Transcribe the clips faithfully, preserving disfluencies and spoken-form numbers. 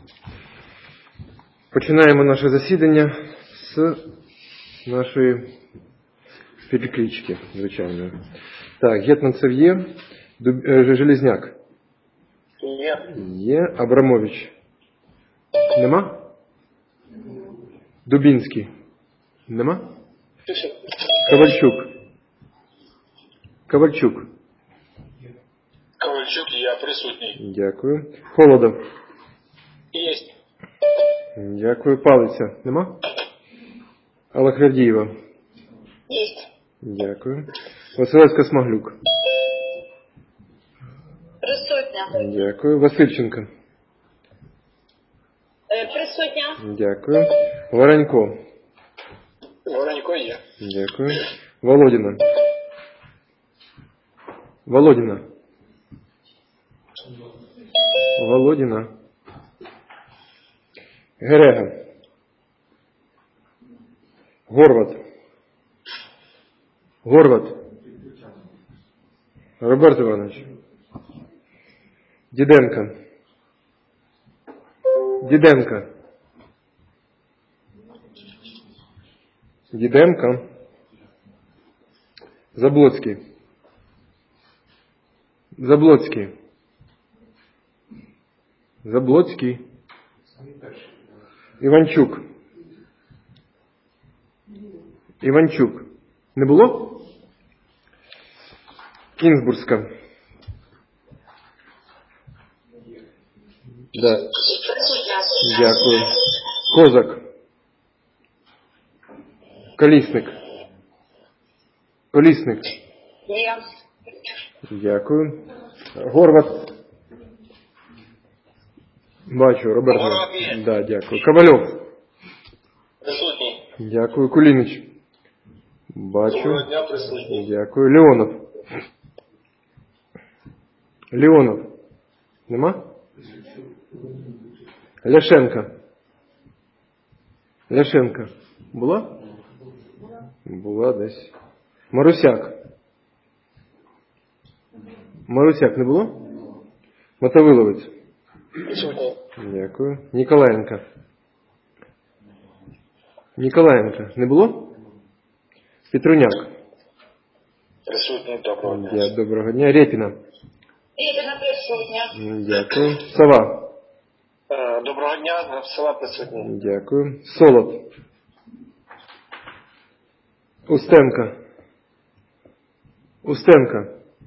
Починаємо наше засідання з нашої переклички, звичайно. Так, Гетманцев є. Дуб... Железняк? Є. Є. Абрамович? Нема? Дубінський? Нема? Ковальчук? Ковальчук? Ковальчук, я присутній. Дякую. Холодов? Є. Дякую. Палиця? Нема? Аллахвердієва? Є. Дякую. Василевська Смаглюк? Присутня. Дякую. Васильченко? Присутня. Дякую. Воронько? Воронько є. Дякую. Володіна? Володіна? Володіна? Герега? Горват? Горват? Роберт Іванович? Діденко? Діденко? Діденко? Заблоцький? Заблоцький? Заблоцький? Іванчук? Іванчук? Не було? Кінзбурська? Да. Дякую. Козак? Колісник? Колісник? Є. Дякую. Горват? Бачу, Роберт. Горват є. Да, дякую. Ковальов? Присутній. Дякую. Кулініч? Бачу. Доброго дня, присутній. Дякую. Леонов? Леонов? Нема? Ляшенко? Ляшенко? Була? Була десь. Марусяк? Марусяк не було? Мотовиловець? Присутній. Дякую. Ніколаєнко? Ніколаєнко не було? Петруняк? Присутній, доброго дня. Я, доброго дня. Рєпіна? Рєпіна присутня. Дякую. Сова? Е, Доброго дня, села присутній. Дякую. Солод? Устенко? Устенко?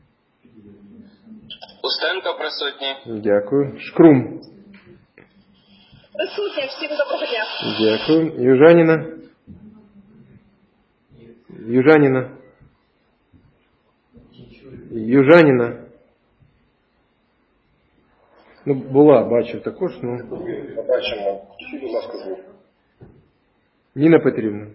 Устенко присутній. Дякую. Шкрум? Присутня. Всім доброго дня. Дякую. Южаніна? Южаніна? Южаніна? Ну, була, бачив також, ну. Побачимо. Включіть, будь ласка, звук. Ніна Петрівна?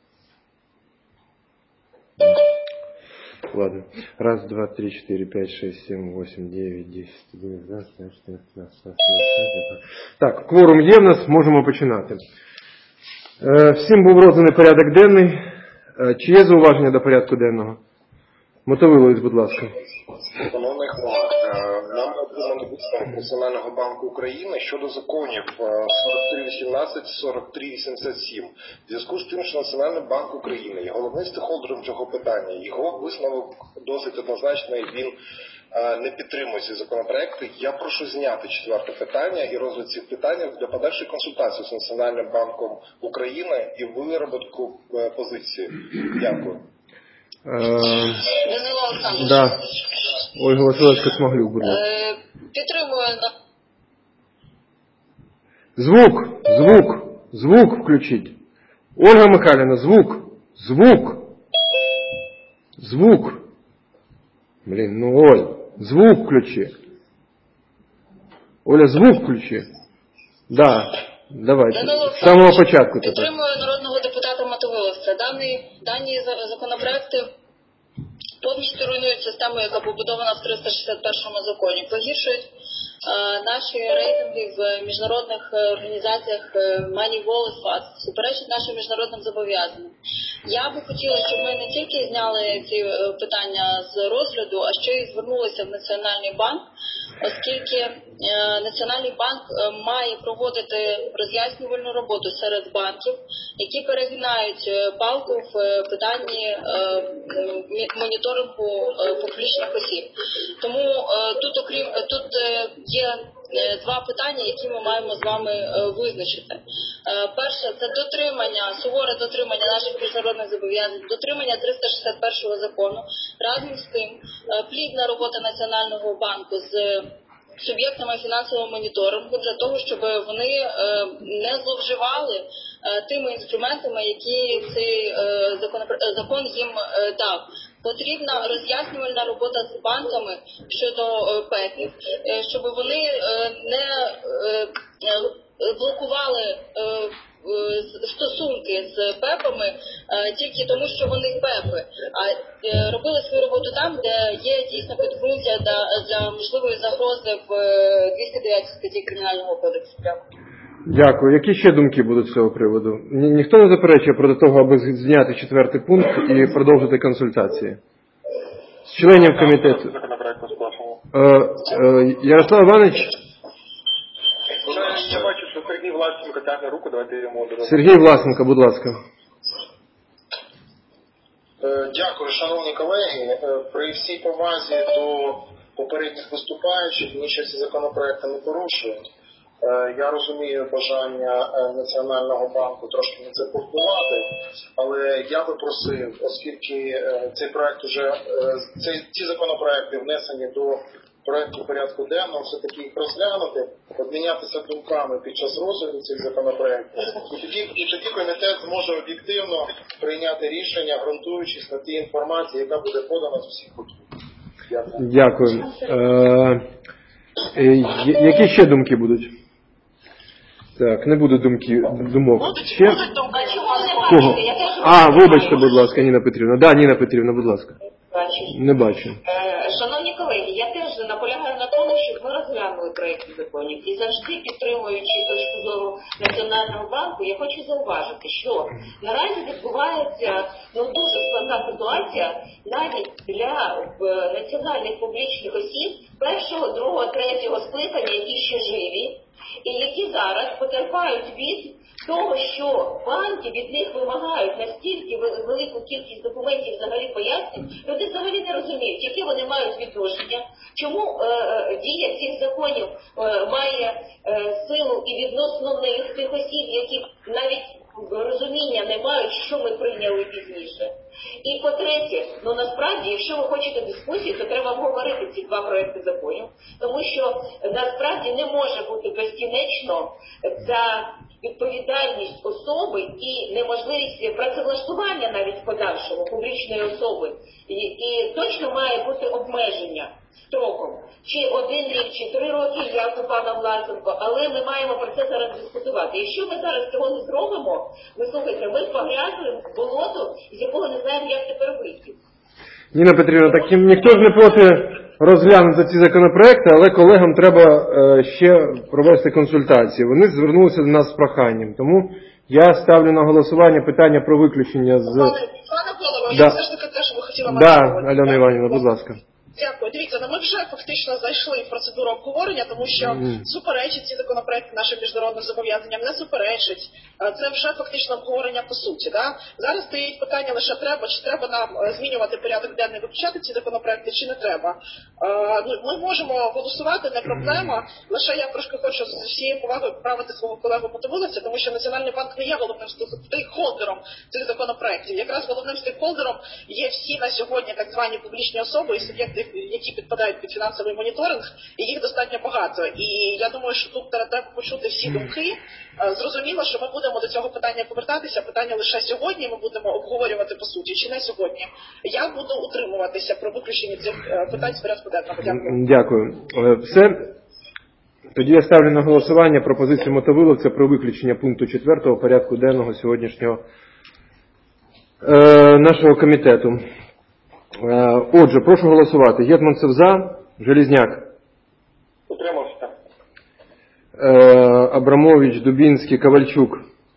Ладно. Раз, два, три, четыре, пять, шесть, семь, восемь, девять, десять, одинадцять, дванадцять, тринадцять, чотирнадцять, п'ятнадцять, шістнадцять. Так, кворум є в нас, можемо починати. Е, всім був розданий порядок денний. Е, чи є зауваження до порядку денного? Мотовиловець, будь ласка. Шановний громад, нам отриманий висновок Національного банку України щодо законів сорок три вісімнадцять, сорок три вісімдесят сім. В зв'язку з тим, що Національний банк України є головним стейкхолдером цього питання, його висновок досить однозначний, він не підтримує ці законопроекти. Я прошу зняти четверте питання і розгляд цих питань для подальшої консультації з Національним банком України і вироботку позиції. Дякую. Данило Олександрович. Да. Ольга Василевська Смаглюк, будь ласка. Е, Підтримую. Звук, звук, звук включіть. Ольга Михайлівна, звук, звук, звук. Блін, ну Оль, звук включи. Оля, звук включи. Да, давайте. З самого початку тепер. Підтримую народного депутата Мотовиловця. Дані, дані законопроекти повністю руйнують систему, яка побудована в триста шістдесят першому законі. Погіршують е, наші рейтинги в міжнародних організаціях Moneyball і ФАТ. Суперечить нашим міжнародним зобов'язанням. Я би хотіла, щоб ми не тільки зняли ці питання з розгляду, а ще й звернулися в Національний банк, оскільки Національний банк має проводити роз'яснювальну роботу серед банків, які перегинають палку в питанні моніторингу публічних осіб. Тому тут, окрім тут є два питання, які ми маємо з вами визначити. Перше – це дотримання, суворе дотримання наших міжнародних зобов'язань, дотримання триста шістдесят першого закону. Разом з тим, плідна робота Національного банку з суб'єктами фінансового моніторингу для того, щоб вони не зловживали тими інструментами, які цей закон їм дав. Потрібна роз'яснювальна робота з банками щодо ПЕПів, щоб вони не блокували стосунки з ПЕПами тільки тому, що вони ПЕПи, а робили свою роботу там, де є дійсно підґрунтя для можливої загрози в двісті дев'ятій статті Кримінального кодексу. Дякую. Які ще думки будуть з цього приводу? Ні, ніхто не заперечує проти того, аби зняти четвертий пункт і продовжити консультації? З членів комітету. Е, е, Ярослав Іванович. Я бачу, що Сергій Власенко тягне руку, давайте йому дорогу. Сергій Власенко, будь ласка. Дякую, шановні колеги. При всій повазі до попередніх виступаючих, нічого ці законопроекти не порушують. Я розумію бажання Національного банку трошки на це повпливати, але я би просив, оскільки цей проект уже, ці законопроекти внесені до проекту порядку денного, все-таки їх розглянути, обмінятися думками під час розгляду цих законопроектів. І тоді, і тоді комітет зможе об'єктивно прийняти рішення, ґрунтуючись на тій інформації, яка буде подана з усіх боків. Дякую. Дякую. Е, е, які ще думки будуть? Так, не буде думки, думок. Ще? Кого? А, вибачте, будь ласка, Ніна Петрівна. Да, Ніна Петрівна, будь ласка. Не бачу. Шановні колеги, я теж наполягаю на тому, щоб ми розглянули проєкти законів. І завжди підтримуючи точку зору Національного банку, я хочу зауважити, що наразі відбувається ну, дуже складна ситуація навіть для національних публічних осіб першого, другого, третього скликання, які ще живі, і які зараз потерпають від того, що банки від них вимагають настільки велику кількість документів, взагалі пояснень, люди взагалі не розуміють, яке вони мають відношення, чому е, дія цих законів е, має е, силу і відносно них тих осіб, які навіть розуміння не мають, що ми прийняли пізніше. І по-третє, ну насправді, якщо ви хочете дискусії, то треба обговорити ці два проекти законів, тому що насправді не може бути безкінечно ця відповідальність особи і неможливість працевлаштування навіть подальшого публічної особи. І, і точно має бути обмеження строком. Чи один рік, чи три роки, як у пана Власенко, але ми маємо про це зараз дискутувати. Якщо ми зараз цього не зробимо, ви слухайте, ми погрязуємо в болото, з якого не знаємо, як тепер вийти. Ніна Петрівна, так ніхто ж не проти розглянути ці законопроекти, але колегам треба е, ще провести консультації. Вони звернулися до нас з проханням. Тому я ставлю на голосування питання про виключення з... Пане, пане голово, да. я все ж таки теж би хотіла вас... Да, Альона Іванівна, будь ласка. Дякую. Дивіться, ну ми вже фактично зайшли в процедуру обговорення, тому що mm. суперечить ці законопроекти нашим міжнародним зобов'язанням, не суперечить. Це вже фактично обговорення по суті. Да? Зараз стоїть питання лише треба, чи треба нам змінювати порядок денний, виключати ці законопроекти, чи не треба. Ну, ми можемо голосувати, не проблема, лише я трошки хочу з всією повагою поправити свого колегу Мотовиловця, тому що Національний банк не є головним стейкхолдером цих законопроектів. Якраз головним стейкхолдером є всі на сьогодні так звані публічні особи і суб'єкти, які підпадають під фінансовий моніторинг, і їх достатньо багато. І я думаю, що тут треба почути всі думки. Зрозуміло, що ми будемо до цього питання повертатися. Питання лише сьогодні ми будемо обговорювати по суті, чи не сьогодні. Я буду утримуватися про виключення цих питань з порядку денного. Дякую. Дякую. Все. Тоді я ставлю на голосування пропозицію Мотовиловця про виключення пункту четвертого порядку денного сьогоднішнього е, нашого комітету. Отже, прошу голосувати. Гетманцев за. Железняк. Утримався. Абрамович, Дубінський, Ковальчук.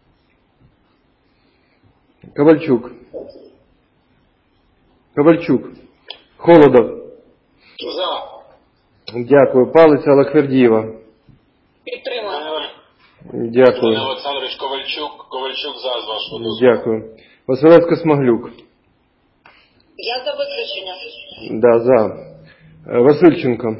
Ковальчук. Ковальчук. Холодов. За. Дякую. Палиця Алахвердієва. Підтримую. Дякую. Пане Олександрович, Ковальчук, Ковальчук за, з вашого дозволу. Дякую. Василевська-Смаглюк. Я за виключення. Да, за. Е, Васильченко.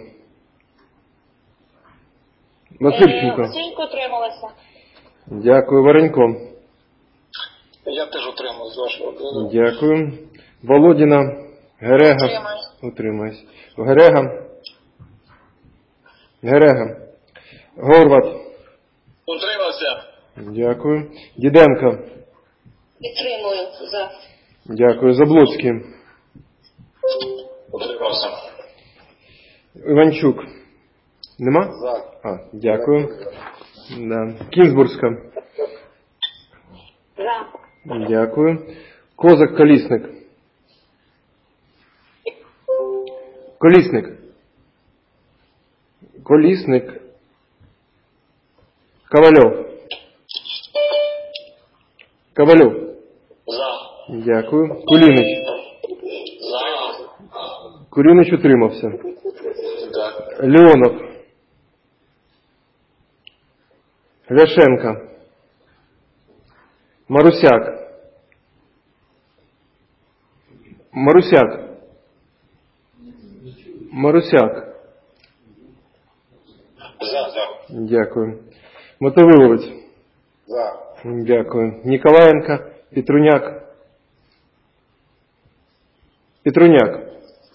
Васильченко. Василько утрималася. Дякую. Варенько. Я теж отримав з вашого дозволу. Дякую. Володіна. Герега. Утримаюсь. Утримаюсь. Герега. Герега. Горват. Утримався. Дякую. Діденко. Підтримую. За. Дякую. Заблоцький. Утримався. Іванчук. Нема? За. А, дякую. Да. Кінзбурська. За. Дякую. Козак Колісник. Колісник. Колісник. Ковальов. Ковальов. За. Дякую. Кулінич. За. Кулінич утримався. Так. Леонов. Ляшенко. Марусяк. Марусяк. Марусяк. За, за. Дякую. Мотовиловець. За. Дякую. Ніколаєнко. Петруняк. Петруняк.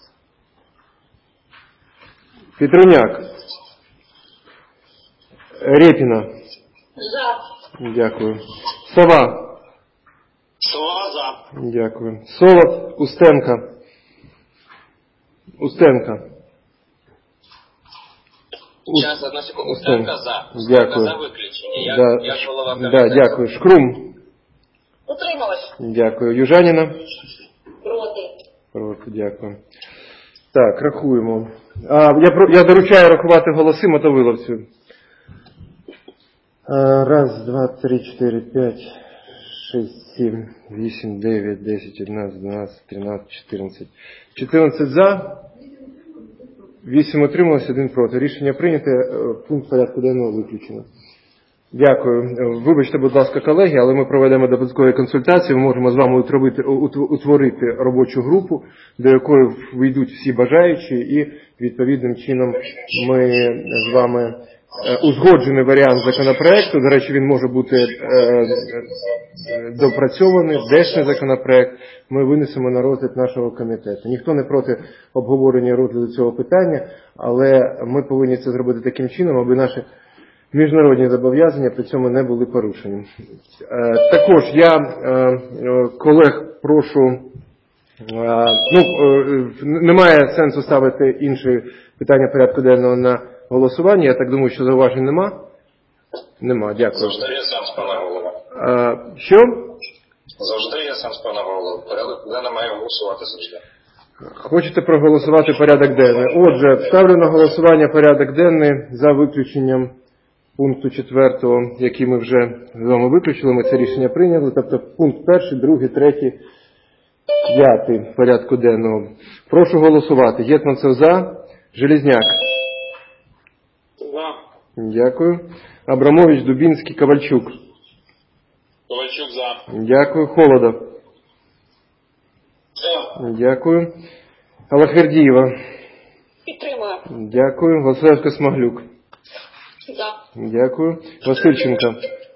Петруняк. Репіна. За. Дякую. Сова. Сова за. Дякую. Солод. Устенко. Устенко. У- Час, одну секунду. Устенко. Устенко за. Дякую. Устенко за виключення. Я, Да. я ж голова Да, комітету. дякую. Шкрум. Утрималась. Дякую. Южаніна. Проти. Проти, дякую. Так, рахуємо. А, я, про- я доручаю рахувати голоси мотовиловцю. А, раз, два, три, чотири, п'ять, шість, сім, вісім, дев'ять, десять, одинадцять, дванадцять, тринадцять, чотирнадцять. чотирнадцять за, вісім утрималось, один проти. Рішення прийнято, е, пункт порядку денного виключено. Дякую. Е, Вибачте, будь ласка, колеги, але ми проведемо додаткові консультації. Ми можемо з вами утворити, ут- утворити робочу групу, до якої вийдуть всі бажаючі, і відповідним чином ми з вами е, узгоджений варіант законопроекту. До речі, він може бути е, е, допрацьований, дешний законопроект. Ми винесемо на розгляд нашого комітету. Ніхто не проти обговорення і розгляду цього питання, але ми повинні це зробити таким чином, аби наші міжнародні зобов'язання при цьому не були порушені. Е, Також я е, е, колег прошу, е, ну, е, немає сенсу ставити інші питання порядку денного на голосування. Я так думаю, що зауважень нема. Нема, дякую. Завжди є сенс, пане голова. Е, Що? Завжди є сенс, пане голова. Порядок денний має голосувати завжди. Хочете проголосувати порядок денний? Отже, ставлю на голосування порядок денний за виключенням пункту четвертого, який ми вже з вами виключили, ми це рішення прийняли, тобто пункт перший, другий, третій, п'ятий порядку денного. Прошу голосувати. Гетманцев за, Железняк. За. Дякую. Абрамович, Дубінський, Ковальчук. Ковальчук за. Дякую. Холодов. За. Дякую. Алахвердієва. Підтримую. Дякую. Василевська-Смаглюк. За. Дякую. Васильченко.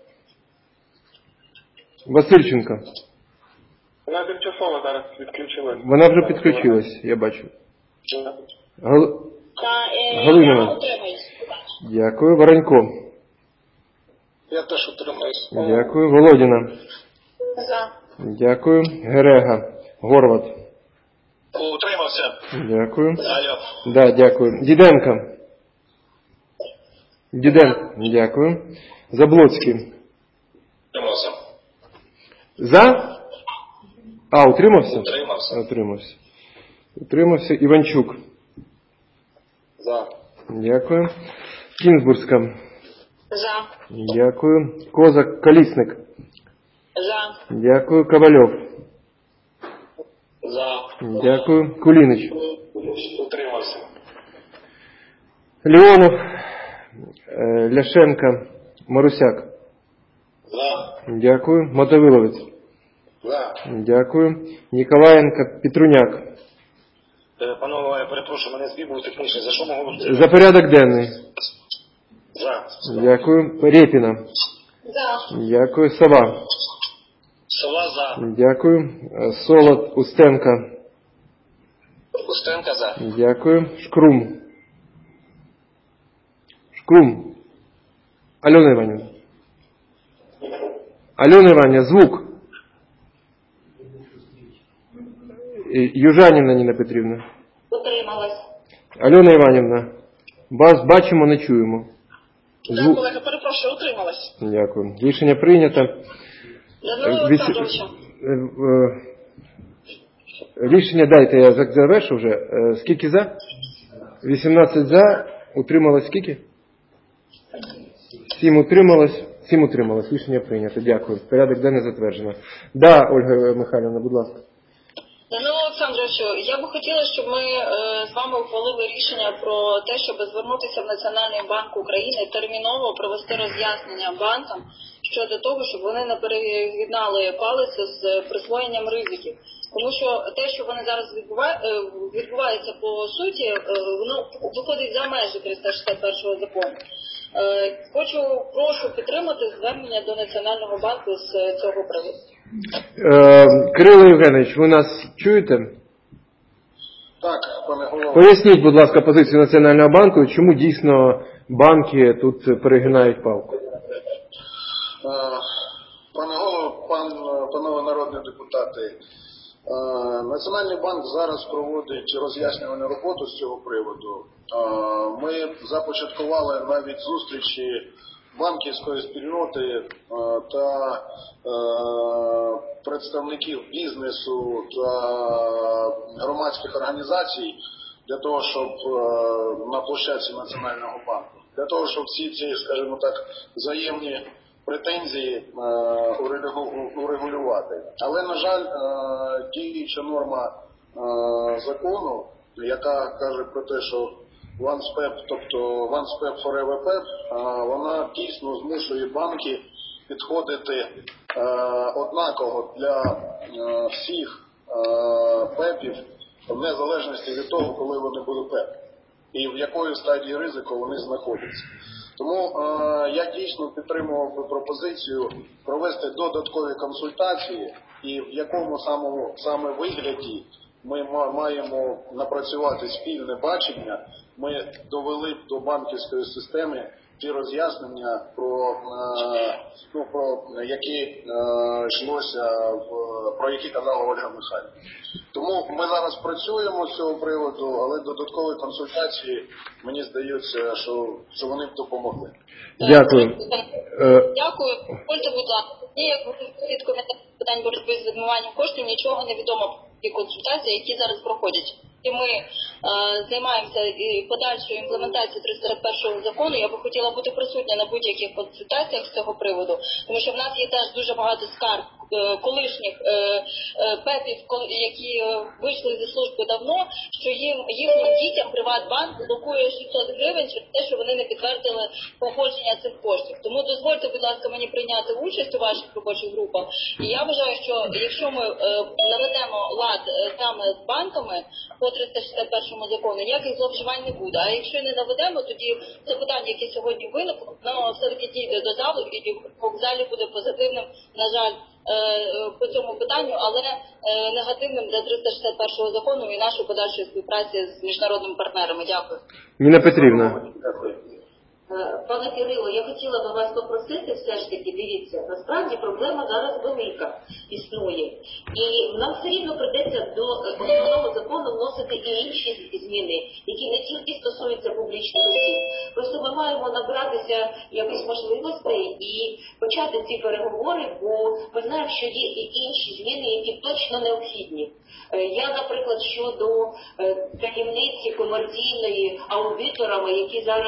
Васильченко. Вона тимчасово зараз відключилась. Вона вже підключилась, я бачу. Гал... Та, е, Галина. я утримаюсь. Дякую. Воронько. Я теж утримаюсь. Дякую. Володіна. За. Дякую. Герега. Горват. Утримався. Дякую. Алло. Да, дякую. Діденко. Діденко. Дякую. Заблоцький. Утримався. За? А, утримався? Утримався. Утримався. Утримався. Іванчук. За. Дякую. Кінзбурська. За. Дякую. Козак Колісник. За. Дякую. Ковальов. За. Дякую. Кулінич. Утримався. Леонов, е, Ляшенко, Марусяк. За. Дякую. Мотовиловець. За. Дякую. Ніколаєнко, Петруняк. Панове, я перепрошую, мене збій був технічний. За що ми голосуємо? За порядок денний. За. Дякую. Рєпіна. За. Дякую. Сова. Сова за. Дякую. Солод, Устенко. Устенка за. Дякую. Шкрум. Шкрум. Альона Іванівна. Альона Іванівна, звук. Южаніна Ніна Петрівна. Утрималась. Альона Іванівна. Вас бачимо, не чуємо. Да, Звук. колега, перепрошую, утрималась. Дякую. Рішення прийнято. Данило Віс- Олександровичу. е, е, Рішення дайте, я зак- завершу вже. Е, Скільки за? вісімнадцять за. Утрималось скільки? сім утрималось. сім утрималось. Рішення прийнято. Дякую. Порядок денний затверджено. Да, Ольга Михайлівна, будь ласка. Данило Олександровичу, я би хотіла, щоб ми е, з вами ухвалили рішення про те, щоб звернутися в Національний банк України терміново провести роз'яснення банкам щодо того, щоб вони не перегинали палиці з присвоєнням ризиків. Тому що те, що вони зараз відбуває, е, відбувається по суті, е, воно виходить за межі триста шістдесят першого закону. Е, Хочу, прошу підтримати звернення до Національного банку з цього приводу. Е, Кирило Євгенович, ви нас чуєте? Так, пане голово. Поясніть, будь ласка, позицію Національного банку, чому дійсно банки тут перегинають палку. Е, Пане голово, пан, панове народні депутати, е, Національний банк зараз проводить роз'яснювальну роботу з цього приводу. Е, Ми започаткували навіть зустрічі банківської спільноти е, та е, представників бізнесу та громадських організацій для того, щоб е, на площадці Національного банку, для того, щоб всі ці, скажімо так, взаємні претензії е, урегу- урегулювати. Але, на жаль, е, діюча норма е, закону, яка каже про те, що One Step, тобто One Step Forever пеп, вона дійсно змушує банки підходити е, однаково для е, всіх е, пепів, в незалежності від того, коли вони були пеп і в якої стадії ризику вони знаходяться. Тому е, я дійсно підтримував би пропозицію провести додаткові консультації і в якому самому, саме вигляді ми маємо напрацювати спільне бачення. Ми довели б до банківської системи ті роз'яснення, про, е, ну, про які е, йшлося, в, про які казала Ольга Михайлівна. Тому ми зараз працюємо з цього приводу, але додаткові консультації, мені здається, що, що вони б допомогли. Дякую. Дякую. Польте, будь ласка. Мені, як від комітету питань боротьби з відмиванням коштів, нічого не відомо про ті консультації, які зараз проходять. І ми е, займаємося і подальшою імплементацією триста першого закону. Я би хотіла бути присутня на будь-яких консультаціях з цього приводу, тому що в нас є теж дуже багато скарг е, колишніх е, е, пепів, які е, вийшли зі служби давно, що їм їхнім дітям Приватбанк блокує шістсот гривень через те, що вони не підтвердили походження цих коштів. Тому дозвольте, будь ласка, мені прийняти участь у ваших робочих групах. І я вважаю, що якщо ми е, наведемо лад е, саме з банками по триста шістдесят першому закону, ніяких зловживань не буде. А якщо не наведемо, тоді це питання, яке сьогодні виникло, воно все-таки дійде до залу і в залі буде позитивним, на жаль, по цьому питанню, але негативним для триста шістдесят першого закону і нашої подальшої співпраці з міжнародними партнерами. Дякую. Ніна Петрівна. Пане Кирило, я хотіла би вас попросити, все ж таки, дивіться, насправді проблема зараз велика існує. І нам все рівно прийдеться до основного закону вносити і інші зміни, які не тільки стосуються публічних осіб. Просто ми маємо набратися якісь можливостей і почати ці переговори, бо ми знаємо, що є і інші зміни, які точно необхідні. Я, наприклад, щодо таємниці комерційної аудиторами, які зараз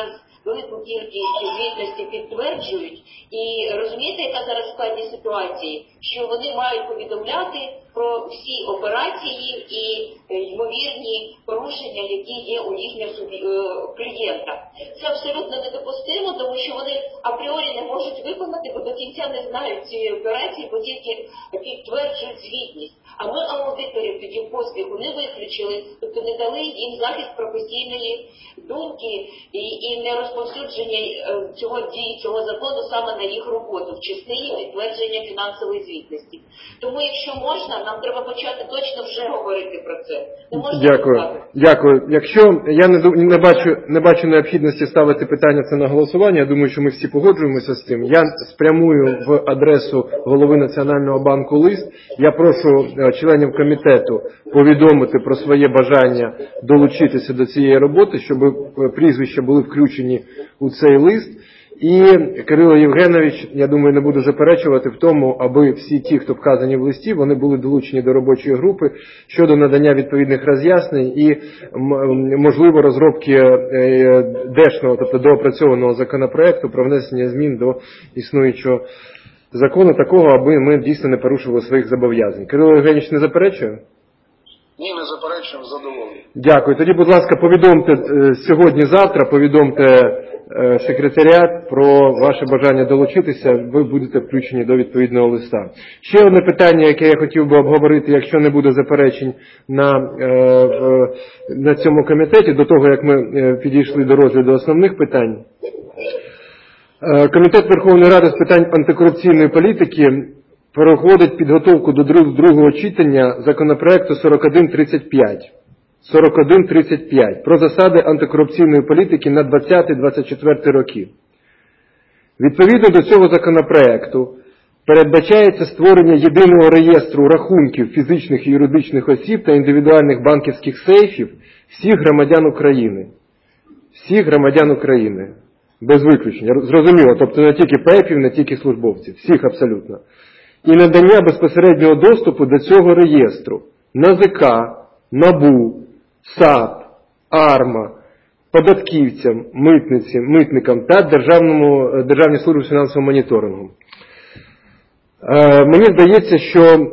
велику кількість звітності підтверджують. І розумієте, яка зараз складність ситуації, що вони мають повідомляти про всі операції і е, ймовірні порушення, які є у їхнього е, клієнта. Це абсолютно недопустимо, тому що вони апріорі не можуть виконати, бо до кінця не знають цієї операції, бо тільки підтверджують звітність. А ми аудиторів тоді в поспіху не виключили, тобто не дали їм захист професійної думки і, і не розповсюдження е, цього дії, цього закону саме на їх роботу в частині підтвердження фінансової звітності. Тому, якщо можна, нам треба почати точно вже говорити про це. Не можна Дякую. чекати. Дякую. Якщо я не, ду- не, бачу, не бачу необхідності ставити питання це на голосування, я думаю, що ми всі погоджуємося з цим. Я спрямую в адресу голови Національного банку лист. Я прошу е, членів комітету повідомити про своє бажання долучитися до цієї роботи, щоб е, прізвища були включені у цей лист. І Кирило Євгенович, я думаю, не буде заперечувати в тому, аби всі ті, хто вказані в листі, вони були долучені до робочої групи щодо надання відповідних роз'яснень і, можливо, розробки дешного, тобто доопрацьованого законопроекту про внесення змін до існуючого закону, такого, аби ми дійсно не порушували своїх зобов'язань. Кирило Євгенович не заперечує? Ні, не заперечуємо, задоволені. Дякую. Тоді, будь ласка, повідомте сьогодні-завтра, повідомте секретаріат про ваше бажання долучитися, ви будете включені до відповідного листа. Ще одне питання, яке я хотів би обговорити, якщо не буде заперечень на, на цьому комітеті, до того, як ми підійшли до розгляду основних питань. Комітет Верховної Ради з питань антикорупційної політики переходить підготовку до другого читання законопроекту сорок один тридцять п'ять. сорок один тридцять п'ять про засади антикорупційної політики на двадцятий двадцять четвертий роки. Відповідно до цього законопроекту передбачається створення єдиного реєстру рахунків фізичних і юридичних осіб та індивідуальних банківських сейфів всіх громадян України. Всіх громадян України. Без виключення. Зрозуміло, тобто не тільки ПЕПів, не тільки службовців. Всіх абсолютно. І надання безпосереднього доступу до цього реєстру НАЗК, НАБУ, САП, АРМА, податківцям, митниці, митникам та Державному, Державній службі фінансового моніторингу. Е, мені здається, що е,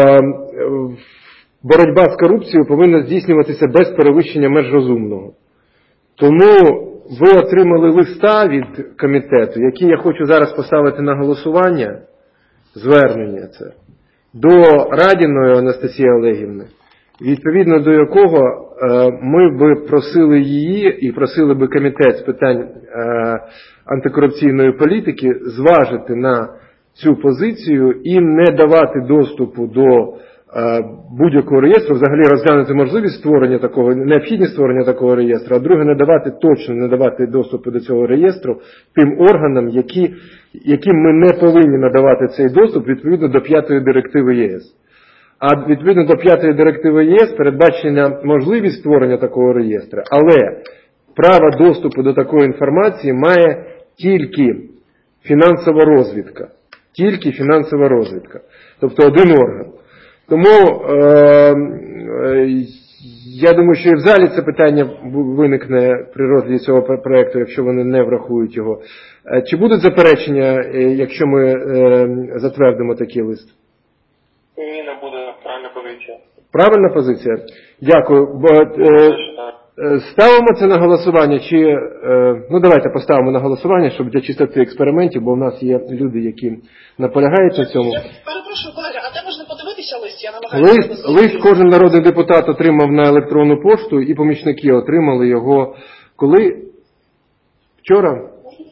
боротьба з корупцією повинна здійснюватися без перевищення меж розумного. Тому ви отримали листа від комітету, який я хочу зараз поставити на голосування, звернення це, до Радіної Анастасії Олегівни, відповідно до якого ми би просили її і просили би комітет з питань антикорупційної політики зважити на цю позицію і не давати доступу до будь-якого реєстру, взагалі розглянути можливість створення такого, необхідність створення такого реєстру, а друге, не давати, точно не давати доступу до цього реєстру тим органам, які, яким ми не повинні надавати цей доступ відповідно до п'ятої директиви ЄС. А відповідно до п'ятої директиви ЄС передбачена можливість створення такого реєстру, але право доступу до такої інформації має тільки фінансова розвідка. Тільки фінансова розвідка. Тобто один орган. Тому е, е, я думаю, що і в залі це питання виникне при розгляді цього проєкту, якщо вони не врахують його. Чи будуть заперечення, якщо ми е, затвердимо такий лист? Ні, не буде. Правильна позиція. Правильна позиція? Дякую. Бо, е, ставимо це на голосування, чи, е, ну давайте поставимо на голосування, щоб для чистоти експериментів, бо в нас є люди, які наполягають на цьому. Я перепрошую, колеги, а де можна подивитися лист? Я намагаюся... Лист, лист кожен народний депутат отримав на електронну пошту, і помічники отримали його коли? Вчора?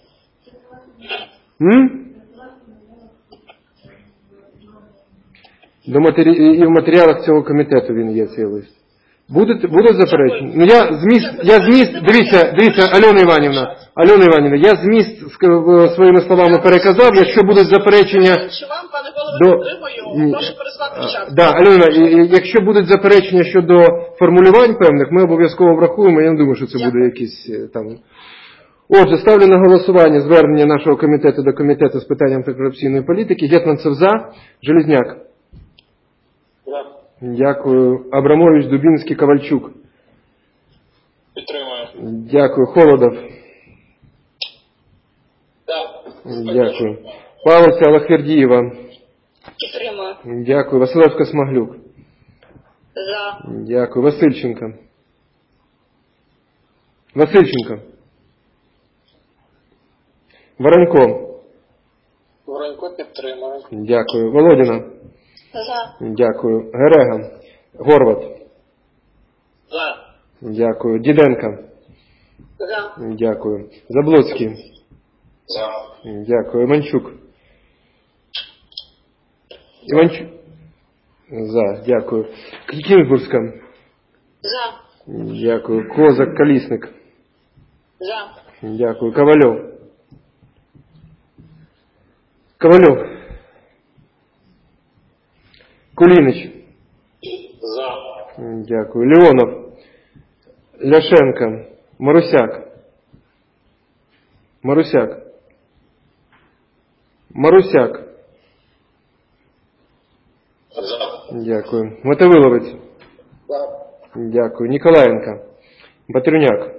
М? До матері... І в матеріалах цього комітету він є, цей лист. Будуть, будуть заперечення? Ну я зміст, я зміст, дивіться, дивіться, Альона Іванівна, Альона Іванівна, я зміст своїми словами переказав, якщо будуть заперечення... Чи вам, пане голово, підтримую, прошу переслати час. Да, Альона, якщо будуть заперечення щодо формулювань певних, ми обов'язково врахуємо, я не думаю, що це буде якісь там... Отже, ставлю на голосування звернення нашого комітету до комітету з питань антикорупційної політики. Гетманцев за, Железняк. Да. Дякую. Абрамович, Дубінський, Ковальчук. Підтримую. Дякую. Холодов. Дякую. Павловця Аллахвердієва. Підтримую. Дякую. Василевська-Смаглюк. За. Дякую. Васильченко. Васильченко. Воронько. Воронько підтримує. Дякую. Володіна. За. Дякую. Герега. Горват. За. Дякую. Діденко. За. Дякую. Заблоцький. За. Дякую. Іванчук. Іванчук. За. Дякую. Кінзбурська. За. Дякую. Козак. Колісник. За. Дякую. Ковальов. Ковальов. Кулінич. За. Дякую. Леонов. Ляшенко. Марусяк. Марусяк. Марусяк. За. Дякую. Мотовиловець. Дякую. Ніколаєнко. Батрюняк.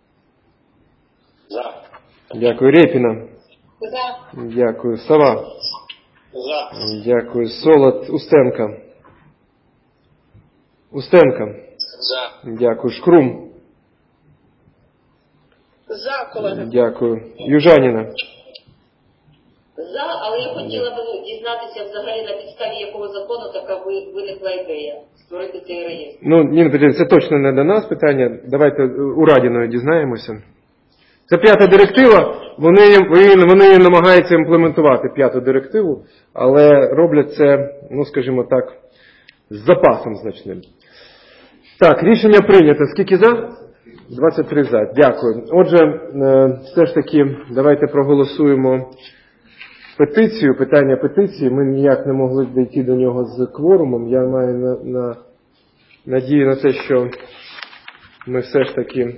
За. Дякую. Рєпіна. За. Дякую. Сова. За. Дякую. Солод. Устенко. Устенко. За. Дякую. Шкрум. За, колеги. Дякую. Южаніна. За, але я хотіла б дізнатися взагалі, на підставі якого закону така ви- виникла ідея створити цей реєстр. Ну, Ніна Петрівна, це точно не до нас питання. Давайте у Радіної дізнаємося. Це п'ята директива, вони, вони, вони намагаються імплементувати п'яту директиву, але роблять це, ну скажімо так, з запасом значним. Так, рішення прийнято. Скільки за? двадцять три за. Дякую. Отже, е, все ж таки, давайте проголосуємо петицію, питання петиції. Ми ніяк не могли дійти до нього з кворумом. Я маю на, на, надію на те, що ми все ж таки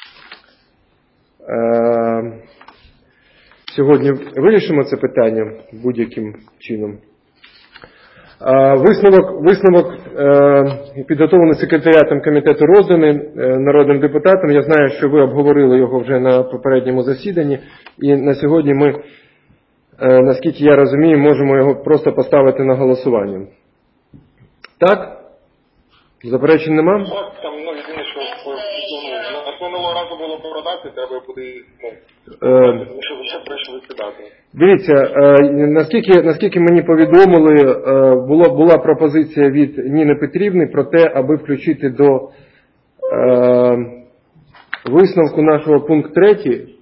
е, сьогодні вирішимо це питання будь-яким чином. Е, висновок, висновок е, підготовлений секретаріатом комітету, розданий е, народним депутатам. Я знаю, що ви обговорили його вже на попередньому засіданні, і на сьогодні ми, е, наскільки я розумію, можемо його просто поставити на голосування. Так? Заперечень нема? Так, там, ну, єдине, що ну, минулого разу було продати, треба буде, ну, Е, щоб вже прийшли відкидати. Дивіться, е, наскільки, наскільки мені повідомили, е, була, була пропозиція від Ніни Петрівни про те, аби включити до е, висновку нашого пункт третій.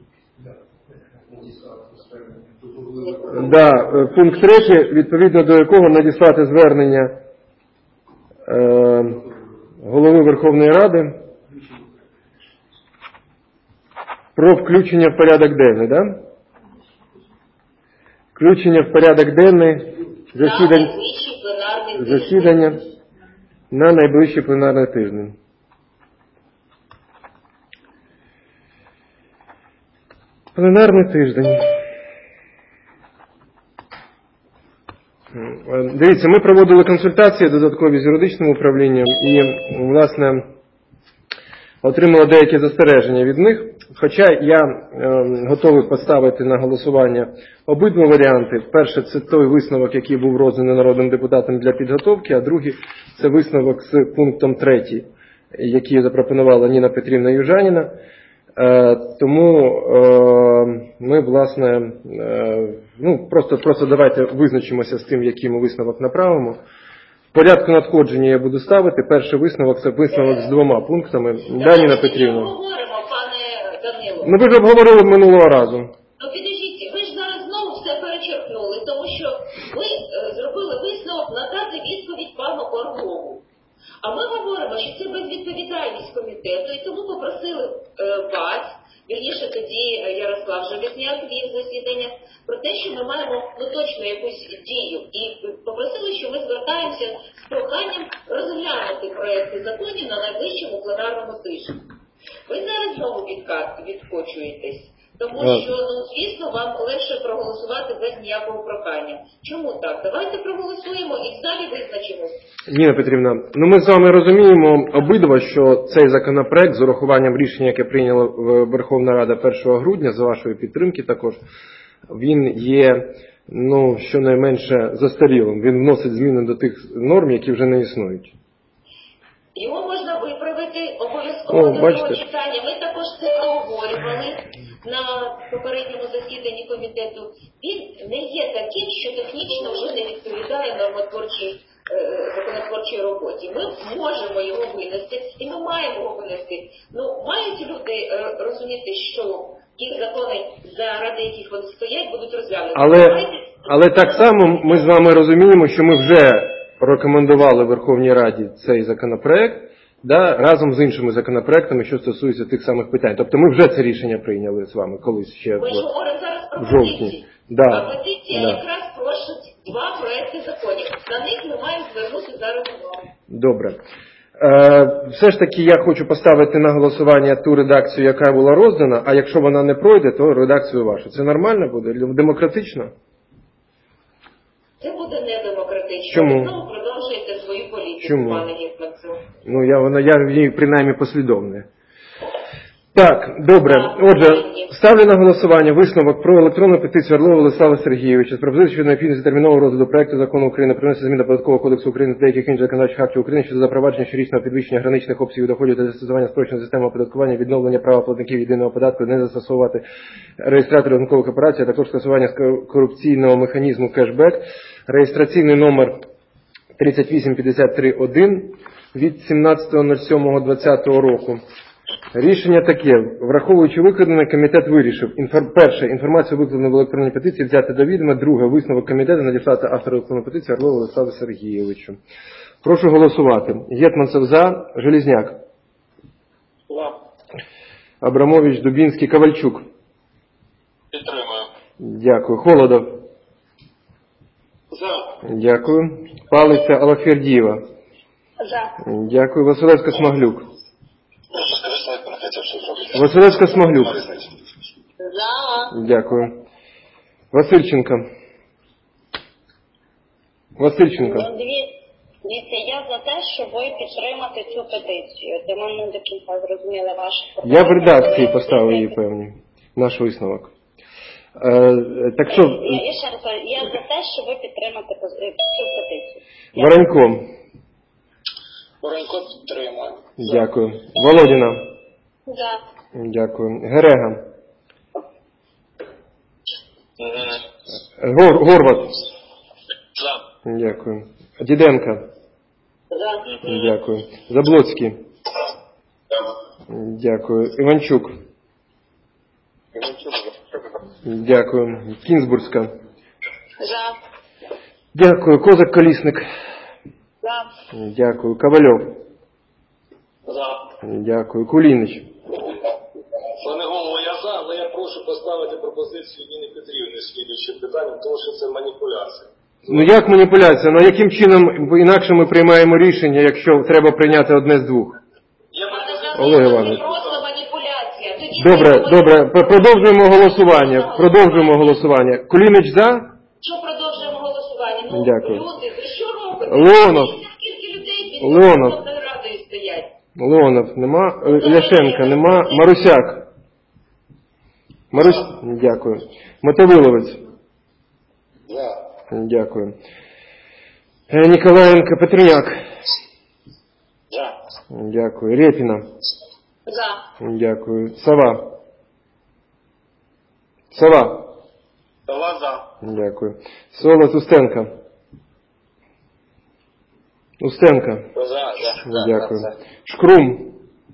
Да, е, пункт третій, відповідно до якого надіслати звернення е, голови Верховної Ради про включення в порядок денний, да? Включення в порядок денний засідань, засідання на найближчий пленарний тиждень. Пленарний тиждень. Дивіться, ми проводили консультації додаткові з юридичним управлінням і, власне, отримали деякі застереження від них. Хоча я е, готовий поставити на голосування обидва варіанти. Перше, це той висновок, який був розданий народним депутатам для підготовки, а другий – це висновок з пунктом третій, який запропонувала Ніна Петрівна Южаніна. Е, тому е, ми, власне, е, ну, просто, просто давайте визначимося з тим, який ми висновок направимо. В порядку надходження я буду ставити. Перший висновок – це висновок з двома пунктами. Да, Ніна Петрівна? Говоримо, пане Данило. Ну, ви ж обговорили минулого разу. Ну, підождіть, ви ж зараз знову все перечеркнули, тому що ви е, зробили висновок надати відповідь пану Орлову. А ми говоримо, що це безвідповідальність комітету, і тому попросили е, вас, вірніше тоді Ярослав Железняк вів засідання, про те, що ми маємо, ну, точно якусь дію. І попросили, що ми звертаємося з проханням розглянути проекти законів на найближчому пленарному тижні. Ви зараз знову відкат, відкочуєтесь. Тому що, ну, звісно, вам легше проголосувати без ніякого прохання. Чому так? Давайте проголосуємо і в залі визначимось. Ніна Петрівна, ну ми з вами розуміємо обидва, що цей законопроект з урахуванням рішення, яке прийняла Верховна Рада першого грудня, за вашої підтримки також, він є, ну, щонайменше застарілим. Він вносить зміни до тих норм, які вже не існують. Його можна виправити обов'язково до другого читання. Ми також це проговорювали на попередньому засіданні комітету. Він не є таким, що технічно вже не відповідає нормотворчій законотворчій роботі. Ми можемо його винести, і ми маємо його винести. Ну, мають люди розуміти, що ті закони, заради яких вони стоять, будуть розглянуті. Але, але так само ми з вами розуміємо, що ми вже рекомендували Верховній Раді цей законопроект, да, разом з іншими законопроектами, що стосуються тих самих питань. Тобто ми вже це рішення прийняли з вами колись ще ми ж говоримо зараз про в жовтні. Да. Да. Пропозиція да. якраз просить два проекти законів. На них ми маємо звернути зараз увагу. Добре. Е, все ж таки я хочу поставити на голосування ту редакцію, яка була роздана, а якщо вона не пройде, то редакцію вашу. Це нормально буде? Демократично? Це буде недемократично. Чому? Ви знову продовжуєте свою політику, Чому? пане Гетманцев. Ну, я, вона, я в ній принаймні послідовний. Так, добре. Отже, ставлю на голосування висновок про електронну петицію Орлова Владислава Сергійовича з пропозицією щодо необхідності термінового розгляду проекту закону України про внесення змін до Податкового кодексу України та деяких інших законодавчих актів України щодо запровадження щорічного підвищення граничних обсягів доходів та застосування спрощеної системи оподаткування, відновлення права платників єдиного податку, не застосовувати реєстраторів рахункових операцій, а також скасування корупційного механізму кешбек, реєстраційний номер тридцять вісім п'ятдесят три один від сімнадцятого сьомого двадцятого року. Рішення таке. Враховуючи викладене, комітет вирішив. Інфор... Перше, інформацію викладену в електронній петиції взяти до відома. Друге, висновок комітету надіслати автору електронної петиції Орлову Владиславу Сергійовичу. Прошу голосувати. Гетманцев за. Железняк. За. Абрамович, Дубінський, Ковальчук. Підтримую. Дякую. Холодов. За. Дякую. Палиця Алафердієва. За. Дякую. Василевська Смаглюк. Просто скажи слайд, перехайте, що зробити. Василевська Смаглюк. За. Дякую. Васильченко. Васильченко. Ну, дві- Дивіться, я за те, щоб ви підтримати цю петицію. Ти мене до кінця зрозуміли вашу Я в редакції поставив її певні. Наш висновок. Е, так що, Я, я ще раз кажу, я за те, щоб ви підтримати пози- цю петицію. Воронько. Воронько підтримую. Дякую. Володіна. За. Дякую. Герега. Угу. Гор, Горват. За. Дякую. Діденко. За. Дякую. Заблоцький. Дякую. Іванчук. Дякую. Кінзбурська. За. Дякую. Козак Колісник. За. Дякую. Ковальов. За. Дякую. Кулініч. Пане голово, я за, але я прошу поставити пропозицію Ніни Петрівни слідуючим питанням, тому що це маніпуляція. Ну як маніпуляція? Ну яким чином інакше ми приймаємо рішення, якщо треба прийняти одне з двох? Я Олег Це Іванович. просто маніпуляція. Тоді Добре, це добре. маніпуляція. Продовжуємо голосування. Продовжуємо голосування. Кулініч за? Що продовжуємо голосування? Ну, Дякую. люди, ви що робите? Леонов. Дивіться, скільки людей під Леонов. Верховною Радою стоять. Леонов нема. Е, Ляшенка нема. Марусяк. Марусь... Дякую. Мотовиловець. За. Дякую. Е, Ніколаєнко, Петруняк. За. Дякую. Рєпіна. За. Дякую. Сова. Сова. Сова за. Дякую. Солод Устенко. Устенко. За. За. Дякую. Шкрум.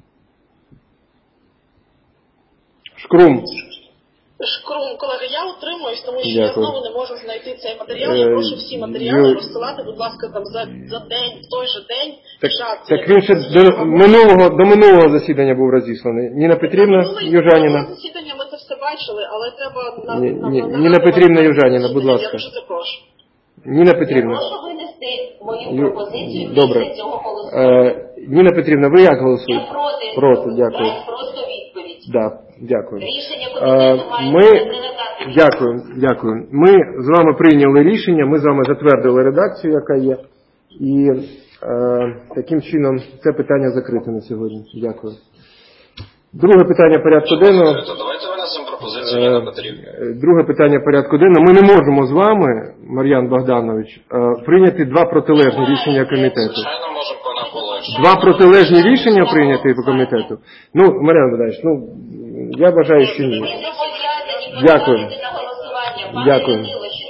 Шкрум, Шкрум. колеги, я утримуюсь, тому що Дякую. я знову не можу знайти цей матеріал. Е, Я прошу всі матеріали Ю- розсилати, будь ласка, там за, за день, в той же день. Так, Шапці. так він ще до минулого, до минулого засідання був розісланий. Ніна Петрівна Минуле- Южаніна. минуле засідання ми це все бачили, але треба на, Ні, на, ні, на, Ніна нагадувати Петрівна на Южаніна, будь засідання. ласка. Я дуже це прошу. Ніна Я Петрівна. прошу винести мою Ю- пропозицію Добре. після цього голосування. Е, Ніна Петрівна, ви як Я голосуєте? проти. Проти, дякую. Дай просто відповідь. Да, дякую. Рішення Е, комітету має Ми, бути не надати відповідь. дякую, дякую. Ми з вами прийняли рішення, ми з вами затвердили редакцію, яка є, і е, таким чином це питання закрите на сьогодні. Дякую. Друге питання порядку денного. Давайте винесемо пропозицію Ніни Петрівни. Друге питання порядку денного. Ми не можемо з вами, Мар'ян Богданович, е, прийняти два протилежні рішення комітету. Звичайно, можемо, пане Голово. Два протилежні рішення прийняти по комітету. Ну, Мар'ян Богданович, ну, я вважаю, що ні. Дякую. Дякую.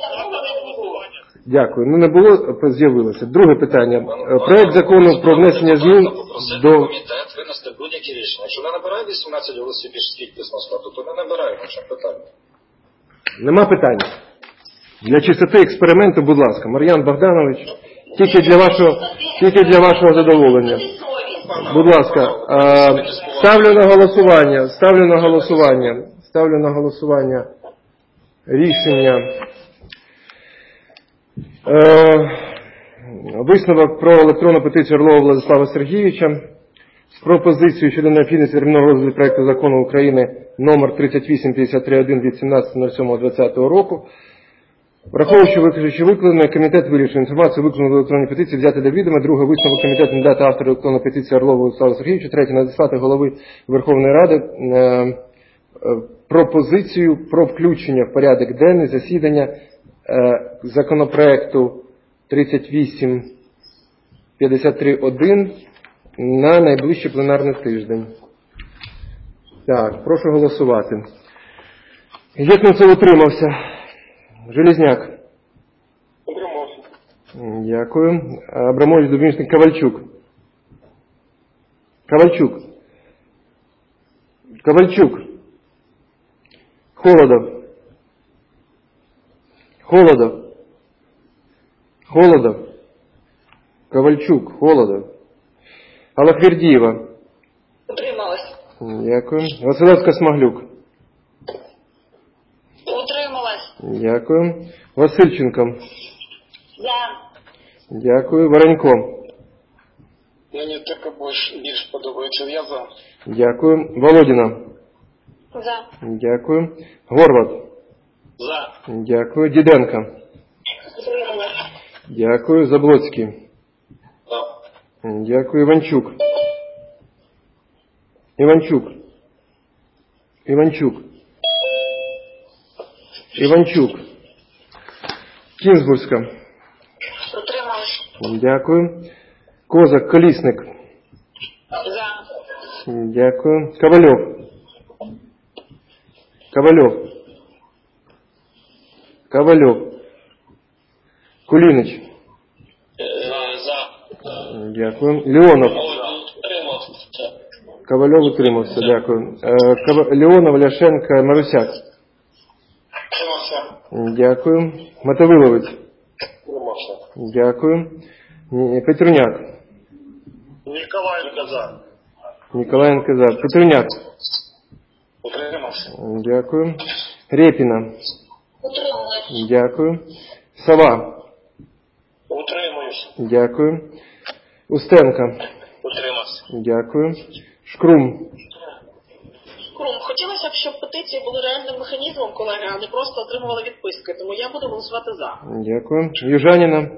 Дякую. Ну, не було, з'явилося. Друге питання. Проект закону про внесення змін до... комітет винести будь-які рішення. Якщо не набирає вісімнадцять голосів більш кількісно складу, то не набирає. Ну, що питання? Нема питань. Для чистоти експерименту, будь ласка, Мар'ян Богданович, тільки для вашого, тільки для вашого задоволення. Будь ласка, ставлю на голосування, ставлю на голосування, ставлю на голосування рішення. Висновок про електронну петицію Орлова Владислава Сергійовича з пропозицією щодо необхідності термінового розгляду проекту закону України номер тридцять вісім п'ятдесят три один від сімнадцятого сьомого двадцятого року. Враховуючи виключно викладене, комітет вирішив інформацію, викладену в електронній петиції, взяти до відома. Друге, висновок комітету надати автору електронної петиції Орлову Владиславу Сергійовичу. Третє, надіслати голови Верховної Ради е, е, пропозицію про включення в порядок денний засідання е, законопроекту тридцять вісім п'ятдесят три один на найближчий пленарний тиждень. Так, прошу голосувати. Єтненцев утримався. Железняк. Утримався. Дякую. Абрамович, Дубінський, Ковальчук. Ковальчук. Ковальчук. Холодов. Холодов. Холодов. Ковальчук. Холодов. Аллахвердієва. Утрималась. Дякую. Василевська-Смаглюк. Утрималась. Дякую. Васильченко. За. Дякую. Воронько. Мені таке більш, більш подобається. Я за. Дякую. Володіна. За. Дякую. Горват. За. Дякую. Діденко. Утрималась. Дякую. Заблоцький. Так. Дякую. Іванчук. Іванчук. Іванчук. Іванчук. Кінзбурська. Утрималась. Дякую. Козак. Колісник. За. Дякую. Ковальов. Ковальов. Ковальов. Кулініч. За. Дякую. Леонов. Ковальов утримався. Дякую. Леонов, Ляшенко, Марусяк. Дякую. Мотовиловець. Дякую. Петруняк. Ніколаєнко за. Ніколаєнко за. Петруняк. Утримався. Дякую. Рєпіна. Утрималась. Дякую. Сова. Утримуюсь. Дякую. Устенко. Утримався. Дякую. Шкрум. Крум, хотілося б, щоб петиції були реальним механізмом, колеги, а не просто отримували відписки. Тому я буду голосувати за. Дякую. Южаніна.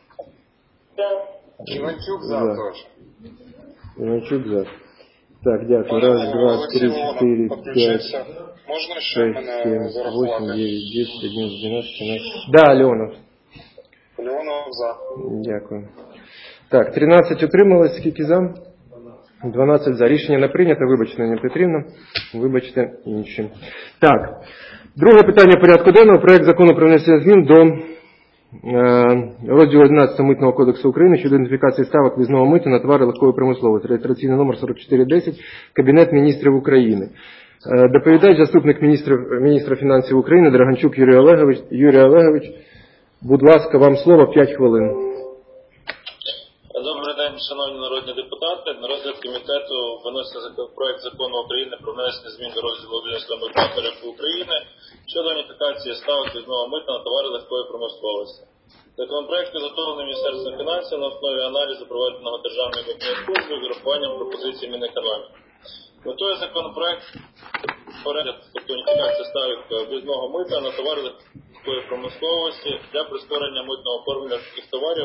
Іванчук за За. теж. Іванчук за. Так, дякую. Раз, два, три, чотири, п'ять, Можна ще шесть, мене семь, восемь, зарахувати? девять, десять, одиннадцать, двенадцать, тринадцать. Да, Леонов. Леонов за. Дякую. Так, тринадцять утрималось. Скільки за? дванадцять за. Рішення не прийнято. Вибачте, Ніна Петрівна. Вибачте, інші. Так. Друге питання порядку денного. Проект закону про внесення змін до е, розділу одинадцятого Митного кодексу України щодо ідентифікації ставок ввізного мита на товари легкої промисловості. Реєстраційний номер сорок чотири десять. Кабінет міністрів України. Е, доповідач, заступник міністра, міністра фінансів України Драганчук Юрій Олегович. Юрій Олегович, будь ласка, вам слово п'ять хвилин. Добрий день, шановні народні депутати. На розгляд комітету виноситься проект закону України про внесення змін до розділу одинадцятого Митного кодексу України щодо уніфікації ставок ввізного мита на товари легкої промисловості. Законопроект підготовлений Міністерством фінансів на основі аналізу, проведеного Державною митною службою з урахуванням пропозицій Мінекономіки. Метою законопроекту порядок уніфікації ставок ввізного мита на товари легкої промисловості для прискорення митного оформлення таких товарів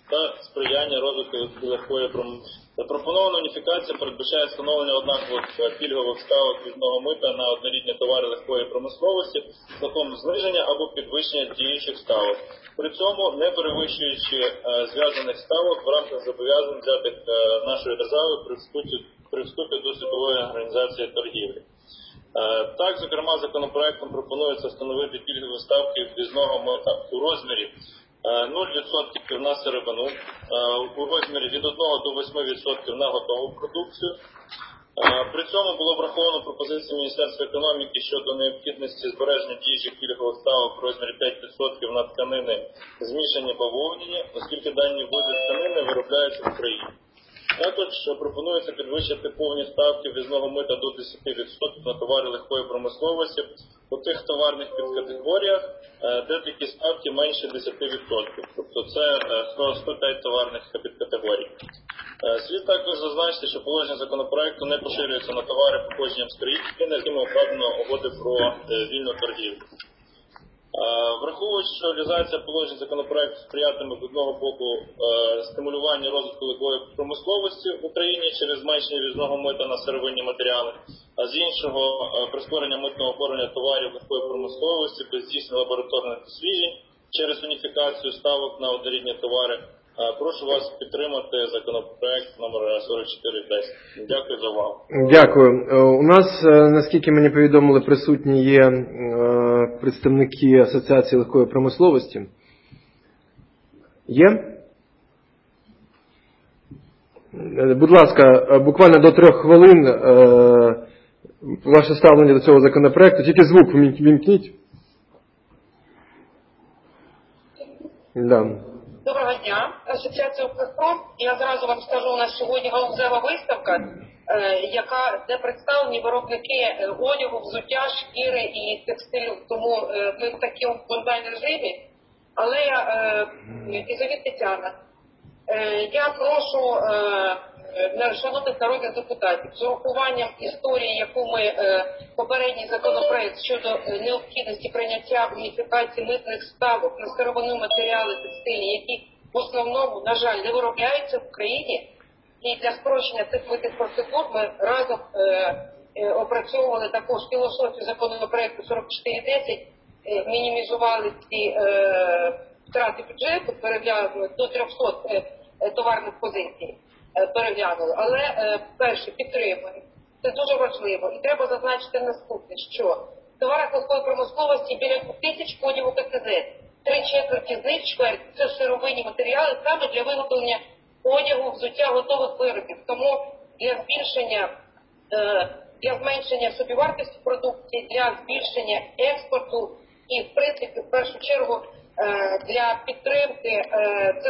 та сприяння розвитку легкої промисловості. Запропонована уніфікація передбачає встановлення однакових пільгових ставок ввізного мита на однорідні товари легкої промисловості шляхом зниження або підвищення діючих ставок, при цьому не перевищуючи е, зв'язаних ставок в рамках зобов'язань взятих е, нашої держави при вступі, при вступі до Світової організації торгівлі. Е, так, зокрема, законопроектом пропонується встановити пільгові ставки ввізного мита у розмірі нуль відсотків на сировину, у розмірі від одного до восьми відсотків на готову продукцію. При цьому було враховано пропозицію Міністерства економіки щодо необхідності збереження діючих пільгових ставок в розмірі п'ять відсотків на тканини змішані бавовняні, оскільки дані види тканини виробляються в Україні. Також пропонується підвищити повні ставки ввізного мита до десяти відсотків на товари легкої промисловості у тих товарних підкатегоріях, де такі ставки менше десяти відсотків. Тобто це сто п'ять товарних підкатегорій. Слід також зазначити, що положення законопроекту не поширюється на товари походженням з країн, з якими укладено угоди про вільну торгівлю. Враховуючи, що реалізація положень законопроекту сприятиме з одного боку стимулюванню розвитку легкої промисловості в Україні через зменшення ввізного мита на сировинні матеріали, а з іншого прискорення митного оформлення товарів легкої промисловості без здійснення лабораторних досліджень через уніфікацію ставок на однорідні товари. Прошу вас підтримати законопроект номер сорок чотири десять. Дякую за увагу. Дякую. У нас, наскільки мені повідомили, присутні є представники Асоціації легкої промисловості. Є? Будь ласка, буквально до трьох хвилин ваше ставлення до цього законопроекту. Тільки звук вімкніть. Да. Доброго дня, Асоціація «Укрпром». Я зразу вам скажу, у нас сьогодні галузева виставка, яка, де представлені виробники одягу, взуття, шкіри і текстилю. Тому ми в такому онлайн-режимі. Але я, Ізовіт Тетяна, я прошу шановних народних депутатів з урахуванням історії, яку ми попередній законопроект щодо необхідності прийняття уніфікації митних ставок на сировину, матеріали, текстилі, які в основному, на жаль, не виробляються в Україні. І для спрощення цих митних процедур ми разом е, е, опрацьовували також філософію законопроекту сорок чотири десять, е, мінімізували ці е, втрати бюджету, переглянули до трьохсот е, товарних позицій, е, переглянули. Але е, перше, підтримуємо. Це дуже важливо. І треба зазначити наступне, що в товарах легкої промисловості біля тисяч кодів УКТЗ. Три четверті з них, чверть, це сировинні матеріали саме для виготовлення одягу, взуття, готових виробів. Тому для збільшення, для зменшення собівартості продукції, для збільшення експорту і, в принципі, в першу чергу, для підтримки, це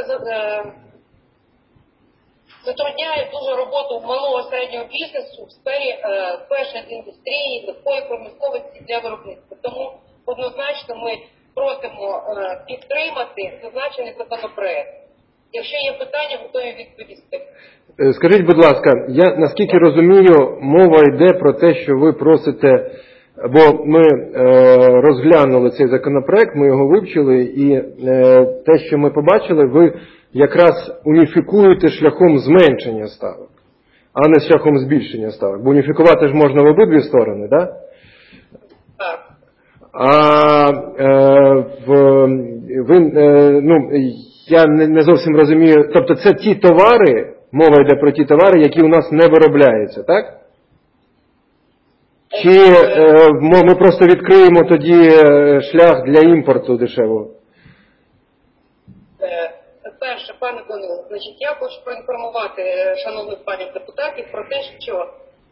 затрудняє дуже роботу малого і середнього бізнесу в сфері фешн-індустрії, легкої промисловості для виробництва. Тому однозначно ми просимо підтримати зазначений законопроект. Якщо є питання, готові відповісти. Скажіть, будь ласка, я наскільки розумію, мова йде про те, що ви просите, бо ми е, розглянули цей законопроект, ми його вивчили, і е, те, що ми побачили, ви якраз уніфікуєте шляхом зменшення ставок, а не шляхом збільшення ставок. Бо уніфікувати ж можна в обидві сторони, да? Так? А е, в, ви, е, ну, я не, не зовсім розумію, тобто це ті товари, мова йде про ті товари, які у нас не виробляються, так? Чи е, ми просто відкриємо тоді шлях для імпорту дешевого? Перше, пане Данило, значить, я хочу проінформувати шановних панів депутатів про те, що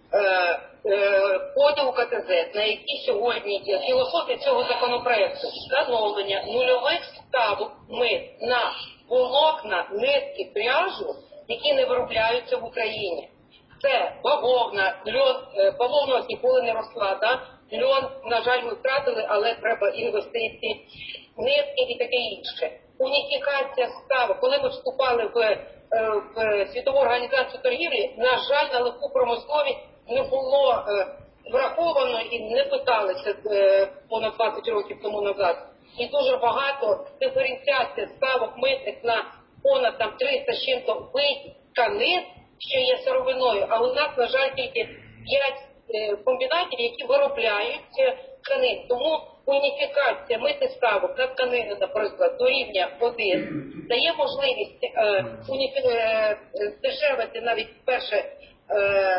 коди УКТЗ, на які сьогодні є філософія цього законопроекту, встановлення нульових ставок мит на волокна, нитки, пряжу, які не виробляються в Україні. Це бавовна, льон, бавовна ніколи не росла, да? Льон, на жаль, ми втратили, але треба інвестиції, нитки і таке інше. Уніфікація ставок. Коли ми вступали в, в Світову організацію торгівлі, на жаль, на легку промисловість не було враховано і не питалися понад двадцять років тому назад. І дуже багато диференціація ставок митних на понад там триста з чим-то видів тканин, що є сировиною, а у нас, на жаль, тільки п'ять е, комбінатів, які виробляють е, тканин. Тому уніфікація митних ставок на тканини, наприклад, до рівня один дає можливість е, уніфі... е, здешевити навіть перше е,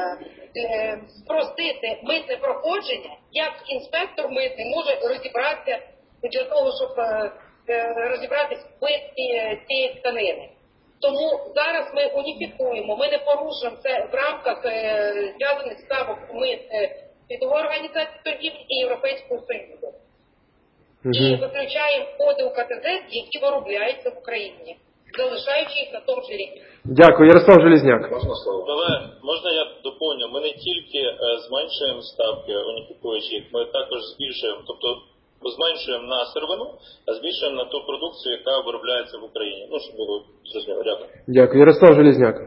е, спростити митне проходження, як інспектор митний може розібратися для того, щоб е, е, розібратися в митні цієї тканини. Тому зараз ми уніфікуємо, ми не порушуємо це в рамках е, зв'язаних ставок мит е, Світової організації торгівлі і Європейського Союзу. Угу. І виключаємо коди у ка те зет, які виробляються в Україні, залишаючи їх на тому ж рівні. Дякую. Ярослав Железняк. Можна слово? Але можна я доповню? Ми не тільки е, зменшуємо ставки уніфікуючих, ми також збільшуємо, тобто зменшуємо на сировину, а збільшуємо на ту продукцію, яка виробляється в Україні. Ну, щоб було зрозуміло. Дякую. Дякую. Ярослав Железняк.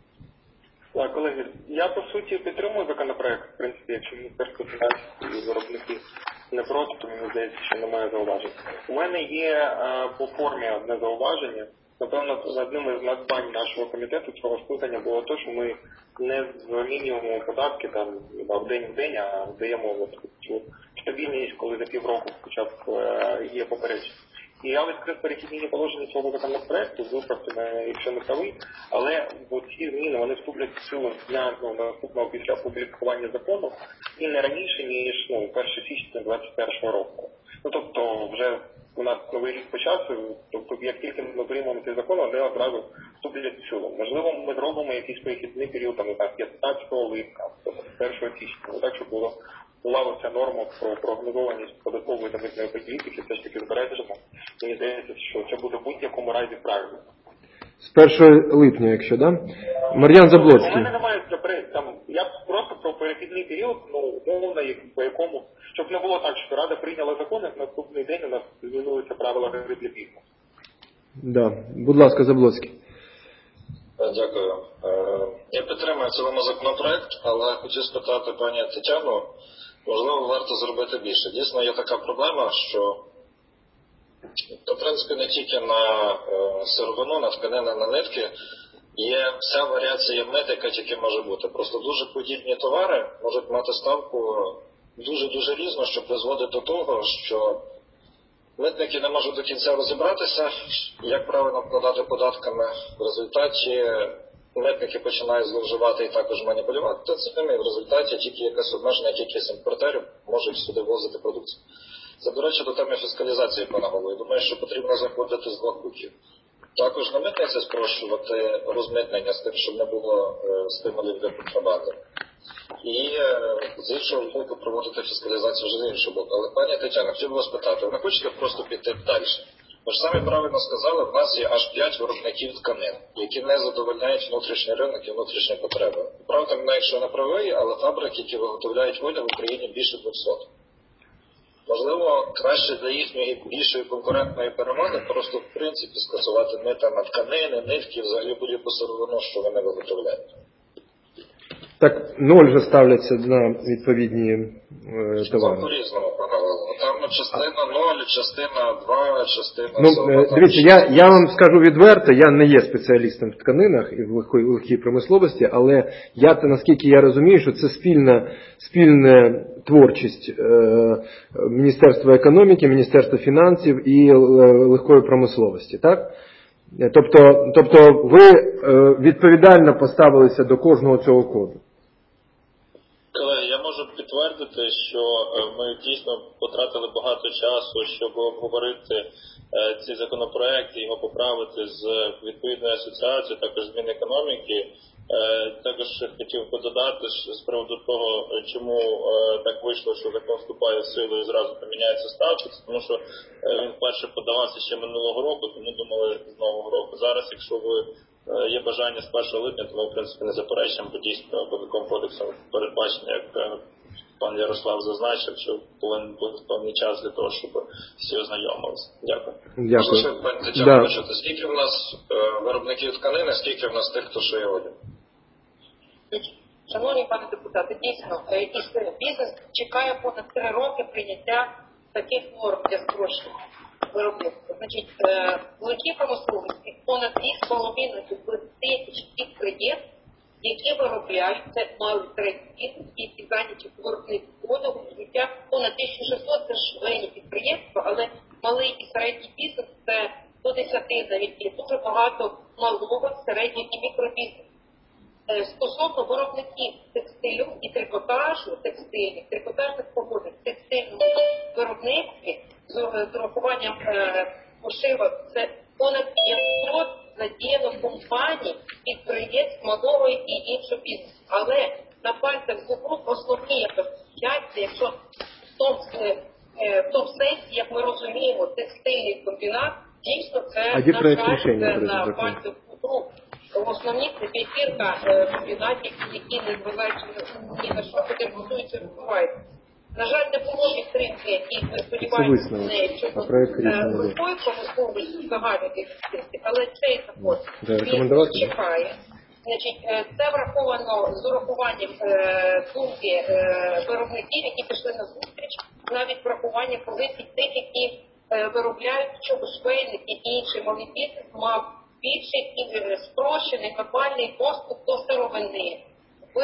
Так, колеги, я по суті підтримую законопроект, в принципі, якщо Міністерство фінансів і виробники не проти, то мені здається, що немає зауважень. У мене є е, по формі одне зауваження. Напевно, одним із надбань нашого комітету цього скликання було те, що ми не змінюємо податки там в день в день, а даємо от цю стабільність, коли за півроку хоча б е, є попередження. І я відкрив перехідні положення цього законопроекту, виправте мене, якщо не правий, але ці зміни, вони вступлять в силу з дня ну, наступного після опублікування закону і не раніше, ніж ну, перше січня двадцять першого року. Ну, тобто, вже у нас новий рік почався, тобто, як тільки ми приймемо цей закон, вони одразу вступлять в силу. Можливо, ми зробимо якийсь перехідний період, там, п'ятнадцятого липня, тобто першого січня, так, щоб було була ця норма про прогнозованість податкової та митної політики, все ж таки збережемо. Мені здається, що це буде в будь-якому разі правильно. З першого липня, якщо, да? Мар'ян Заблоцький. У мене немає заперечень. Там я просто про перехідний період, ну, умовно, по якому, щоб не було так, що Рада прийняла закон, а наступний день у нас змінилися правила гри для бізнесу. Да. Будь ласка, Заблоцький. Дякую. Я підтримую в цілому законопроект, але хочу спитати пані Тетяну, можливо, варто зробити більше. Дійсно, є така проблема, що, в принципі, не тільки на сировину, на тканини, на нитки, є вся варіація мит, яка тільки може бути. Просто дуже подібні товари можуть мати ставку дуже-дуже різну, що призводить до того, що митники не можуть до кінця розібратися, як правильно вкладати податками. В результаті митники починають зловживати і також маніпулювати цінами, і в результаті тільки якась обмежена кількість імпортерів можуть сюди возити продукцію. Це, до речі, до теми фіскалізації, пане голово. Думаю, що потрібно заходити з двох боків. Також на митниці спрощувати розмитнення з тим, щоб не було е, стимулів для контрабанди. І е, з іншого боку проводити фіскалізацію вже з іншого боку. Але, пані Тетяна, хотів би вас питати, ви не хочете просто піти далі? Ви ж самі правильно сказали, в нас є аж п'ять виробників тканин, які не задовольняють внутрішній ринок і внутрішні потреби. Правда, мене, якщо не правий, але фабрики, які виготовляють одяг в Україні, більше двохсот. Можливо, краще для їхньої більшої конкурентної перемоги просто, в принципі, скасувати мита на тканини, нитки, взагалі будь-яку сировину, що вони виготовляють. Так, ноль вже ставляться на відповідні е, товари. Це по-різному, пане голово. Там частина ноль, частина два, частина... Ну, е, дивіться, я, я вам скажу відверто, я не є спеціалістом в тканинах і в легкій, легкій промисловості, але я, наскільки я розумію, що це спільна, спільна творчість е, Міністерства економіки, Міністерства фінансів і е, легкої промисловості, так? Тобто, тобто ви е, відповідально поставилися до кожного цього коду. Колеги, я можу підтвердити, що ми дійсно потратили багато часу, щоб обговорити ці законопроекти, його поправити з відповідною асоціацією, також з Мінекономіки. Також хотів би додати з приводу того, чому так вийшло, що закон вступає в силу і зразу поміняється статус, тому що він вперше подавався ще минулого року, тому думали з нового року. Зараз, якщо ви є бажання з першого липня, то ми, в принципі, не заперечуємо, бо дійсно Податковим кодексом передбачено, як пан Ярослав зазначив, що повинен бути певний час для того, щоб всі ознайомилися. Дякую. Дякую. Пані Тетяно, да. Скільки в нас е, виробників тканини, скільки в нас тих, хто шиє одяг? Шановні пане депутати, дійсно, бізнес чекає понад три роки прийняття таких норм для спрощення. виробництва. Значить, великі промисловості понад дві з половиною тисяч підприємств, які виробляють, це малий середній бізнес, які зайняті в виробництві одягу, взуття, понад тисяча шістсот це швейні підприємства, але малий і середній бізнес це до десяти навіть є дуже багато малого, середнього і мікробізнесу. Стосовно виробників текстилю і трикотажу, текстильних, трикотажних погодних, текстильного виробництві з урахуванням пошивок, це понад п'ятсот задіяно компаній, підприємств малого і іншого бізнесу. Але на пальцях двох рук основні асоціації, якщо в тому, в тому сенсі, як ми розуміємо, текстильний комбінат, дійсно це, на жаль, на пальцях двох рук. Основні це п'ятірка комбінатів, які не зважаючи ні на що, потім готуються і розвиваються. На жаль, не було підтримки, які ми сподіваємося не щодо легкої промисловості загальної ефективності, але цей закон він чекає. Значить, це враховано з урахуванням думки виробників, які пішли на зустріч, навіть врахування позицій тих, які виробляють, щоб швейник і інший малий бізнес мав більший і спрощений нормальний доступ до сировини в,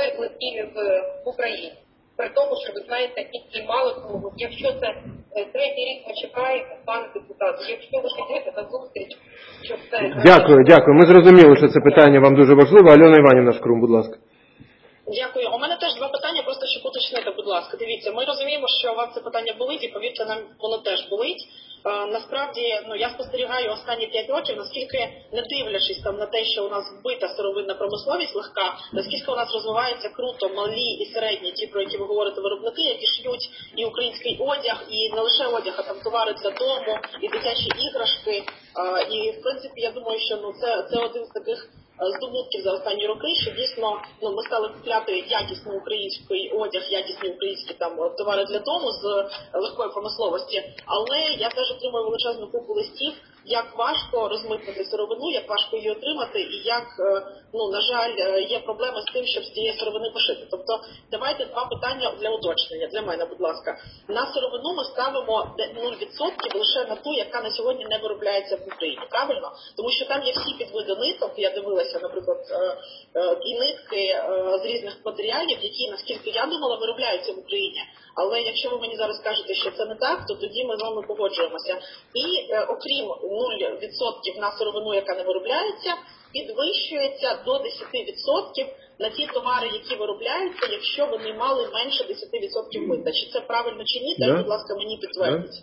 в Україні. При тому, що ви знаєте, і мало того, якщо це третій рік ми чекаємо, пане депутат, якщо ви підете на зустріч, щоб це... Дякую, дякую. Ми зрозуміли, що це питання вам дуже важливе. Альона Іванівна Шкрум, будь ласка. Дякую. У мене теж два питання, просто щоб уточнити, будь ласка. Дивіться, ми розуміємо, що у вас це питання болить, і повірте, нам воно теж болить. А, насправді, ну, я спостерігаю останні п'ять років, наскільки, не дивлячись там на те, що у нас вбита сировинна промисловість легка, наскільки у нас розвиваються круто малі і середні, ті, про які ви говорите, виробники, які шьють і український одяг, і не лише одяг, а там товари для дому, і дитячі іграшки. А, і, в принципі, я думаю, що ну, це, це один з таких здобутків за останні роки, що дійсно ну, ми стали купляти якісний український одяг, якісні українські там товари для дому з легкої промисловості. Але я теж отримую величезну купу листів, як важко розмитнити сировину, як важко її отримати, і як, ну, на жаль, є проблеми з тим, щоб з цієї сировини пошити. Тобто, давайте два питання для уточнення, для мене, будь ласка. На сировину ми ставимо нуль відсотків лише на ту, яка на сьогодні не виробляється в Україні, правильно? Тому що там є всі підвиди ниток, я дивилася, наприклад, і нитки з різних матеріалів, які, наскільки я думала, виробляються в Україні. Але якщо ви мені зараз кажете, що це не так, то тоді ми з вами погоджуємося. І окрім нуль відсотків на сировину, яка не виробляється, підвищується до десять відсотків на ті товари, які виробляються, якщо вони мали менше десять відсотків мита. Чи це правильно чи ні? Теж, будь ласка, мені підтвердіть.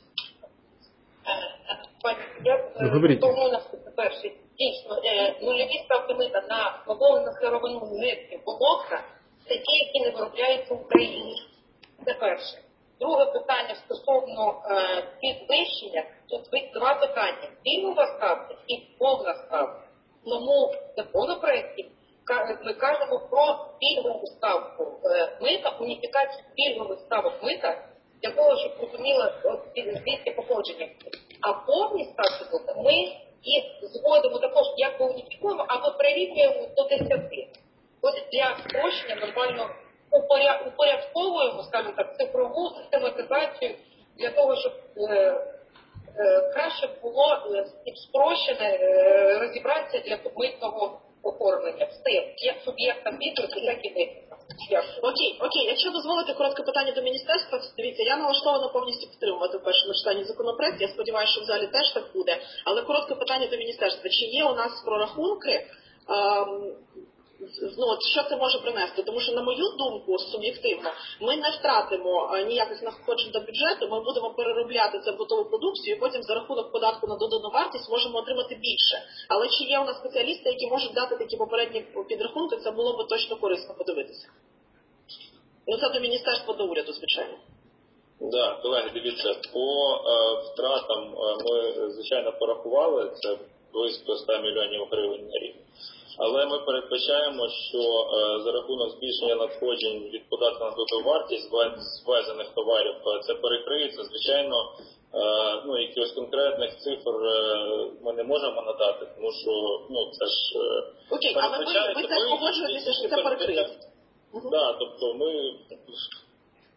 Я тому наступне перший. Дійсно, нульові ставки мита на бавовну сировину нитки волокна – це ті, які не виробляються в Україні. Це перше. Друге питання стосовно е, підвищення. Тут два питання. Пільгова ставка і повна ставка. Тому в законопроекті ми кажемо про пільгову ставку е, мита, уніфікацію пільгових ставок мита, для того, щоб розуміла звідки походження. А повні ставки мита ми їх зводимо також як уніфікуємо, або прирівнюємо до десяти. Ось для спрощення нормально упорядковуємо, скажімо так, цифрову систематизацію для того, щоб е, е, краще було е, спрощене е, розібратися для митного оформлення. Все, як суб'єктам бізнесу, так і митника. Окей, окей, якщо дозволите коротке питання до міністерства, дивіться, я налаштована повністю підтримувати в першому читанні законопроект, я сподіваюся, що в залі теж так буде, але коротке питання до міністерства, чи є у нас прорахунки, ем, ну, от, що це може принести? Тому що, на мою думку, суб'єктивно, ми не втратимо ніяких надходжень до бюджету, ми будемо переробляти це в готову продукцію і потім за рахунок податку на додану вартість можемо отримати більше. Але чи є у нас спеціалісти, які можуть дати такі попередні підрахунки, це було б точно корисно подивитися. Ну, це до міністерства, до уряду, звичайно. Так, да, колеги, дивіться, по е, втратам е, ми, звичайно, порахували, це близько ста мільйонів гривень на рік. Але ми передбачаємо, що е, за рахунок збільшення надходжень від податку на додану вартість з ввезених товарів це перекриється. Звичайно, е, ну, якихось конкретних цифр е, ми не можемо надати, тому що ну, це ж... Е, Окей, але ви, ви теж погоджуєтеся, що це перекриється? Так, да, тобто ми...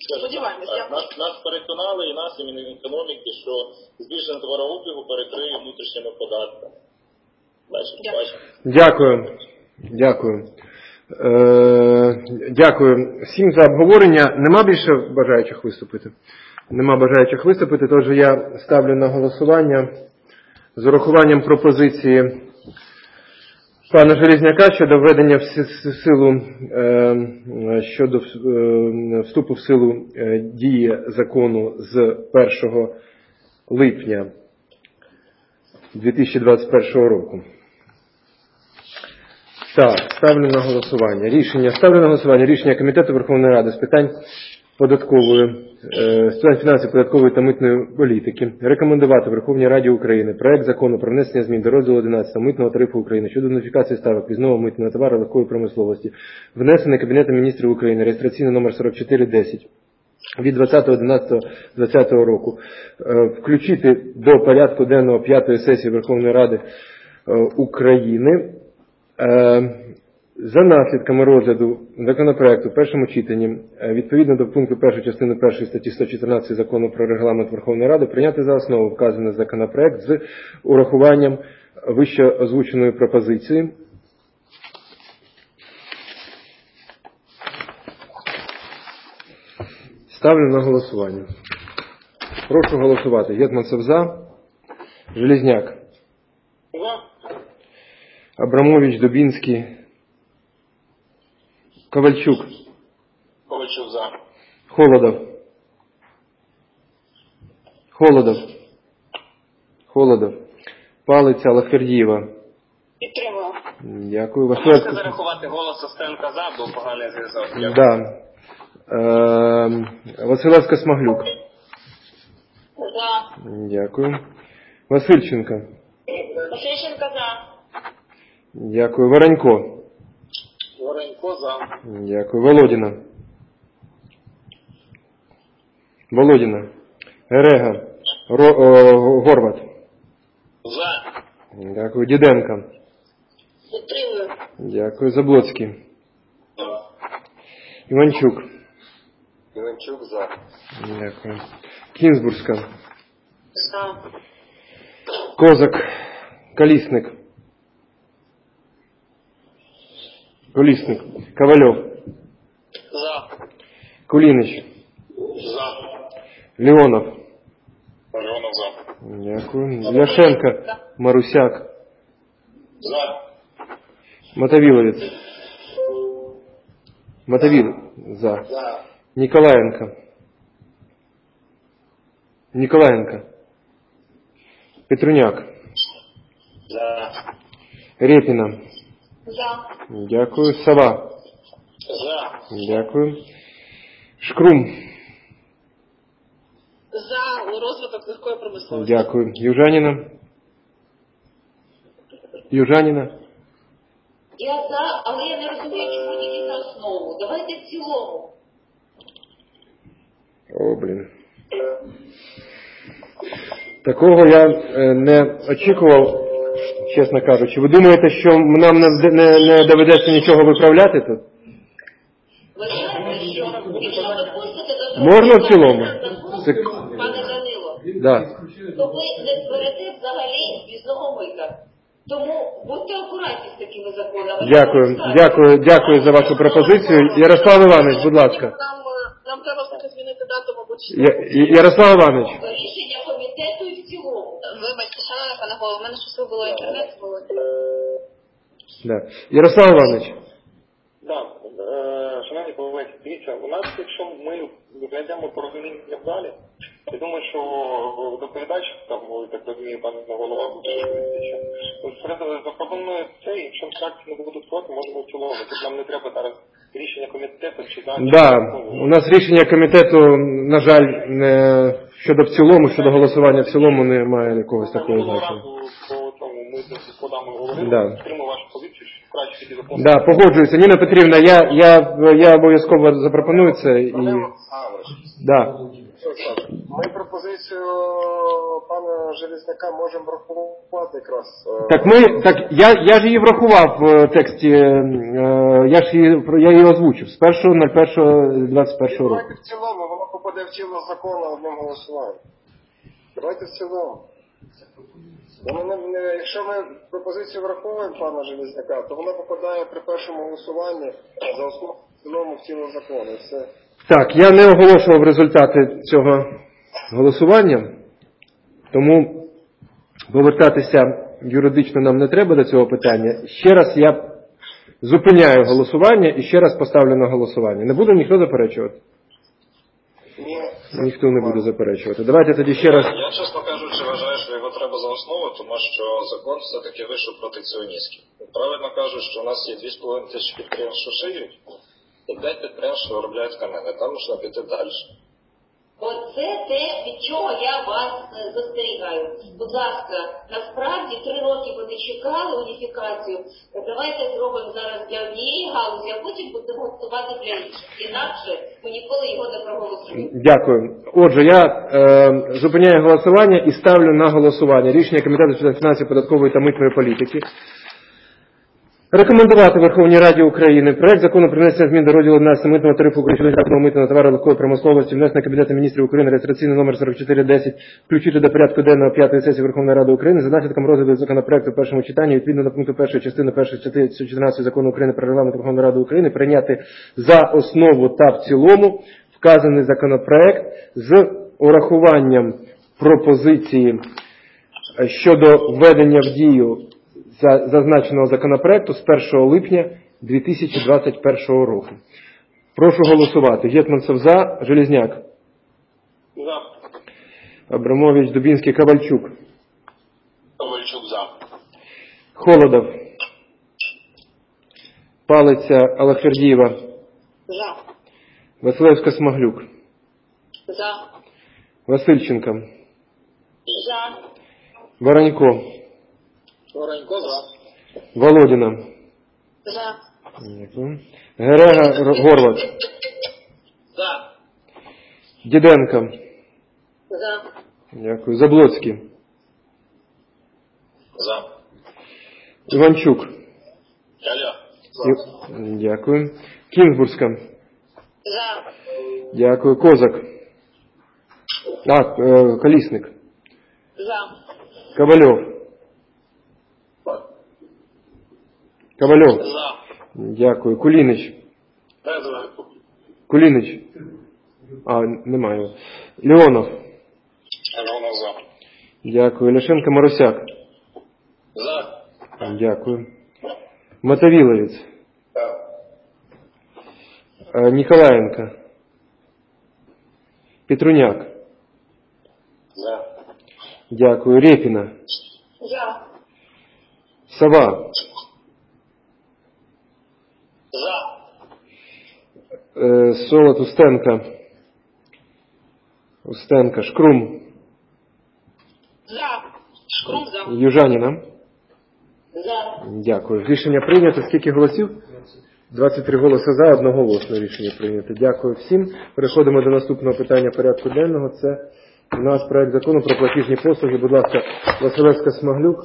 Сподіваємось, Нас, дякую. нас переконали і нас, і Мінекономіки, що збільшення товарообігу перекриє внутрішніми податками. Бачимо, бачимо. Дякую. Дякую. Е, дякую всім за обговорення. Нема більше бажаючих виступити? Нема бажаючих виступити, тож я ставлю на голосування з урахуванням пропозиції пана Железняка щодо введення в силу, щодо вступу в силу дії закону з першого липня дві тисячі двадцять першого року. Так, ставлю на голосування. Рішення, ставлю на голосування рішення Комітету Верховної Ради з питань податкової, з питань фінансів, податкової та митної політики рекомендувати Верховній Раді України проект закону про внесення змін до розділу одинадцятого Митного тарифу України щодо уніфікації ставок ввізного мита на товари легкої промисловості, внесений Кабінетом Міністрів України, реєстраційний номер сорок чотири десять від двадцятого одинадцятого двадцятого року, включити до порядку денного п'ятої сесії Верховної Ради України за наслідками розгляду законопроекту в першому читанні, відповідно до пункту першої частини першої статті сто чотирнадцять Закону про регламент Верховної Ради, прийняти за основу вказаний законопроект з урахуванням вище озвученої пропозиції. Ставлю на голосування. Прошу голосувати. Гетманцев за. Железняк. Абрамович, Дубінський. Ковальчук. Ковальчук за. Холодов. Холодов. Холодов. Палиця, Лахвердієва. Підтримую. Дякую. Можете Василенко. зарахувати голос Остенка за, бо поганий зв'язок. Дякую. Да. Е, Василевська, Смаглюк. За. Дякую. Васильченко. Васильченко за. Дякую. Воронько. Воронько за. Дякую. Володіна. Володіна. Герега. Ро, о, Горват. За. Дякую. Діденко. Підтримую. Дякую. Заблоцький. Іванчук. Іванчук за. Дякую. Кінзбурська. За. Козак. Колісник. Колісник. Ковальов. За. Кулінич. За. Леонов. Леонов за. Дякую. Ляшенко. Марусяк. За. Мотовиловець. Мотовил. За. За. Николаенко. Николаенко. Петруняк. За. Репіна. За. Дякую. Сова. За. Дякую. Шкрум. За розвиток легкої промисловості. Дякую. Южаніна. Южаніна. Я за, але я не розумію, чому тільки за основу. Давайте в цілому. О, блін. Такого я е, не очікував, чесно кажучи. Ви думаєте, що нам не, не, не доведеться нічого виправляти тут? Ви знаєте, що якщо ви пустите до Можна в цілому? Це... пане Данило, Да. то ви не зберете взагалі ввізного мита. Тому будьте акуратні з такими законами. Дякую, дякую, дякую за вашу пропозицію. Ярослав Іванович, будь ласка. Нам, нам треба все змінити дату, мабуть. Я, Ярослав Іванович. Рішення комітету і в цілому. Вибачте, шановний пане голово, в мене щось вибило інтернет. Да. Ярослав Іванович. Так, е, шановні колеги, дивіться, у нас, якщо ми знайдемо порозуміння в далі, я думаю, що доповідач, там, так розумію, пане голова, запропонує це, і якщо фракції не будуть проти, можемо в цілому. Тут нам не треба зараз рішення комітету чи далі. Да, у нас рішення комітету, на жаль, не щодо в цілому, щодо голосування в цілому немає якогось такого значення. По цьому ми з подами говорили, Да. підтримую вашу позицію, що краще ті закони. Да, погоджуюся. Ніна Петрівна, я, я, я обов'язково запропоную це і... Да. Ми пропозицію пана Железняка можемо врахувати якраз. Так ми, так я, я ж її врахував в тексті е, я ж її, я її озвучив з першого на першого двадцять першого року. Давайте в цілому, воно попаде в тіло закону одним голосуванням. Давайте в цілому. Воно не, не, якщо ми пропозицію враховуємо пана Железняка, то воно попадає при першому голосуванні за основу в цілому в тіло закону. Все. Так, я не оголошував результати цього голосування, тому повертатися юридично нам не треба до цього питання. Ще раз я зупиняю голосування і ще раз поставлю на голосування. Не буде ніхто заперечувати? Ні. Ніхто не буде заперечувати. Давайте тоді ще раз. Я, чесно кажучи, вважаю, що його треба за основу, тому що закон все-таки вийшов протекціоністський. Правильно кажуть, що у нас є дві з половиною тисячі підприємств, що шиють, і п'ять підприємств, що виробляють тканини. Там можна піти далі. Оце те, від чого я вас е, застерігаю. Будь ласка, насправді три роки вони чекали уніфікацію. Давайте зробимо зараз для однієї галузі, а потім будемо готувати для інших. Інакше ми ніколи його не проголосуємо. Дякую. Отже, я е, зупиняю голосування і ставлю на голосування рішення Комітету з питань фінансів, податкової та митної політики. Рекомендувати Верховній Раді України проект закону про внесення змін до розділу одинадцять митного тарифу України щодо штрафного мита на товари легкої промисловості, внесення Кабінету міністрів України реєстраційний номер сорок чотири десять, включити до порядку денного п'ятої сесії Верховної Ради України за наслідком розгляду законопроекту в першому читанні відповідно до пункту першої частини першої статті чотирнадцять Закону України про регламент Верховної Ради України прийняти за основу та в цілому вказаний законопроект з урахуванням пропозиції щодо введення в дію зазначеного законопроекту з першого липня дві тисячі двадцять першого року. Прошу голосувати. Гетманцев за. Железняк. За. Абрамович, Дубінський, Ковальчук. Ковальчук за. Холодов. Палиця, Аллахвердієва. За. Василевська, Смаглюк. За. Васильченко. За. Воронько. Воронько за. Володіна. За. Дякую. Герега, Р- Горват. За. Діденко. За. Дякую. Заблоцький. За. Іванчук. Алло. І- Дякую. Кінгбурська. За. Дякую. Козак. А, е, Колісник. За. Ковальов. Ковальов. За. Дякую. Кулінич. За. Кулінич. А, немає. Леонов. Альона за. Дякую. Ляшенко, Марусяк. За. Дякую. Мотовиловець. Так. Е, Ніколаєнко. Петруняк. За. Дякую. Рєпіна. За. Сова. За. Е, Солод, Устенко. Устенко. Шкрум. За. Шкрум за. Южаніна. За. Дякую. Рішення прийнято. Скільки голосів? двадцять три голоси за, одноголосно рішення прийнято. Дякую всім. Переходимо до наступного питання порядку денного. Це у нас проект закону про платіжні послуги. Будь ласка, Василевська, Смаглюк.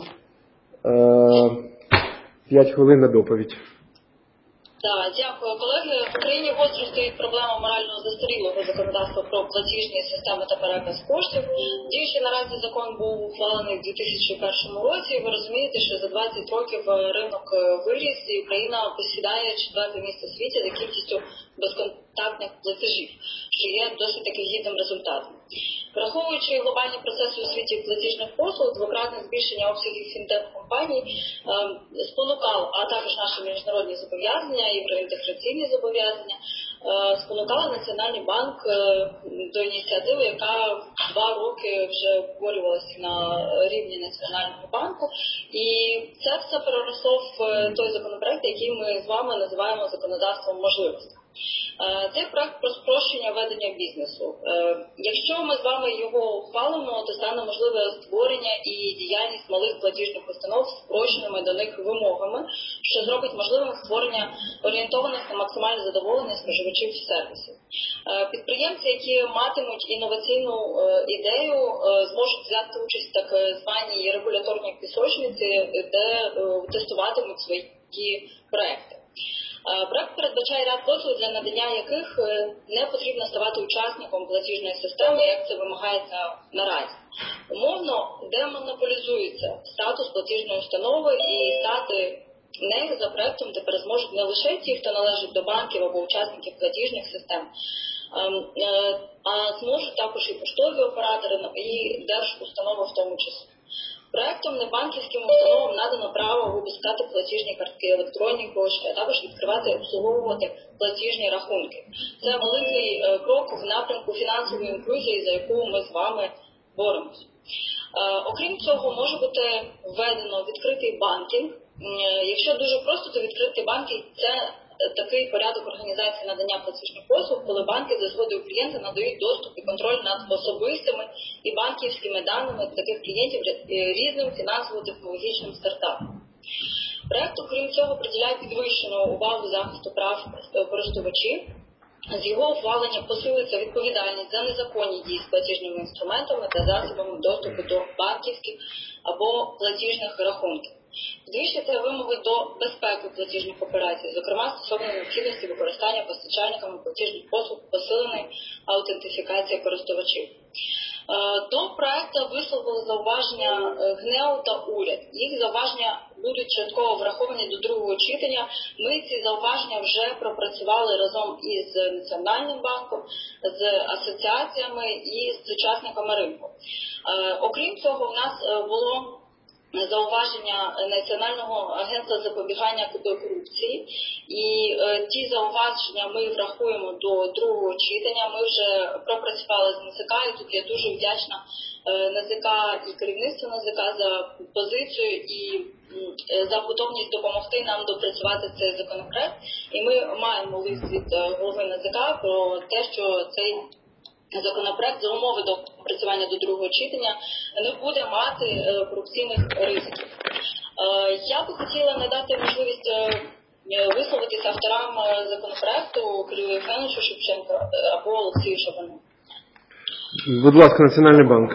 П'ять хвилин на доповідь. Так, дякую, колеги. В Україні гостро стоїть проблема морально застарілого законодавства про платіжні системи та переказ коштів. Діючий наразі закон був ухвалений в дві тисячі першому році. Ви розумієте, що за двадцять років ринок виріс і Україна посідає четверте місце в світі за кількістю безконтактних платежів, що є досить таки гідним результатом. Враховуючи глобальні процеси у світі платіжних послуг, двократне збільшення обсягів фінтех-компаній е, спонукало, а також наші міжнародні зобов'язання, євроінтеграційні зобов'язання, е, спонукали Національний банк е, до ініціативи, яка два роки вже обговорювалася на рівні Національного банку. І це все переросло в той законопроект, який ми з вами називаємо законодавством можливостей. Це проект про спрощення ведення бізнесу. Якщо ми з вами його ухвалимо, то стане можливе створення і діяльність малих платіжних установ з спрощеними до них вимогами, що зробить можливим створення орієнтованих на максимальне задоволення споживачів сервісів. Підприємці, які матимуть інноваційну ідею, зможуть взяти участь в так званій регуляторній пісочниці, де тестуватимуть свої проекти. Проект передбачає ряд послуг, для надання яких не потрібно ставати учасником платіжної системи, як це вимагається наразі. Умовно демонополізується статус платіжної установи, і стати нею за проектом тепер зможуть не лише ті, хто належить до банків або учасників платіжних систем, а зможуть також і поштові оператори, і держустанови в тому числі. Проектом небанківським установам надано право випускати платіжні картки, електронні гроші, а також відкривати і обслуговувати платіжні рахунки. Це великий крок в напрямку фінансової інклюзії, за яку ми з вами боремося. Окрім цього, може бути введено відкритий банкінг. Якщо дуже просто, то відкритий банкінг – це такий порядок організації надання платіжних послуг, коли банки за згодою клієнта надають доступ і контроль над особистими і банківськими даними таких клієнтів різним фінансово-технологічним стартапам. Проект, окрім цього, приділяє підвищену увагу захисту прав користувачів. З його ухвалення посилиться відповідальність за незаконні дії з платіжними інструментами та засобами доступу до банківських або платіжних рахунків. Підвищуються вимоги до безпеки платіжних операцій, зокрема стосовно необхідності використання постачальниками платіжних послуг посиленої аутентифікації користувачів. До проекту висловили зауваження ГНЕУ та уряд. Їх зауваження будуть частково враховані до другого читання. Ми ці зауваження вже пропрацювали разом із Національним банком, з асоціаціями і з учасниками ринку. Окрім цього, в нас було зауваження Національного агентства запобігання корупції, і е, ті зауваження ми врахуємо до другого читання. Ми вже пропрацювали з НАЗК, і тут я дуже вдячна е, НАЗК і керівництву НАЗК за позицію і е, за готовність допомогти нам допрацювати цей законопроект. І ми маємо лист від голови НАЗК про те, що цей законопроект за умови до опрацювання до другого читання не буде мати корупційних ризиків. Я би хотіла надати можливість висловитися авторам законопроекту Кирилу Євгеновичу Шевченко або Олексію Шабану. Будь ласка, Національний банк.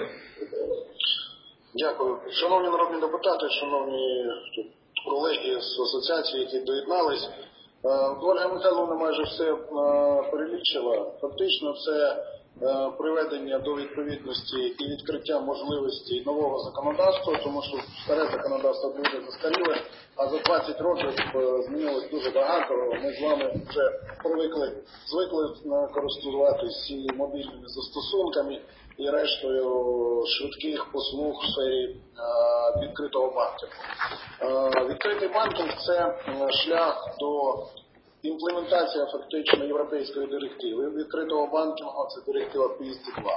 Дякую. Шановні народні депутати, шановні колеги з асоціації, які доєднались, Ольга Михайловна майже все перелічила. Фактично це приведення до відповідності і відкриття можливості нового законодавства, тому що старе законодавство дуже застаріле, а за двадцять років змінилось дуже багато. Ми з вами вже привикли, звикли користуватися і мобільними застосунками, і рештою швидких послуг в сфері відкритого банкінгу. Відкритий банкінг – це шлях до імплементація фактично європейської директиви відкритого банкінгу, це директива двісті два.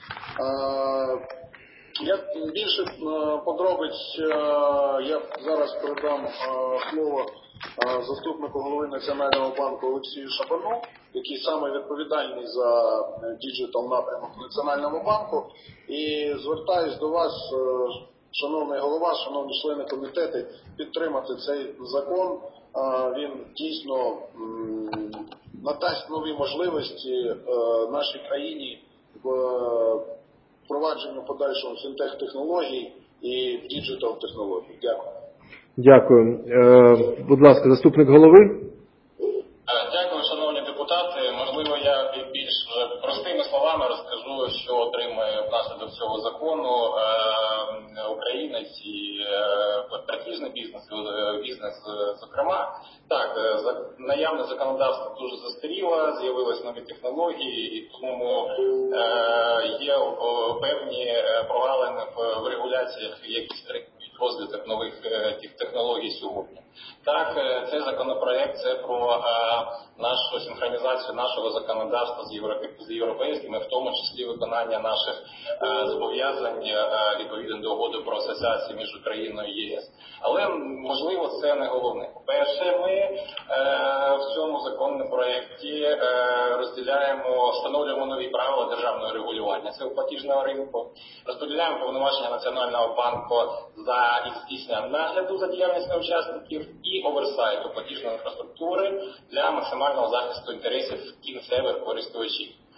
Я більше подробиць я зараз передам слово заступнику голови Національного банку Олексію Шабану, який саме відповідальний за діджитал напрямок в Національному банку. І звертаюсь до вас, шановний голова, шановні члени комітету, підтримати цей закон. Він дійсно надасть нові можливості нашій країні в впровадженню подальшому фінтех-технологій і діджитал-технологій. Дякую. Дякую. Будь ласка, заступник голови. Дякую, шановні депутати. Можливо, я більш простими словами розкажу, що отримує внаслідок цього закону українець і платіжний бізнес, бізнес зокрема. Так, наявне законодавство дуже застаріло, з'явились нові технології, і тому є певні прогалини в регуляціях, які стримують розвиток нових технологій сьогодні. Так, цей законопроект – це про нашу синхронізацію нашого законодавства з європейськими, в тому числі виконання наших зобов'язань відповідно до угоди про асоціацію між Україною і ЄС. Але, можливо, це не головне. По-перше, ми в цьому законному проєкті розділяємо, встановлюємо нові правила державного регулювання цього платіжного ринку, розподіляємо повноваження Національного банку за здійснення нагляду за діяльністю учасників і оверсайту платіжної інфраструктури для максимального захисту інтересів кінцевих користувачів.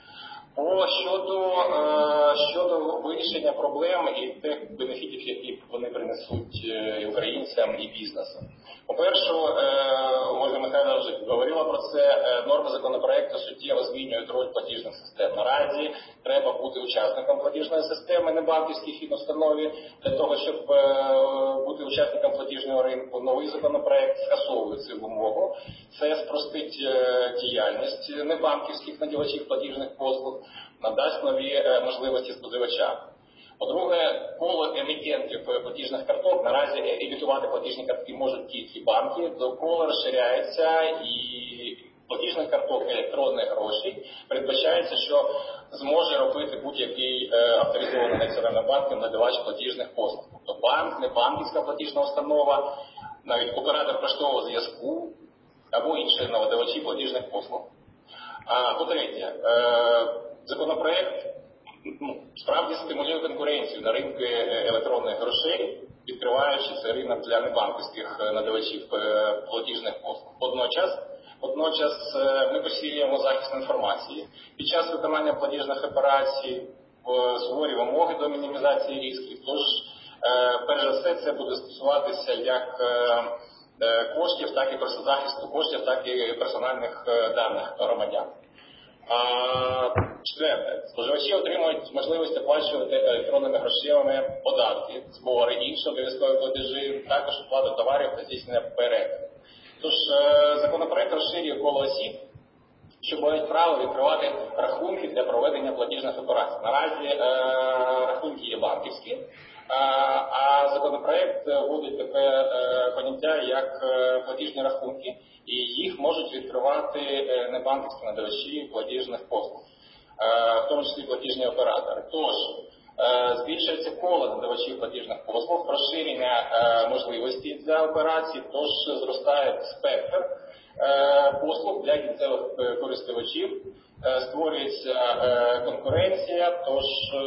О, щодо, е, щодо вирішення проблем і тих бенефітів, які вони принесуть і українцям, і бізнесу. По-перше, Ольга Михайловна вже говорила про це, норми законопроекту суттєво змінюють роль платіжних систем. Наразі треба бути учасником платіжної системи, не банківській фінустанові, для того, щоб бути учасником платіжного ринку. Новий законопроект скасовує цю вимогу. Це спростить діяльність небанківських надавачів платіжних послуг, надасть нові можливості споживачам. По-друге, коло емітентів платіжних карток, наразі емітувати платіжні картки можуть тільки банки, до кола розширяється і платіжних карток електронних грошей передбачається, що зможе робити будь-який авторизований національним банком надавач платіжних послуг. Тобто банк, не банківська платіжна установа, навіть оператор поштового зв'язку або інші надавачі платіжних послуг. А по-третє, законопроект Ну, справді стимулює конкуренцію на ринку електронних грошей, відкриваючи цей ринок для небанківських надавачів платіжних послуг. Водночас, водночас ми посилюємо захист інформації. Під час виконання платіжних операцій суворі вимоги до мінімізації ризиків. Тож, перш за все, це буде стосуватися як коштів, так і захисту коштів, так і персональних даних громадян. Четверте. Споживачі отримують можливість оплачувати електронними грошима податки, збори, інші обов'язкові платежі, також оплату товарів та здійснення переказів. Тож законопроект розширює коло осіб, що мають право відкривати рахунки для проведення платіжних операцій. Наразі е, рахунки є банківські, е, а законопроект вводить таке е, поняття, як е, платіжні рахунки, і їх можуть відкривати е, небанківські надавачі платіжних послуг, е, в тому числі платіжні оператори. Тож, е, збільшується коло надавачів платіжних послуг, розширення е, можливостей для операцій, тож зростає спектр послуг для кінцевих користувачів, створюється конкуренція, тож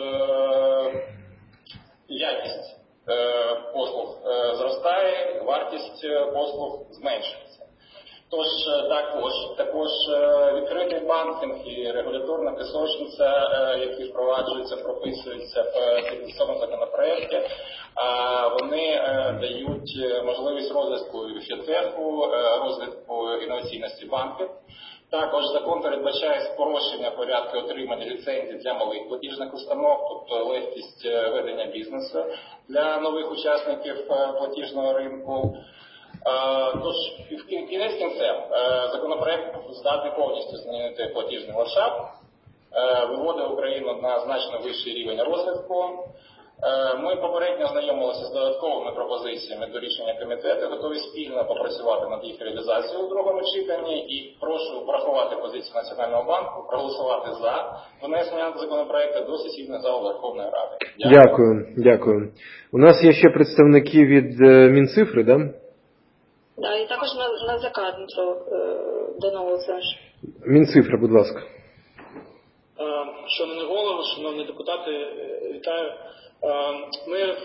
якість послуг зростає, вартість послуг зменшується. Тож також, також відкритий банкінг і регуляторна пісочниця, які впроваджуються, прописуються в цьому законопроекті, вони дають можливість розвитку фінтеху, розвитку інноваційності банків. Також закон передбачає спрощення порядку отримання ліцензій для малих платіжних установ, тобто легкість ведення бізнесу для нових учасників платіжного ринку. Тож, кінець кінцем, законопроект здатний повністю змінити платіжний ландшафт, виводить Україну на значно вищий рівень розвитку. Ми попередньо знайомилися з додатковими пропозиціями до рішення комітету, готові спільно попрацювати над їх реалізацією у другому читанні і прошу врахувати позицію Національного банку, проголосувати за внесення законопроекту до сесійної зали Верховної Ради. Дякую. Дякую, дякую. У нас є ще представники від Мінцифри, так? Да? Да, і також на, на заказ, Дмитро Данило Олександрович. Мінцифра, будь ласка. Шановний голово, шановні депутати, вітаю. Ми,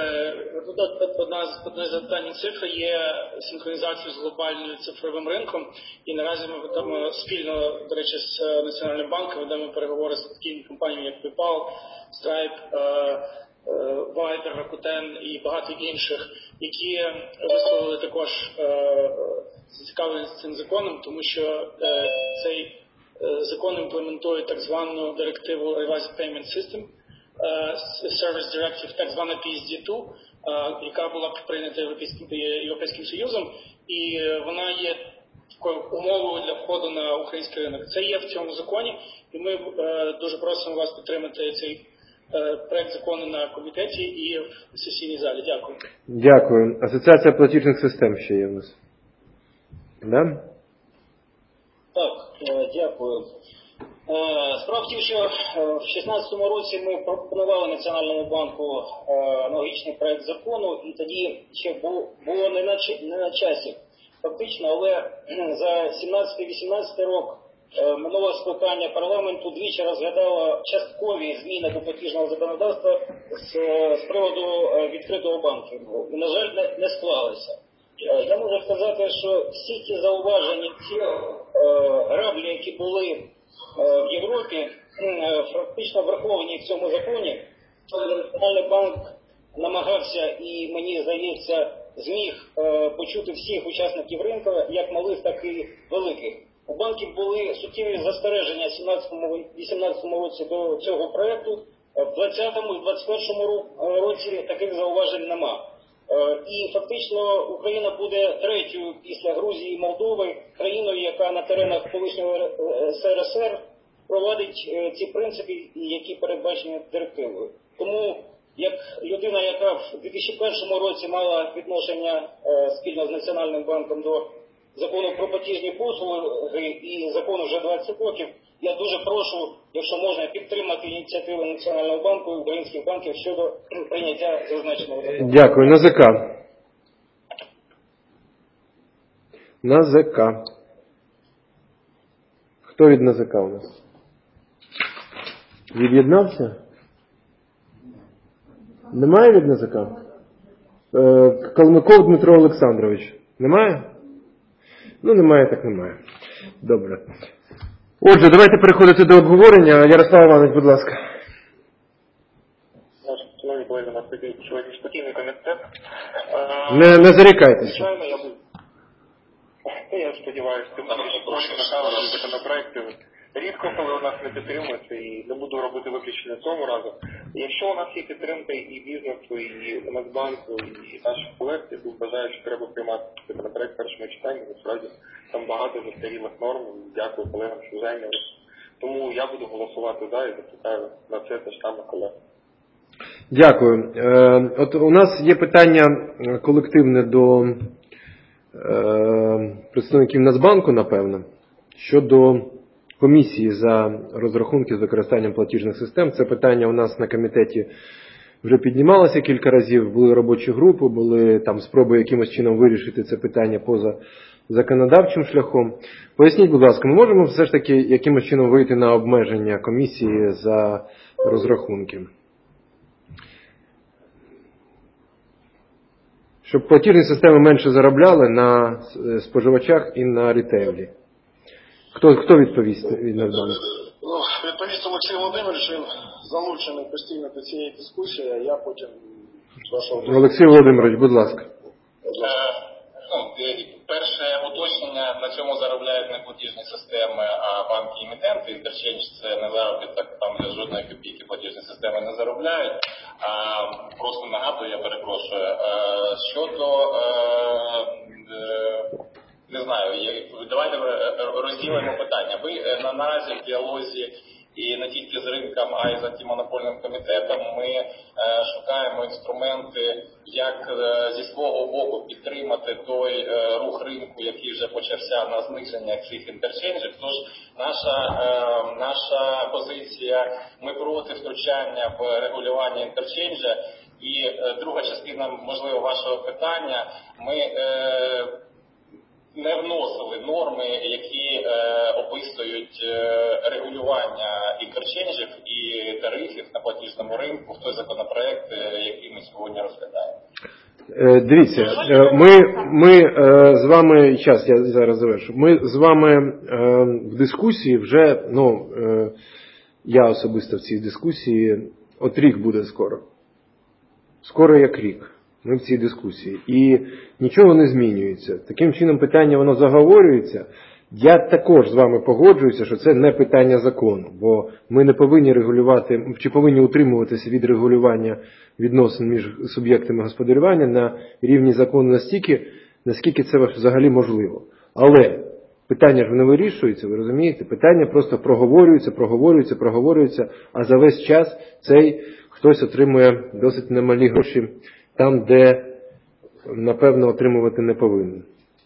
одна з, одне з завдань Мінцифри є синхронізація з глобальним цифровим ринком, і наразі ми ведемо спільно, до речі, з Національним банком, ведемо переговори з такими компаніями, як PayPal, Stripe, Viber, Rakuten і багато інших, які висловили також зацікавленість цим законом, тому що цей закон імплементує так звану директиву Revised Payment System, Service Directive, так звана пі ес ді два, яка була прийнята Європейським, Європейським Союзом, і вона є такою умовою для входу на український ринок. Це є в цьому законі, і ми дуже просимо вас підтримати цей проект закону на комітеті і в сесійній залі. Дякую. Дякую. Асоціація платіжних систем ще є у нас. Да? Так, дякую. Справа в тім, що в дві тисячі шістнадцятому році ми пропонували Національному банку аналогічний проект закону, і тоді ще було не на, не на часі фактично, але за сімнадцятий-вісімнадцятий рок минулого скликання парламенту двічі розглядало часткові зміни до платіжного законодавства з, з приводу відкритого банкінгу. І, на жаль, не, не склалося. Я можу сказати, що всі ті зауваження, ті е, граблі, які були в Європі, фактично враховані в цьому законі. Національний банк намагався і, мені здається, зміг почути всіх учасників ринку, як малих, так і великих. У банків були суттєві застереження в сімнадцятому-вісімнадцятому році до цього проєкту. В двадцятому і двадцять першому році таких зауважень нема. І фактично Україна буде третьою після Грузії і Молдови країною, яка на теренах колишнього ес ер ес ер провадить ці принципи, які передбачені директивою. Тому як людина, яка в дві тисячі першому році мала відношення спільно з Національним банком до закону про платіжні послуги і закону вже двадцять років, я дуже прошу, якщо можна, підтримати ініціативи Національного банку і українських банків щодо прийняття зазначеного закону. Дякую. НАЗК. НАЗК. Хто від НАЗК у нас? Від'єднався? Немає від НАЗК? Калмиков Дмитро Олександрович. Немає? Ну, немає, так немає. Добре. Отже, давайте переходити до обговорення. Ярослав Іванович, будь ласка. Шановні колеги, у нас такий сьогодні спокійний комітет. Не, не зарікайтеся. Звичайно, я буду. Я сподіваюся, тим більше наказаних законопроєктів рідко, коли у нас не підтримується, і не буду робити виключення цього разу. Якщо у нас є підтримка і бізнесу, і Нацбанку, і наших колег, я вважаю, що треба приймати законопроект в першому читанні, насправді там багато застарілих норм, дякую колегам, що зайнялися. Тому я буду голосувати за і закликаю на це теж саме колег. Дякую. Е, от у нас є питання колективне до е, представників Нацбанку, напевно, щодо комісії за розрахунки з використанням платіжних систем. Це питання у нас на комітеті вже піднімалося кілька разів, були робочі групи, були там спроби якимось чином вирішити це питання поза законодавчим шляхом. Поясніть, будь ласка, ми можемо все ж таки якимось чином вийти на обмеження комісії за розрахунки? Щоб платіжні системи менше заробляли на споживачах і на рітейлі. Хто, хто відповість від Нацбанку? Ну, відповість Олексій Володимирович, він залучений постійно до цієї дискусії, а я потім з вашого... Олексій Володимирович, будь ласка. Ну, перше уточнення, на цьому заробляють не платіжні системи, а банки-емітенти. Інтерчейндж – це не заробіток, там для жодної копійки платіжні системи не заробляють. А, просто нагадую, я перепрошую. А, щодо, а, не знаю, давайте розділимо питання. Ви наразі в діалозі і не тільки з ринком, а й з антимонопольним комітетом ми е, шукаємо інструменти, як е, зі свого боку підтримати той е, рух ринку, який вже почався на зниження цих інтерчейнджів. Тож наша, е, наша позиція, ми проти втручання в регулювання інтерчейнджа. І е, друга частина, можливо, вашого питання, ми е, не вносили норми, які е, описують е, регулювання інтерчейнджів і тарифів на платіжному ринку в той законопроект, е, який ми сьогодні розглядаємо. Е, дивіться, е, ми, ми е, з вами, час, я зараз завершу, ми з вами е, в дискусії вже, ну, е, я особисто в цій дискусії, от рік буде скоро. Скоро як рік. Ми в цій дискусії. І нічого не змінюється. Таким чином питання воно заговорюється. Я також з вами погоджуюся, що це не питання закону. Бо ми не повинні регулювати, чи повинні утримуватися від регулювання відносин між суб'єктами господарювання на рівні закону настільки, наскільки це взагалі можливо. Але питання ж не вирішується, ви розумієте? Питання просто проговорюється, проговорюється, проговорюється, а за весь час цей хтось отримує досить немалі гроші там, де, напевно, отримувати не повинен.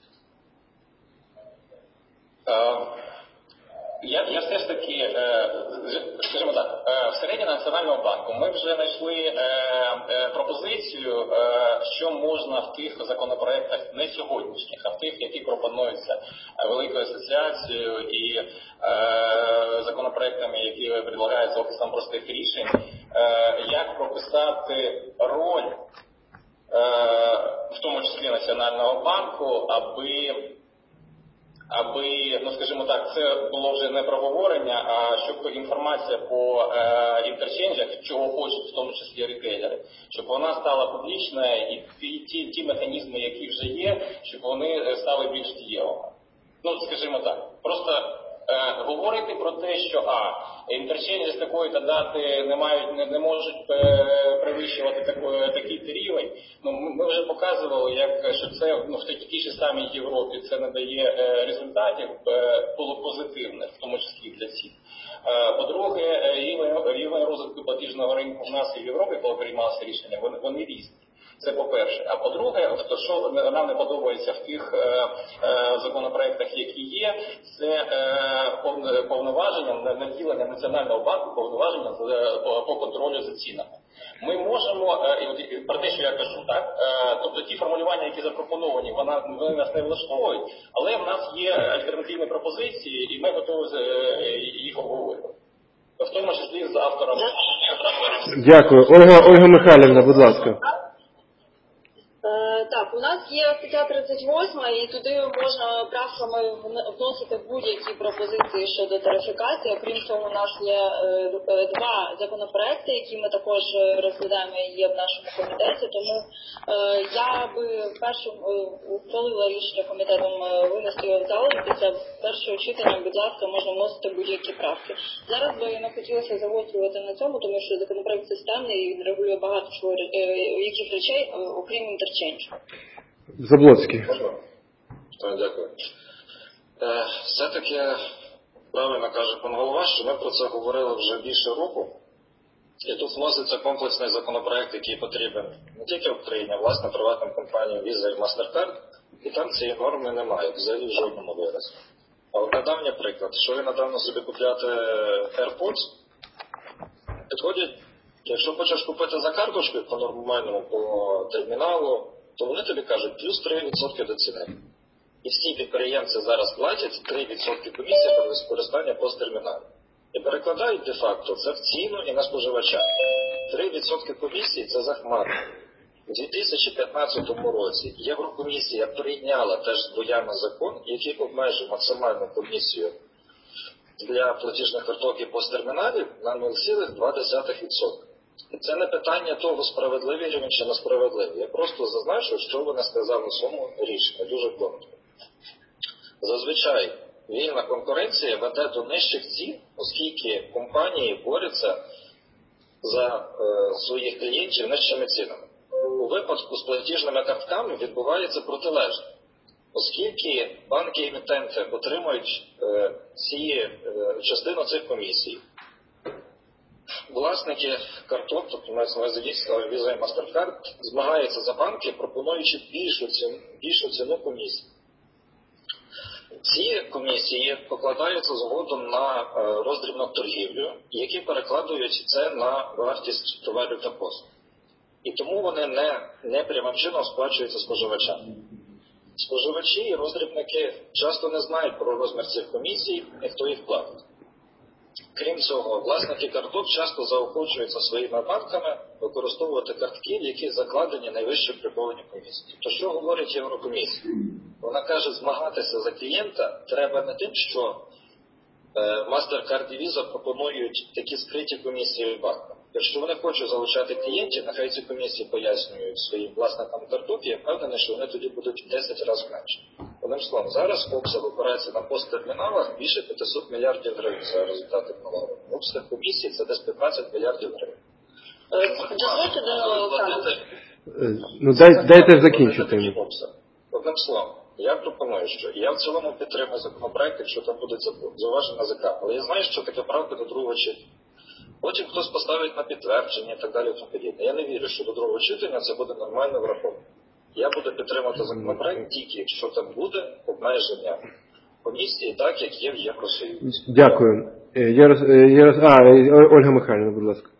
Я, я все ж таки, скажімо так, всередині Національного банку ми вже знайшли пропозицію, що можна в тих законопроектах, не сьогоднішніх, а в тих, які пропонуються Великою асоціацією і законопроектами, які предлагаються Офісом простих рішень, як прописати роль, в тому числі Національного банку, аби аби, ну скажімо так, це було вже не проговорення, а щоб інформація по е, інтерченджах, чого хочуть в тому числі ритейлери, щоб вона стала публічною і ті, ті, ті механізми, які вже є, щоб вони стали більш дієвими. Ну, скажімо так, просто е, говорити про те, що а, інтерченджі з такої-то дати не мають, не, не можуть е, перевищувати такої, такий рівень. Ну, ми, ми вже показували, як що це ну, в такій ж самій Європі це не дає е, результатів е, позитивних, в тому числі для всіх. Е, по-друге, рівень, рівень розвитку платіжного ринку в нас і в Європі, коли приймалося рішення, вони, вони різні. Це по-перше. А по-друге, що нам не подобається в тих е, е, законопроектах, які є, це е, повноваження, наділення Національного банку повноваження по контролю за цінами. Ми можемо, е, про те, що я кажу, так, е, тобто ті формулювання, які запропоновані, вона, вони нас не влаштовують, але в нас є альтернативні пропозиції, і ми готові е, їх обговорювати. В тому числі з автором. Дякую. Ольга, Ольга Михайлівна, будь ласка. Е, так, у нас є стаття тридцять восьма, і туди можна правками вносити будь-які пропозиції щодо тарифікації. Окрім цього, у нас є е, два законопроекти, які ми також розглядаємо і є в нашому комітеті. Тому е, я би першим ухвалила рішення комітетом винести його в залу. Після першого читання, будь ласка, можна вносити будь-які правки. Зараз би не хотілося загострювати на цьому, тому що законопроект системний і він регулює багато чого, е, яких речей, окрім інтернету. Заблоцький. Дякую. Все-таки правильно каже пан голова, що ми про це говорили вже більше року. І тут вноситься комплексний законопроект, який потрібен не тільки в Україні, а власне приватним компаніям Visa і MasterCard. І там цієї норми немає, взагалі в жодному виразі. А от недавній приклад, що ви недавно собі купляти AirPods, підходять, якщо хочеш купити за карточкою по нормальному, по терміналу, то вони тобі кажуть плюс три відсотки до ціни. І всі підприємці зараз платять три відсотки комісії про використання посттерміналу. І перекладають де-факто це в ціну і на споживача. три відсотки комісії – це захмарно. У дві тисячі п'ятнадцятому році Єврокомісія прийняла теж з боями закон, який обмежив максимальну комісію для платіжних карток і посттерміналів на нуль цілих два десятих відсотка. І це не питання того, справедливий він чи несправедливий. Я просто зазначу, що вони сказали в своєму рішенні. Дуже коротко. Зазвичай вільна конкуренція веде до нижчих цін, оскільки компанії борються за е, своїх клієнтів нижчими цінами. У випадку з платіжними картками відбувається протилежне. Оскільки банки-емітенти отримують е, ці, е, частину цих комісій, власники карток, тобто мається на увазі Visa і MasterCard, змагаються за банки, пропонуючи більшу ціну, більшу ціну комісії. Ці комісії покладаються згодом на е, роздрібну торгівлю, які перекладають це на вартість товарів та послуг. І тому вони не, не прямим чином сплачуються споживачам. Споживачі і роздрібники часто не знають про розмір цих комісій і хто їх платить. Крім цього, власники карток часто заохочуються своїми банками використовувати картки, в які закладені найвищі приховані комісії. То що говорить Єврокомісія? Вона каже, змагатися за клієнта треба не тим, що MasterCard і Visa пропонують такі скриті комісії банкам. Якщо вони хочуть залучати клієнтів, нехай ці комісії пояснюють своїм власникам карток, і я впевнений, що вони тоді будуть в десять разів менше. Одним словом, зараз обсяг операцій на посттерміналах більше п'ятсот мільярдів гривень за результати налогу. Обсяг комісії – це десь п'ятнадцять мільярдів гривень. Ну, дай, дайте закінчити. Одним словом, я пропоную, що я в цілому підтримую законопроект, якщо там буде зауваження ЗК. Але я знаю, що таке правка до другого читання. Потім хтось поставить на підтвердження і так далі. Я не вірю, що до другого читання це буде нормально враховано. Я буду підтримати законопроект тільки, якщо там буде обмеження комісії, так, як є в Євросоюзі. Дякую. Ярос... Ярос... А, Ольга Михайлівна, будь ласка.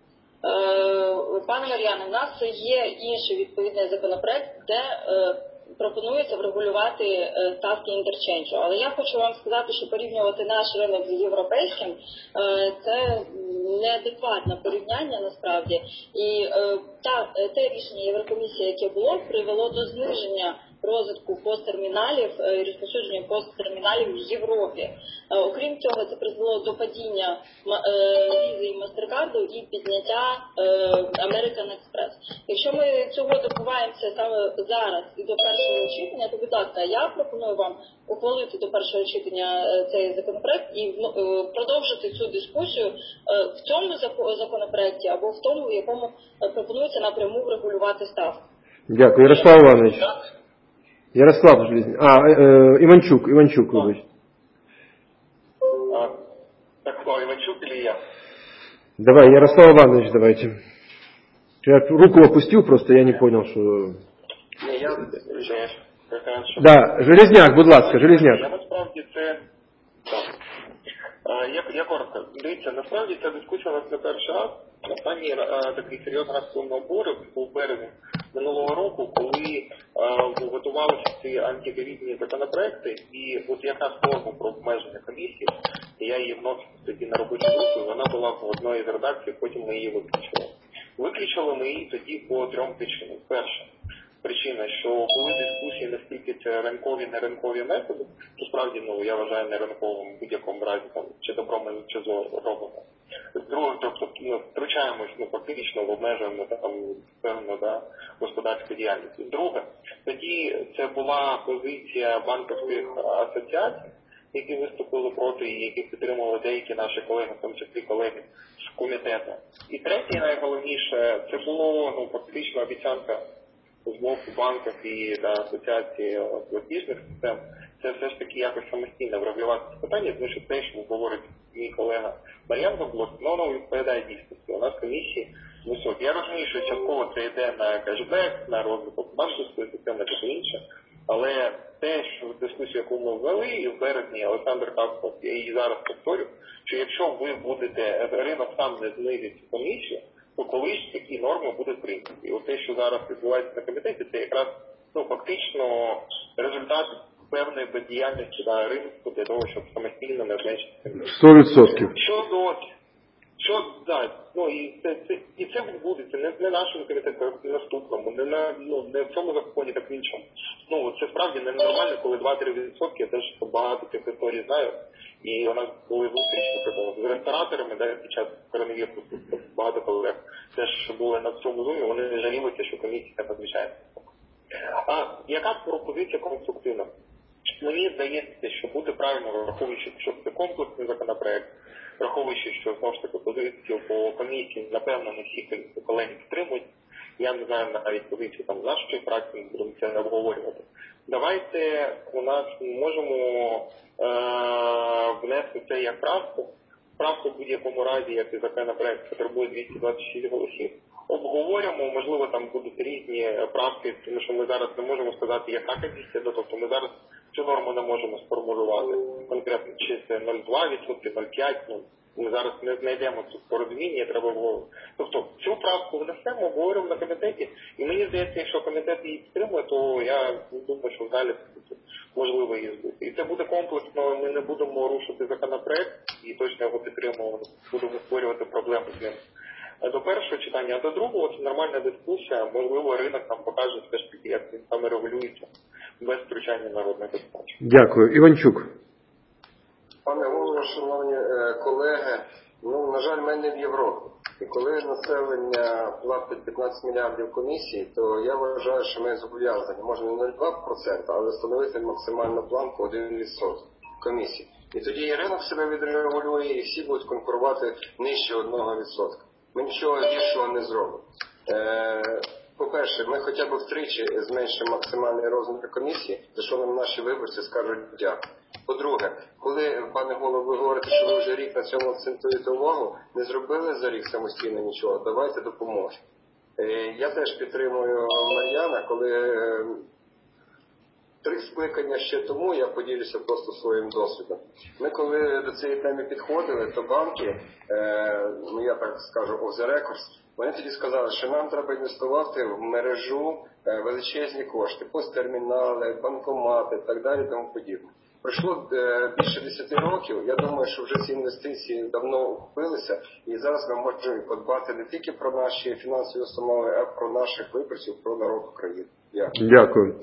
Пане Мар'яне, у нас є інший відповідний законопроект, де пропонується врегулювати ставки інтерченджу. Але я хочу вам сказати, що порівнювати наш ринок з європейським – це неадекватне порівняння насправді. І та, те рішення Єврокомісії, яке було, привело до зниження розвитку посттерміналів і розповсюдження посттерміналів в Європі. Окрім цього, це призвело до падіння Visa і MasterCard і підняття American Express. Якщо ми цього добуваємося саме зараз і до першого читання, то, будь ласка, я пропоную вам ухвалити до першого читання цей законопроект і продовжити цю дискусію в цьому законопроекті або в тому, в якому пропонується напряму врегулювати ставку. Дякую. Ярослав Іванович. Ярослав Железняк. А, е, Іванчук, Іванчук, вибач. Так, кто, Иванчук или я? Давай, Ярослав Иванович, давайте. Я руку опустил, просто я не понял, что... Не, я... Да, Железняк, будь ласка, Железняк. Я насправді це... Так. Я, я коротко. Дивіться, насправді ця дискусія у нас не перший раз. Останній такий серйозний раз цьому обору був в березні минулого року, коли а, готувалися ці антиковідні законопроекти, і от якраз норму про обмеження комісії, я її вносив тоді на робочу групу, і вона була в одній з редакцій, потім ми її виключили. Виключили ми її тоді по трьом причинам. Перше, причина, що були дискусії, наскільки це ринкові, не ринкові методи, то справді, ну, я вважаю не ринковим в будь-якому разі, там, чи добро ми чи зло робимо. Друге, тобто, ну, втручаємось, ну, фактично обмежуємо там певну, да, господарську діяльність. Друге, тоді це була позиція банківських асоціацій, які виступили проти і які підтримували деякі наші колеги, в тому числі колеги з комітету. І третє, найголовніше, це було, ну, фактично обіцянка з боку банків і да, асоціації платіжних систем, це все ж таки якось самостійно врегулювати це питання, тому що те, що говорить мій колега Мар'ян Габлот, ну, воно відповідає дійсності. У нас комісії високі. Я розумію, що частково це йде на кешбек, на розвиток банківської системи, таке інше, але те, що дискусію, яку ми ввели, і в березні Олександр Капко, я її зараз повторю, що якщо ви будете, ринок сам не знизить комісію, то колись такі норми будуть прийняті. І от те, що зараз відбувається на комітеті, це якраз, ну, фактично результат певної бездіяльності на ринку для того, щоб самостійно не зменшити. сто відсотків. Щодо, що, да, ну, і це, це, і це відбудеться не, не нашому комітету, а наступному, не на, ну, не в цьому законі, так в іншому. Ну, це справді ненормально, коли два-три відсотки, я теж багато цих історій знаю, і у нас були зустрічі, наприклад, з рестораторами, да, під час коронавірусу, багато колег теж були на цьому зумі, вони не жалілися, що комісія так відповідає. А яка пропозиція конструктивна? Мені здається, що буде правильно, враховуючи, що це комплексний законопроект, враховуючи, що, знову ж таки, позицію по комісії, напевно, не всі колеги підтримують. Я не знаю навіть позицію там нашої фракції, будемо це не обговорювати. Давайте у нас можемо е- внести це як правку. Правку в будь-якому разі, як і законопроект, потребує двісті двадцять шість голосів. Обговорюємо, можливо, там будуть різні правки, тому що ми зараз не можемо сказати, яка комісія, тобто ми зараз цю норму не можемо сформулювати конкретно, чи це нуль цілих два відсотки, нуль цілих п'ять відсотки, ну, ми зараз не знайдемо тут порозуміння, треба обговорювати. Тобто цю правку внесемо, обговорюємо на комітеті, і мені здається, якщо комітет її підтримує, то я думаю, що в залі можливо її збути. І це буде комплексно, ми не будемо рушити законопроект, і точно його підтримуємо, будемо створювати проблеми з ним. До першого читання, а до другого це нормальна дискусія, можливо, ринок нам покаже все ж таки, як він саме регулюється без втручання народних депутатів. Дякую. Іванчук. Пане голово, шановні колеги, ну, на жаль, ми не в Європі. І коли населення платить п'ятнадцять мільярдів комісій, то я вважаю, що ми зобов'язані, може не нуль цілих два відсотки, але встановити максимальну планку один відсоток комісій. І тоді і ринок себе відрегулює, і всі будуть конкурувати нижче одного відсотка. Ми нічого більшого не зробимо. Е, по-перше, ми хоча б втричі зменшимо максимальний розмір комісії, за що нам наші виборці скажуть дякую. По-друге, коли, пане голово, ви говорите, що ви вже рік на цьому акцентуєте увагу, не зробили за рік самостійно нічого, давайте допоможемо. Е, я теж підтримую Мар'яна, коли е, три скликання ще тому, я поділюся просто своїм досвідом. Ми коли до цієї теми підходили, то банки, е, ну я так скажу, off the records, вони тоді сказали, що нам треба інвестувати в мережу е, величезні кошти, посттермінали, банкомати і так далі тому подібне. Пройшло е, більше десяти років, я думаю, що вже ці інвестиції давно окупилися, і зараз ми можемо подбати не тільки про наші фінансові установи, а про наших виборців, про народ України. Дякую. Дякую.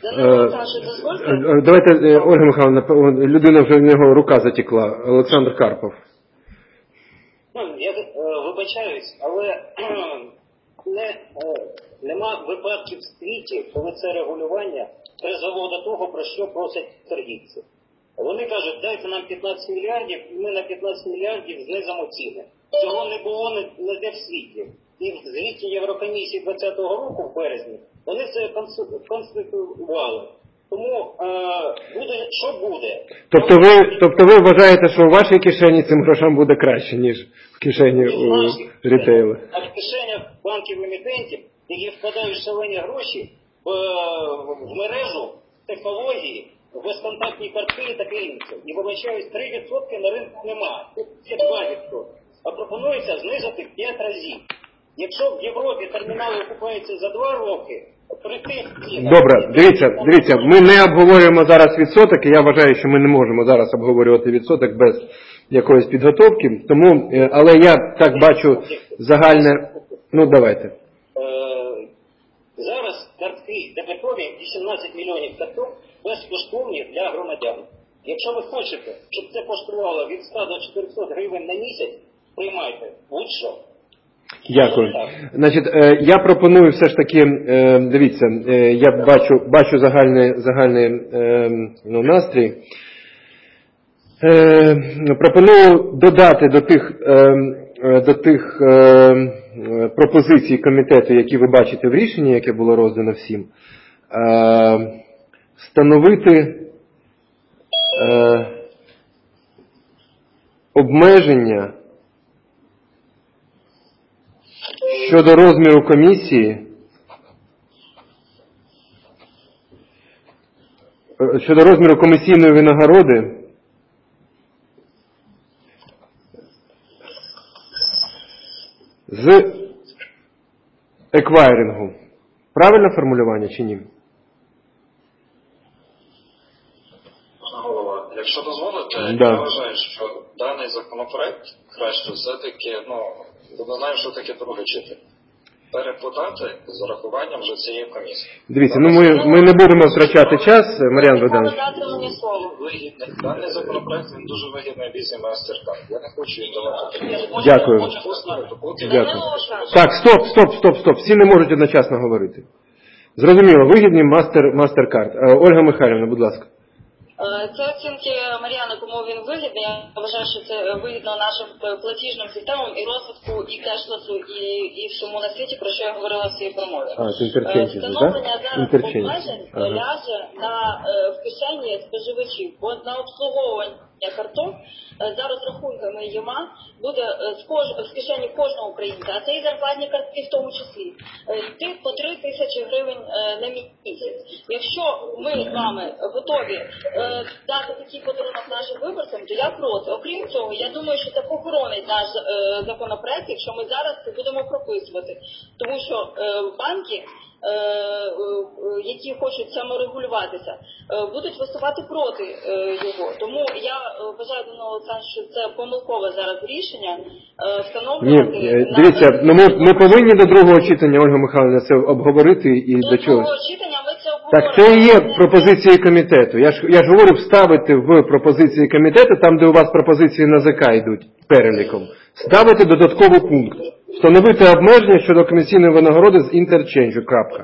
Е, давайте, е, Ольга Михайловна, людина вже в нього рука затекла. Олександр Карпов. Ну, я е, вибачаюсь, але не, е, нема випадків в світі, коли це регулювання призвело до того, про що просять торгівці. Вони кажуть, дайте нам п'ятнадцять мільярдів, і ми на п'ятнадцять мільярдів знизимо ціни. Цього не було ніде в світі. І в звіті Єврокомісії двадцятого року, в березні, вони це конституювали. Тому е, буде, що буде. Тобто ви, тобто ви вважаєте, що у вашій кишені цим грошам буде краще, ніж в кишені у рітейлу? А в кишенях банків-емітентів, які вкладають шалені гроші в, в мережу, технології, в безконтактні картки і таке інше. І вибачаюсь, три відсотки на ринку немає. Це два відсотки. А пропонується знизити в п'ять разів. Якщо в Європі термінали окупаються за два роки, при тих цінах... Добре, дивіться, дивіться, ми не обговорюємо зараз відсоток, і я вважаю, що ми не можемо зараз обговорювати відсоток без якоїсь підготовки, тому, але я так бачу загальне... Ну, давайте. Зараз картки дебетові вісімнадцять мільйонів карток безкоштовні для громадян. Якщо ви хочете, щоб це коштувало від ста до чотирьохсот гривень на місяць, приймайте будь-що. Дякую. Значить, я пропоную все ж таки, дивіться, я бачу, бачу загальний, загальний ну, настрій. Пропоную додати до тих, до тих пропозицій комітету, які ви бачите в рішенні, яке було роздано всім, встановити обмеження щодо розміру комісії, щодо розміру комісійної винагороди з еквайрингу. Правильне формулювання чи ні? Голова, якщо дозволите, да. Я вважаю, що даний законопроект краще все-таки, ну, не знаю, що таке друге читання. Переподати з урахуванням вже цієї комісії. Дивіться, ну ми, ми не будемо втрачати час, Мар'ян Богданович. Вигідний. Даний законопроект, він дуже вигідний візі MasterCard. Я не хочу їм давати. Дякую. Дякую. Так, стоп, стоп, стоп, стоп. Всі не можуть одночасно говорити. Зрозуміло, вигідний мастер, MasterCard. Ольга Михайлівна, будь ласка. Це оцінки Мар'яни, кому він вигідний. Я вважаю, що це вигідно нашим платіжним системам і розвитку і кешлесу, і, і всьому на світі, про що я говорила в своїй промові. А, це інтерченджі, встановлення да? зараз обмежень ага. ляже на, в кишені споживачів, бо на обслуговування карток за розрахунками ЄМА буде з, кож... з кишені кожного українця, а це і зарплатні картки в тому числі, йти по три тисячі гривень на місяць. Якщо ми з вами готові дати такий подарунок нашим виборцям, то я проти. Окрім цього, я думаю, що це похоронить наш законопроект, якщо ми зараз це будемо прописувати. Тому що банки, які хочуть саморегулюватися, будуть виступати проти його. Тому я вважаю, Данило Олександрович, що це помилкове зараз рішення встановлювати... Ні, дивіться, ну ми, ми повинні до другого читання, Ольга Михайлівна, це обговорити і до, до чого. До другого читання ми це обговоримо. Так це і є пропозиції комітету. Я ж, я ж говорю вставити в пропозиції комітету, там де у вас пропозиції НАЗК йдуть переліком, ставити додатковий пункт. Встановити обмеження щодо комісійної винагороди з інтерченджу. Крапка.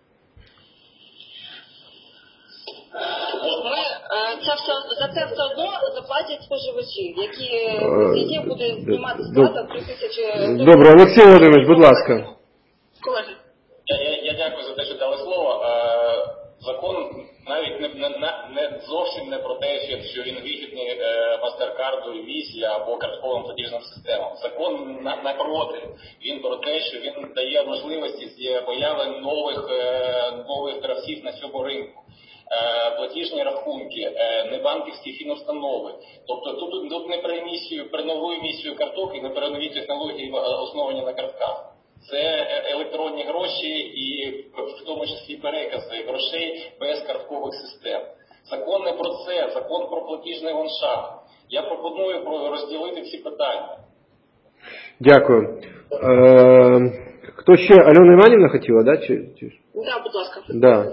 Ми, це все, за це все одно заплатять споживачі, які з яких буде знімати сплата в три тисячі... Добре, Олексій Володимирович, будь ласка. Колеги. Я, я, я дякую за те, що дали слово. Закон навіть не, не, не зовсім не про те, що він вигідний MasterCard, Visa або картковим платіжним системам. Закон на, напроти. Він про те, що він дає можливості з появи нових, нових гравців на цьому ринку. Платіжні рахунки, небанківські фінустанови. Тобто тут, тут не про емісію, про нову емісію карток і не про нові технології, основані на картках. Це електронні гроші і в тому числі перекази грошей без карткових систем. Закон не про це. закон про платіжний ландшафт. Я пропоную розділити ці питання. Дякую. Е, хто ще? Альона Іванівна хотіла, да? Чи, чи... Да, будь ласка. Да.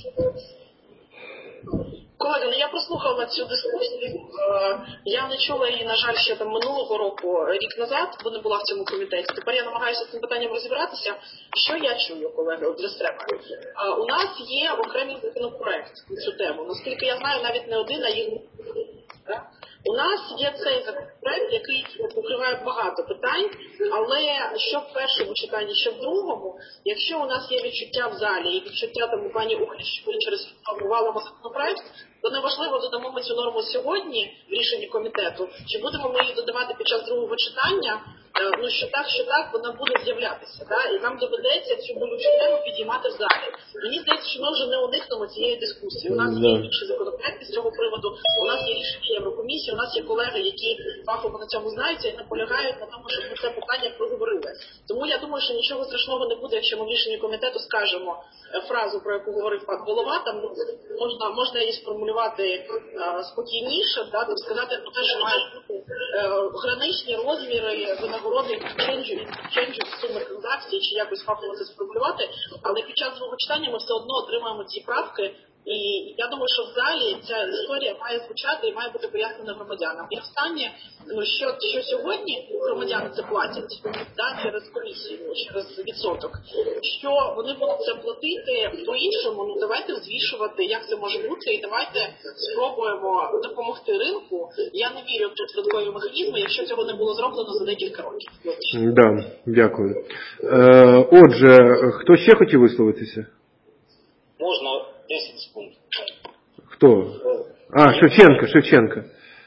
Колеги, ну я прослухала цю дискусію. Я не чула її, на жаль, ще там минулого року, рік назад, бо не була в цьому комітеті. Тепер я намагаюся з цим питанням розібратися. Що я чую, колеги, от для себе? У нас є окремий законопроект на цю тему. Наскільки я знаю, навіть не один, а їх. У нас є цей законопроект, який покриває багато питань, але що в першому читанні, що в другому, якщо у нас є відчуття в залі і відчуття там у пані Ухлі, що ми через провалимо законопроект, то неважливо, додамо ми цю норму сьогодні в рішенні комітету, чи будемо ми її додавати під час другого читання, ну що так, що так, вона буде з'являтися. Да? І нам доведеться цю болючу тему підіймати в залі. Мені здається, що ми вже не уникнемо цієї дискусії. У нас є інші законопроекти з цього приводу, у нас є рішення Єврокомісії, у нас є колеги, які фахово на цьому знаються і наполягають на тому, щоб ми це питання проговорили. Тому я думаю, що нічого страшного не буде, якщо ми в рішенні комітету скажемо фразу, про яку говорив пан голова, там можна, можна її сформулювати а, спокійніше, да, там сказати про те, що мають бути а, граничні розміри винагороди ченджу суми транзакцій, чи якось фахово це сформулювати, але під час другого читання ми все одно отримаємо ці правки. І я думаю, що в залі ця історія має звучати і має бути пояснена громадянам. І останнє, ну що, що сьогодні громадяни це платять, да, через комісію, через відсоток, що вони будуть це платити по-іншому, ну давайте взвішувати, як це може бути, і давайте спробуємо допомогти ринку. Я не вірю в додаткові механізми, якщо цього не було зроблено за декілька років. Да, дякую. Е, отже, хто ще хотів висловитися? Можна десять секунд. Хто? А, Шевченко, Шевченко.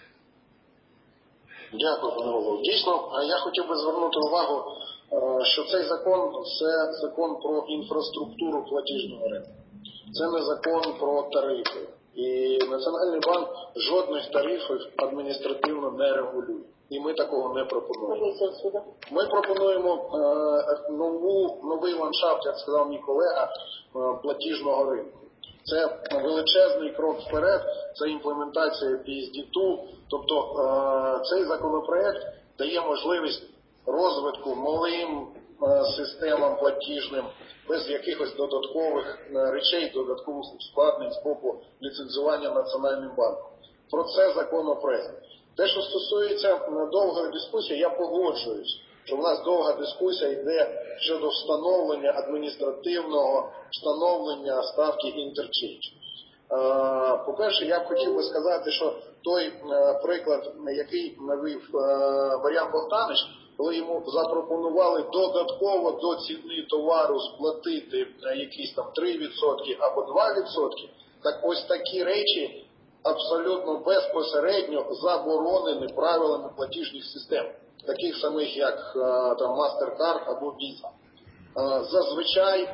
Дякую, пане голово. Дійсно, я хотів би звернути увагу, що цей закон – це закон про інфраструктуру платіжного ринку. Це не закон про тарифи. І Національний банк жодних тарифів адміністративно не регулює. І ми такого не пропонуємо. Ми пропонуємо е, нову, новий ландшафт, як сказав мій колега, е, платіжного ринку. Це величезний крок вперед, це імплементація пі ес ді два, тобто е, цей законопроект дає можливість розвитку малим е, системам платіжним, без якихось додаткових е, речей, додаткових ускладнень з боку ліцензування Національним банком. Про це законопроект. Те, що стосується довгої дискусії, я погоджуюсь, що в нас довга дискусія йде щодо встановлення адміністративного встановлення ставки інтерчейндж. По-перше, я б хотів би сказати, що той приклад, який навів Мар'ян Богданович, коли йому запропонували додатково до ціни товару сплатити якісь там три відсотки або два відсотки, так ось такі речі абсолютно безпосередньо заборонені правилами платіжних систем, таких самих як там MasterCard або Visa. Зазвичай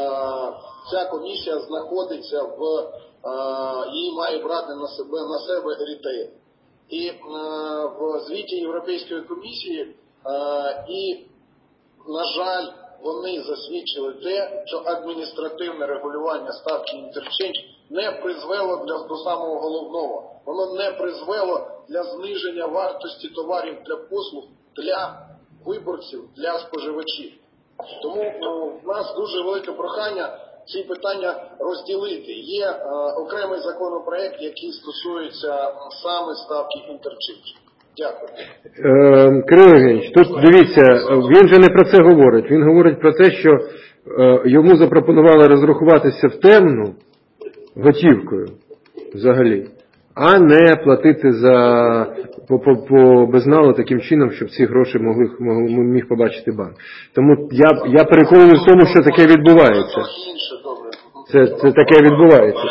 ця комісія знаходиться в, її має брати на себе, на себе рітейл. І в звіті Європейської комісії і, на жаль, вони засвідчили те, що адміністративне регулювання ставки інтерчейндж не призвело для, до самого головного. Воно не призвело для зниження вартості товарів для послуг для виборців, для споживачів. Тому ну, в нас дуже велике прохання ці питання розділити. Є е, окремий законопроект, який стосується саме ставки інтерчейндж. Дякую. Е, Кирило Євгенович, тут дивіться, він же не про це говорить. Він говорить про те, що е, йому запропонували розрахуватися в темну готівкою взагалі, а не платити за по, по, по безналу таким чином, щоб ці гроші могли, могли міг побачити банк. Тому я, я переконаний в тому, що таке відбувається. Це, це таке відбувається.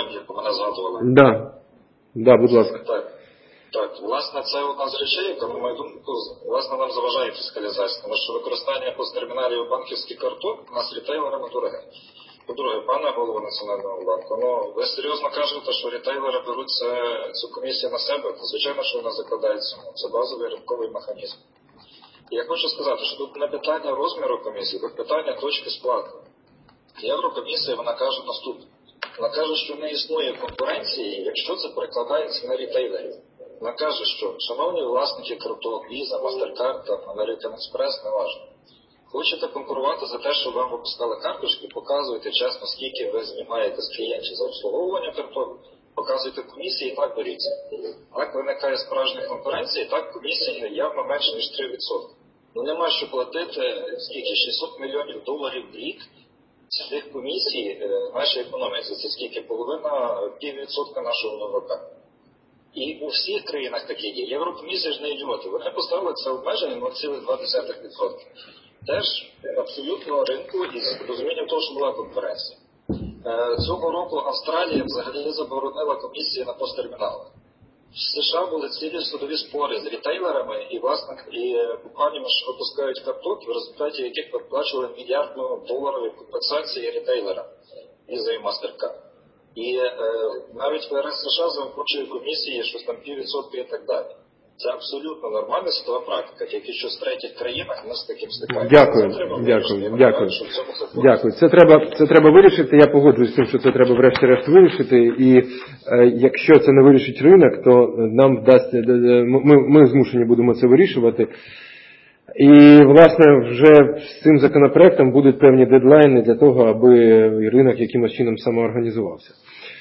Да. Да, будь ласка. Так. Так, власне, це одна з речей, яка, на мою думку, власне, нам заважає фіскалізація, тому що використання посттерміналів банківських карток у нас рітейлерами дороге. По-друге, пане голово Національного банку, ну, ви серйозно кажете, що рітейлери беруть це, цю комісію на себе? Звичайно, що вона закладає цьому. Це базовий ринковий механізм. І я хочу сказати, що тут не питання розміру комісії, тут питання точки сплати. Єврокомісія, вона каже наступне. Вона каже, що не існує конкуренції, якщо це перекладається на рітейлерів. Вона каже, що, шановні власники карток, Visa, MasterCard, American Express, не важливо. Хочете конкурувати за те, щоб вам випускали карточки, показуйте чесно, скільки ви знімаєте з клієнтів за обслуговування карток, показуйте комісії і так боріться. Так виникає справжня конкуренція, і так комісія явно менше, ніж три відсотки. Ну нема що платити, скільки, шістсот мільйонів доларів в рік цих комісій нашій економіці. Це скільки, половина, піввідсотка нашого ВВП. І у всіх країнах таке є. Єврокомісія ж не ідіоти. Вони поставили це обмеження на нуль цілих два десятих відсотка. Теж абсолютно ринку із розумінням того, що була конкуренція. Цього року Австралія взагалі заборонила комісії на посттерміналах. В США були цілі судові спори з рітейлерами і власне і компаніями, що випускають карток, в результаті яких виплачували мільярдну доларові компенсації рітейлерам Visa і MasterCard. І е, навіть в РС США заохочує комісії щось там піввідсотки і так далі. Це абсолютно нормальна світова практика, тільки що в третіх країнах ми з таким стикаємося. Дякую, дякую, дякую. Дякую. Це треба, це треба вирішити. Я погоджуюсь з тим, що це треба врешті-решт вирішити. І е, якщо це не вирішить ринок, то нам вдасться, ми, ми змушені будемо це вирішувати. І, власне, вже з цим законопроектом будуть певні дедлайни для того, аби ринок якимось чином самоорганізувався.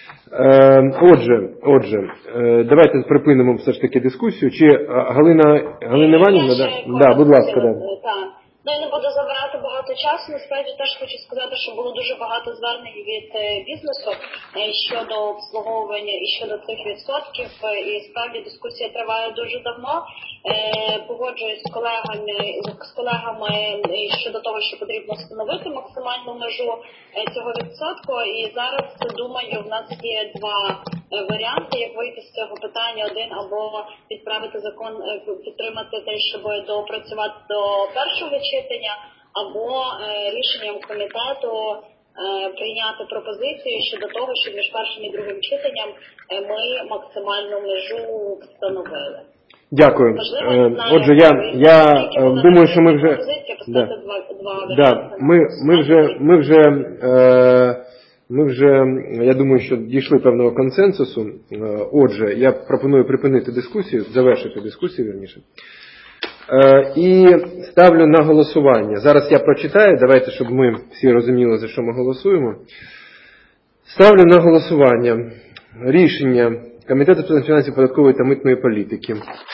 Отже, отже, давайте припинимо все ж таки дискусію. Чи Галина, Галина Іванівна, да? Да, будь ласка, да. Ну, я не буду забирати багато часу. Насправді теж хочу сказати, що було дуже багато звернень від бізнесу щодо обслуговування і щодо цих відсотків. І справді дискусія триває дуже давно. Погоджуюсь з колегами, з колегами щодо того, що потрібно встановити максимальну межу цього відсотку. І зараз, думаю, в нас є два варіанти, як вийти з цього питання. Один, або підправити закон, підтримати те, щоб доопрацювати до першого читання, або рішенням комітету прийняти пропозицію щодо того, щоб між першим і другим читанням ми максимальну межу встановили. Дякую. Можливо, отже, я, я думаю, що ми вже да. Два, два да. ми, ми вже ми вже е, ми вже, я думаю, що дійшли певного консенсусу. Отже, я пропоную припинити дискусію, завершити дискусію, вірніше. Е, і ставлю на голосування. Зараз я прочитаю, давайте, щоб ми всі розуміли, за що ми голосуємо. Ставлю на голосування рішення Комітету з питань фінансів, податкової та митної політики.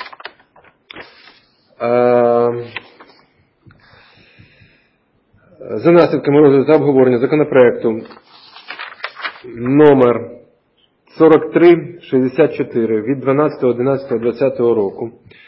За наслідками розгляду та обговорення законопроекту номер сорок три шістдесят чотири від дванадцятого одинадцятого двадцятого року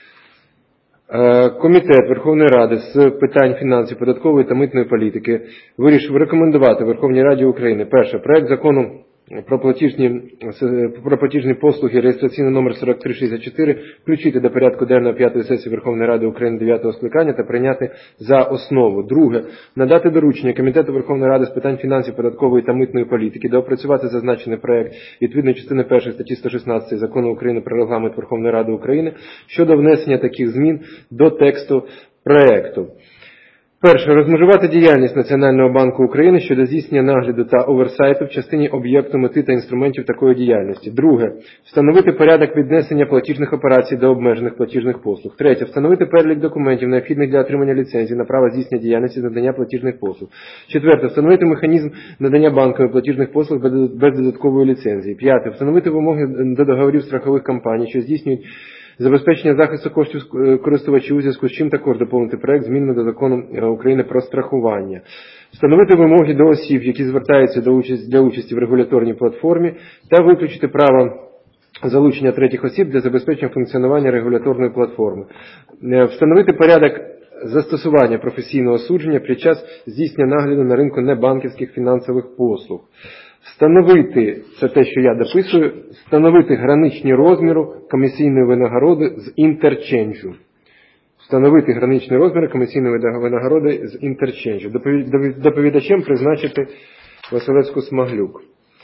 Комітет Верховної Ради з питань фінансів, податкової та митної політики вирішив рекомендувати Верховній Раді України: перше, проект закону про платіжні, про платіжні послуги, реєстраційний номер сорок три шістдесят чотири, включити до порядку денного п'ятої сесії Верховної Ради України дев'ятого скликання та прийняти за основу. Друге, надати доручення Комітету Верховної Ради з питань фінансів, податкової та митної політики доопрацювати зазначений проект відповідно частини першої статті сто шістнадцять Закону України про Регламент Верховної Ради України щодо внесення таких змін до тексту проекту. Перше. Розмежувати діяльність Національного банку України щодо здійснення нагляду та оверсайту в частині об'єкту, мети та інструментів такої діяльності. Друге. Встановити порядок віднесення платіжних операцій до обмежених платіжних послуг. Третє. Встановити перелік документів, необхідних для отримання ліцензії на право здійснення діяльності з надання платіжних послуг. Четверте. Встановити механізм надання банками платіжних послуг без додаткової ліцензії. П'яте. Встановити вимоги до договорів страхових компаній, що здійснюють забезпечення захисту коштів користувачів, у зв'язку з чим також доповнити проект змінами до Закону України про страхування. Встановити вимоги до осіб, які звертаються до участі, для участі в регуляторній платформі, та виключити право залучення третіх осіб для забезпечення функціонування регуляторної платформи. Встановити порядок застосування професійного судження під час здійснення нагляду на ринку небанківських фінансових послуг. Встановити, це те, що я дописую, встановити граничні розміри комісійної винагороди з інтерченджу. Встановити граничні розміри комісійної винагороди з інтерченджу. Доповідачем призначити Василевську Смаглюк.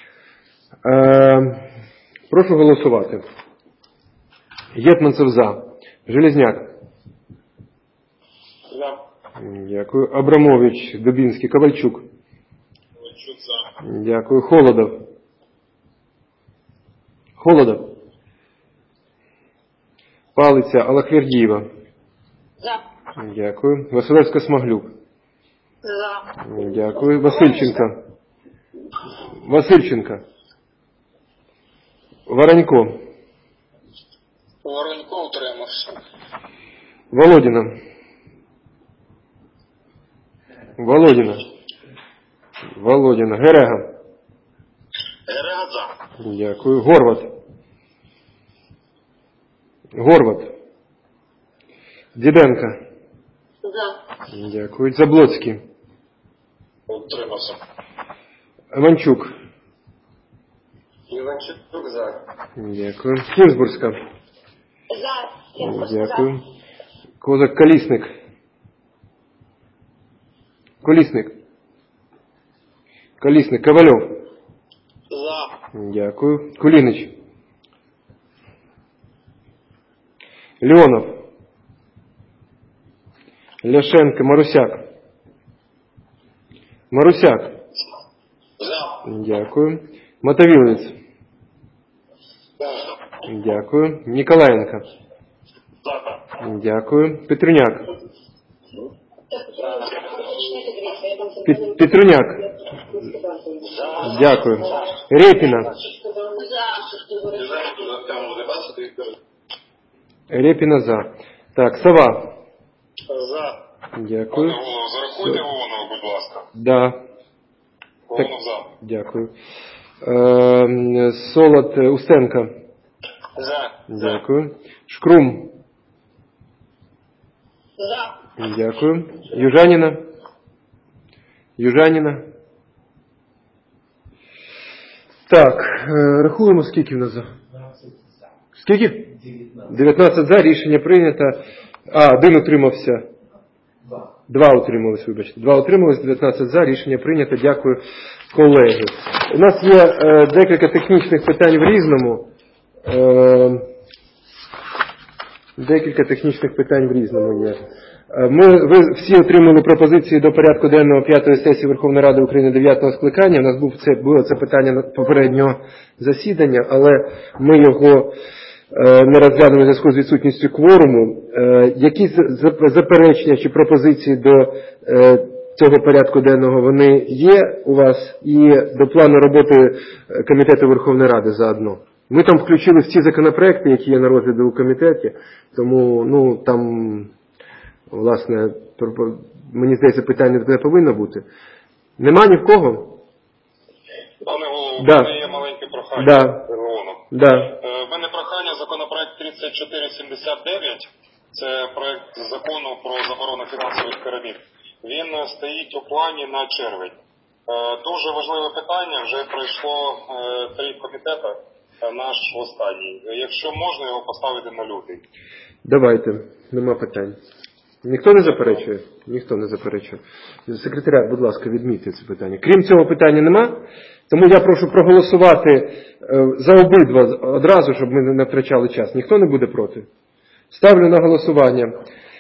Е, прошу голосувати. Єтманцев за. Железняк. За. Дякую. Абрамович, Дубінський, Ковальчук. Ковальчук за. Дякую. Холодов. Холодов. Палиця Аллахвердієва. За. Дякую. Василевська-Смаглюк. За. Дякую. Васильченко. Васильченко. Воронько. Воронько утримався. Володіна. Володіна. Володіна. Герега. Герега за. Дякую. Горват. Горват. Діденко. За. Дякую. Заблоцький. Утримався. Іванчук. Іванчук за. Дякую. Кінзбурська. За. Дякую. Козак Колісник. Колісник. Колісник. Ковальов. За. Дякую. Кулінич. Леонов. Ляшенко. Марусяк. Марусяк. За. Дякую. Мотовиловець. Дякую. Ніколаєнко. За. Дякую. Петруняк. Пет- Петруняк. Дякую. Репіна. Репіна за. Так, Сова. За. Дякую. Зарахуйте Леонова, будь ласка. Да. Так, Леонов за. дякую. Е, Солод е, Устенко. За. Дякую. Шкрум. За. Дякую. Южаніна. Южаніна. Так, е, рахуємо, скільки в нас за? Скільки? дев'ятнадцять за, рішення прийнято. А, один утримався. Два утримались, вибачте. Два утримались, дев'ятнадцять за, рішення прийнято. Дякую, колеги. У нас є е, декілька технічних питань в Різному. Е, декілька технічних питань в Різному є. Ми, ви всі отримали пропозиції до порядку денного п'ятої сесії Верховної Ради України дев'ятого скликання. У нас був це, було це питання попереднього засідання, але ми його е, не розглянули в зв'язку з відсутністю кворуму. Е, якісь заперечення чи пропозиції до е, цього порядку денного вони є у вас і до плану роботи Комітету Верховної Ради заодно? Ми там включили всі законопроекти, які є на розгляді у комітеті, тому ну там... Власне, мені здається, питання не повинно бути. Нема ні в кого? Пане голово, да. у мене є маленьке прохання. Да. Да. В мене прохання, законопроект тридцять чотири сімдесят дев'ять, це проект закону про заборону фінансових пірамід. Він стоїть у плані на червень. Дуже важливе питання, вже пройшло три комітети, наш останній. Якщо можна його поставити на лютий. Давайте, нема питань. Ніхто не заперечує? Ніхто не заперечує. Секретаріат, будь ласка, відмітьте це питання. Крім цього питання нема, тому я прошу проголосувати за обидва одразу, щоб ми не втрачали час. Ніхто не буде проти? Ставлю на голосування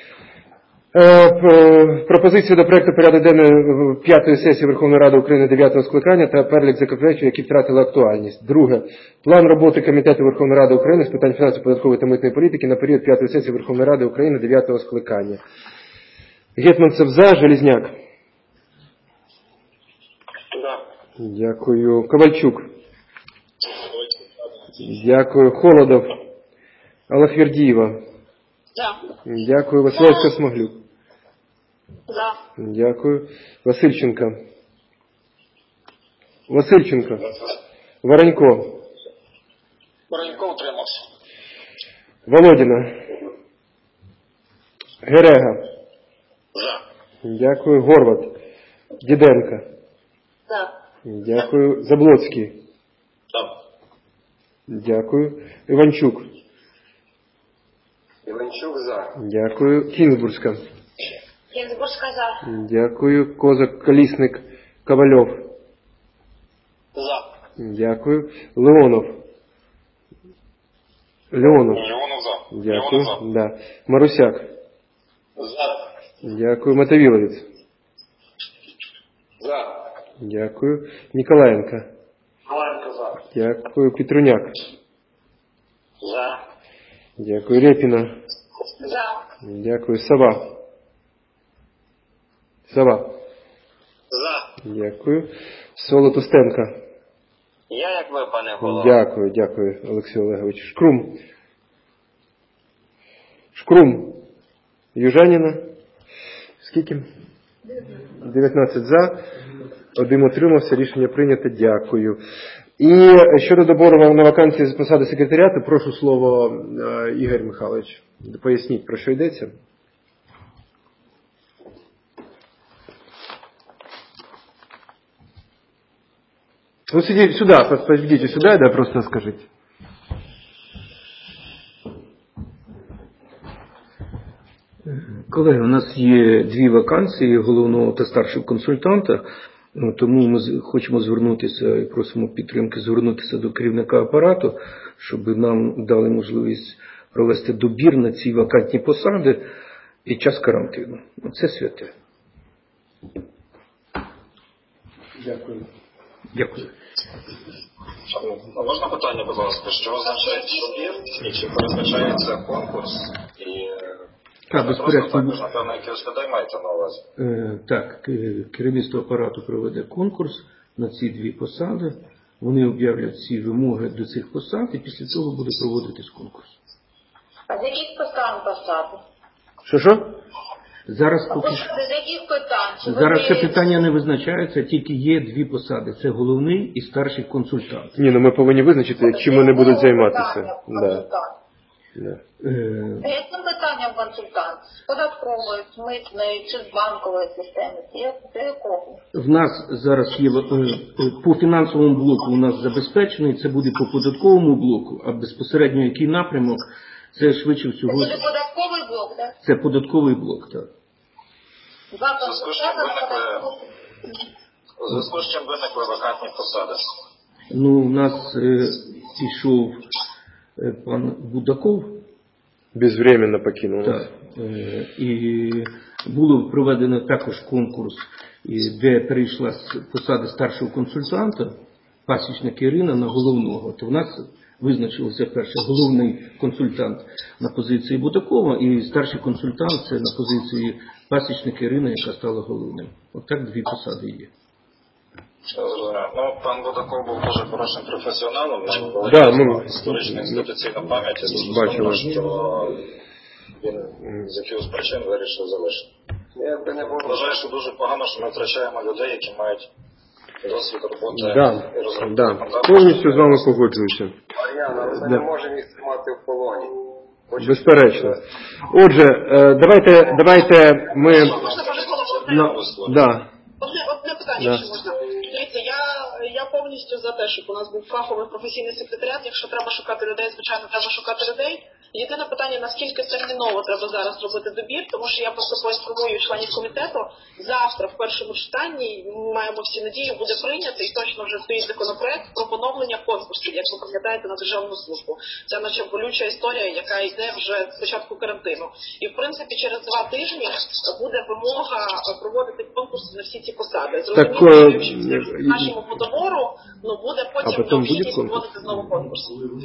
пропозицію до проекту порядку денного п'ятої сесії Верховної Ради України дев'ятого скликання та перелік законопроектів, які втратили актуальність. Друге. План роботи Комітету Верховної Ради України з питань фінансової, податкової та митної політики на період п'ятої сесії Верховної Ради України дев'ятого скликання. Гетманцев за, Железняк. Да. Дякую. Ковальчук. Дякую. Холодов. Аллахвердієва. За. Дякую. Василевська-Смаглюк. За. Дякую. Васильченко. Васильченко. Воронько. Воронько утримався. Володіна. Герега. За. Дякую. Горват. Діденко. За. Дякую. Заблоцький. За. Дякую. Іванчук. Іванчук за. Дякую. Кінзбурська. Кінзбурська за. Дякую. Козак Колісник. Ковальов. За. Дякую. Леонов. Леонов. Леонов за. Дякую. Леонов за. Да. Марусяк. За. Дякую. Мотовиловець. За. Дякую. Ніколаєнко. Маланко за. Дякую. Петруняк. За. Дякую. Рєпіна. За. Дякую. Сова. Сова. За. Дякую. Солотустенко. Я як ви, пане голово. Дякую, дякую, Олексій Олегович. Шкрум. Шкрум. Южаніна. Скільки? дев'ятнадцять за. Один утримався. Рішення прийнято. Дякую. І щодо добору на вакансії з посади секретаріату, прошу слово Ігор Михайлович. Поясніть, про що йдеться. Ну, сидите сюда, подойдите сюда, да, просто скажите. Колеги, у нас є дві вакансії головного та старшого консультанта, тому ми хочемо звернутися і просимо підтримки звернутися до керівника апарату, щоб нам дали можливість провести добір на ці вакантні посади під час карантину. Це святе. Дякую. Дякую. Можна питання, будь ласка, що означає добір і чи передбачається конкурс? І Так, безперечно. Також, напевно, якихось людей маєте на увазі? Е, так, керівництво апарату проведе конкурс на ці дві посади. Вони об'являть ці вимоги до цих посад і після цього буде проводитись конкурс. А з яких питань посади? Що, що? Зараз А поки посади з яких питань? Чи Зараз це вони- питання не визначається, тільки є дві посади. Це головний і старший консультант. Ні, ну ми повинні визначити, чим вони будуть займатися. Питання, Да. консультант. Да. Е, А яким питанням консультант? З податкової, з митної чи з банкової системи? Є- До якого? В нас зараз є е, е, по фінансовому блоку у нас забезпечений, це буде по податковому блоку, а безпосередньо який напрямок, це швидше Це всього, буде податковий блок, так? це податковий блок. Так. Два консультанти на податковий. У зв'язку з чим виникли вакантні посади? Ну, у нас е, пішов е, пан Будаков. Безвременно покинув нас. Так. Е, і було проведено також конкурс, і де перейшла з посади старшого консультанта пасічник Ірина на головного. То в нас визначилося перше головний консультант на позиції Будакова і старший консультант це на позиції пасічник Ірина, яка стала головним. От так дві посади є. Ну, пан Будаков був дуже хорошим професіоналом, Да, ми- історичну інституційну пам'ять, і дуже Бачили. сумно, що він з якихось причин вирішив залишити. Я вважаю, що дуже погано, що ми втрачаємо людей, які мають досвід роботи Да, і розробки. да. законодавства. Повністю з вами погоджуюся. Мар'яна, ми Да. не можемо їх тримати в полоні. Безперечно. Отже, е, давайте, давайте ми... Можна, пане голово, На... Да. Одне, одне питання, Да. якщо можна. Дивіться, я, я повністю за те, щоб у нас був фаховий професійний секретаріат. Якщо треба шукати людей, звичайно, треба шукати людей. Єдине питання, наскільки терміново треба зараз робити добір, тому що я просто поінформую членів комітету. Завтра в першому читанні, ми маємо всі надії, буде прийнятий і точно вже стоїть законопроект про поновлення конкурсів, як ви пам'ятаєте, на державну службу. Це наче болюча історія, яка йде вже з початку карантину. І в принципі через два тижні буде вимога проводити конкурси на всі ці посади. Так, Зрозуміло, е, що якщо в нашому подобору, ну буде А потім потім буде необхідність конкурс? проводити знову конкурс.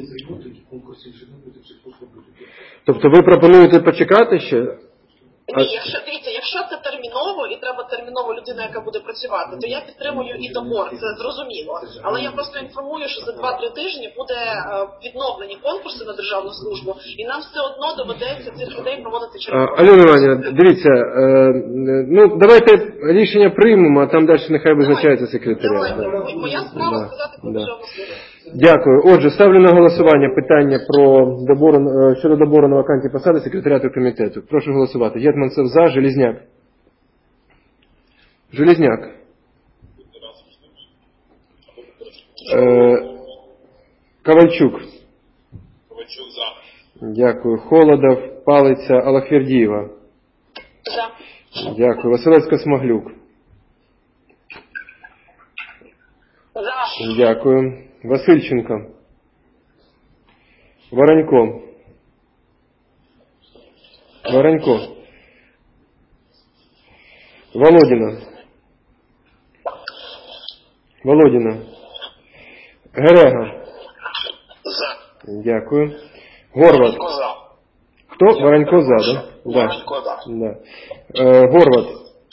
Тобто ви пропонуєте почекати ще? А- Ні, якщо дивіться, якщо це терміново і треба терміново людина, яка буде працювати, то я підтримую і добор, це зрозуміло. Але я просто інформую, що за два-три тижні буде е, відновлені конкурси на державну службу, і нам все одно доведеться цих людей проводити А, через конкурс. Альона Іванівна, дивіться, е, ну давайте рішення приймемо, а там далі нехай визначається секретаріат. Давайте. Да. Моя справа Да. сказати про Да. державну службу. Дякую. Отже, ставлю на голосування питання про добор, е, щодо добору на вакантні посади секретаріату комітету. Прошу голосувати. Єтманцев за, Железняк. Железняк. Е, Ковальчук. Ковальчук за. Дякую. Холодов, Палиця, Алахвердієва. За. Дякую. Василевська-Смаглюк. За. Дякую. Васильченко. Воронько. Воронько. Володіна. Володіна. Герега. Дякую. Горват. Хто? Воронько за, да? Воронько за. Да. Е, Горват.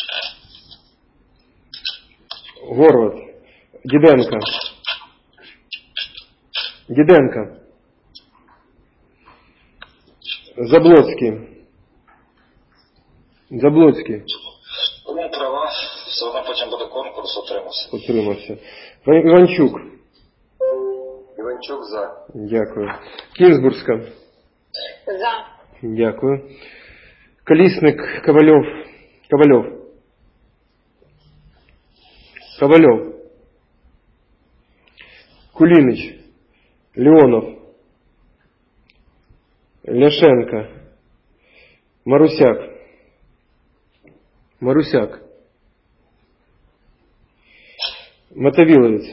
Горват. Діденко. Діденко. Заблоцький. Заблоцький. Тому права, все одно потім буде конкурс, отримався. Утримався. Іванчук. Іванчук за. Дякую. Кінзбурська. За. Дякую. Колісник Ковальов. Ковальов. Ковальов. Кулінич. Леонов. Ляшенко. Марусяк. Марусяк. Мотовиловец.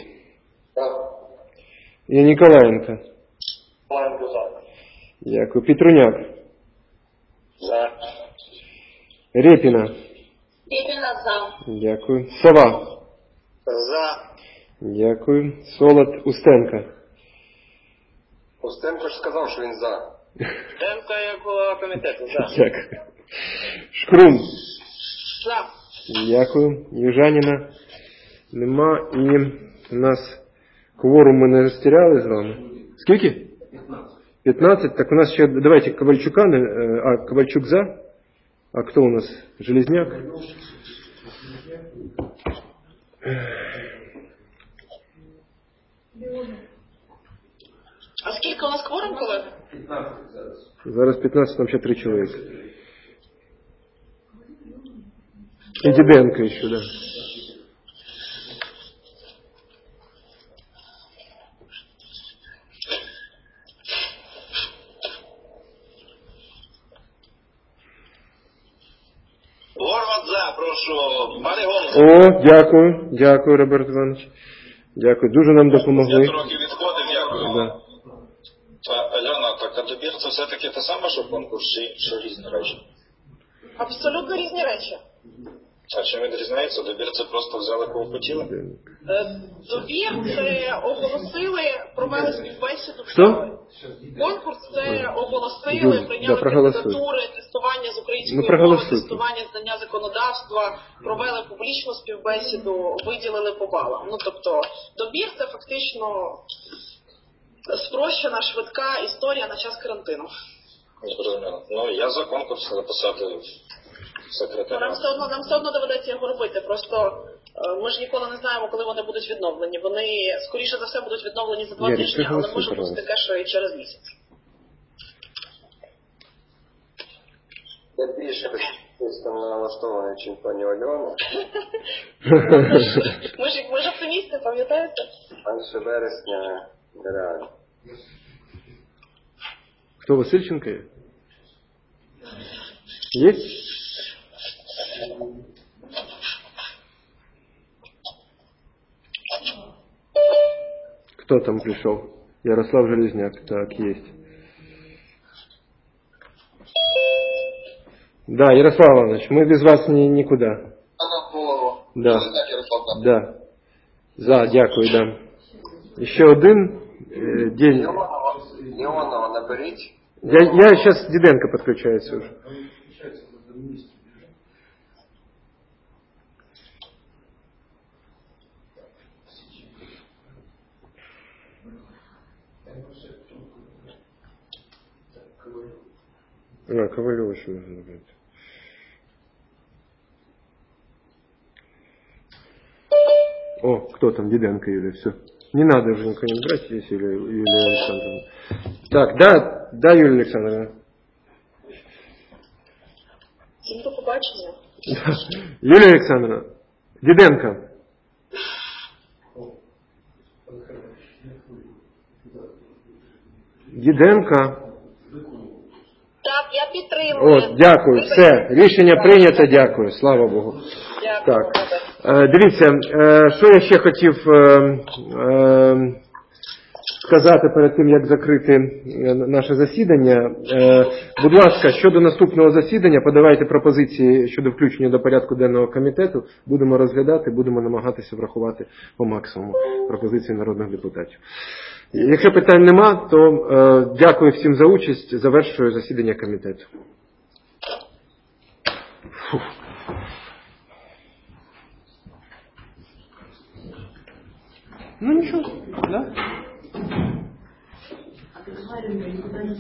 Я Николаенко. Николаенко за. Дякую. Петруняк. За. Репіна. Репіна за. Дякую. Сова. За. Дякую. Солод Устенко. Устенко ж сказав, що він за. Устенко як голова комітету, за. Дякую. Шкрум. За. Дякую. Южаніна нема. І у нас кворум ми не розтіряли з вами. Скільки? п'ятнадцять. Так у нас ще, давайте Ковальчука, а Ковальчук за. А кто у нас? Железняк? А скільки у нас кворум, колеги? Зараз п'ятнадцять, там ще три чоловіка. І Діденко ще, да. Горват за, прошу. Пане голово. О, дякую, дякую, Роберт Іванович. Дякую, дуже нам допомогли. Я трохи відходив, дякую. Да. Та, Альона, так а добір це все-таки те саме, що конкурс, чи що різні речі? Абсолютно різні речі. А чим відрізняється? Добір це просто взяли кого хотіли? Е, Добір це оголосили, провели співбесіду. Що? Конкурс це оголосили, Юль, прийняли да, проголосуй. кандидатури, тестування з української Ну, мови, проголосуйте. тестування знання законодавства, провели публічну співбесіду, виділили по балам. Ну, тобто, добір це фактично спрощена, швидка історія на час карантину. Зрозуміло. Ну, я за конкурс написати Ну, секретаря. нам все одно, нам все одно доведеться його робити. Просто е, ми ж ніколи не знаємо, коли вони будуть відновлені. Вони, скоріше за все, будуть відновлені за два Ярик, тижні, ти але голосуй, може бути пожалуйста. таке, що і через місяць. Я більше песимістично налаштований, чим пані Альона. Ми ж, ми ж оптимісти, пам'ятаєте? Менше вересня нереально. Кто, Васильченко? Есть? Кто там пришел? Ярослав Железняк. Так, есть. Да, Ярослав Иванович, мы без вас ни, никуда. Да. Да. За, дякую, да. Ще один е, день. Леонова наберіть. Я, я сейчас Диденко подключается уже. А, Ковалева еще нужно набрать. О, кто там? Диденко Юлия, все. Не надо уже никого не брать, здесь Юлия, Юлия Александровна. Так, да, да, Юлия Александровна. Всім до побачення. Юлия Александровна, Диденко. Диденко. Так, я підтримую. О, дякую, все, рішення прийнято, дякую, слава Богу. Дякую. Так, е, дивіться, е, що я ще хотів е, е, сказати перед тим, як закрити е, наше засідання. Е, будь ласка, щодо наступного засідання, подавайте пропозиції щодо включення до порядку денного комітету, будемо розглядати, будемо намагатися врахувати по максимуму пропозиції народних депутатів. Якщо питань нема, то е, дякую всім за участь. Завершую засідання комітету. Фух. Ну ничего, да?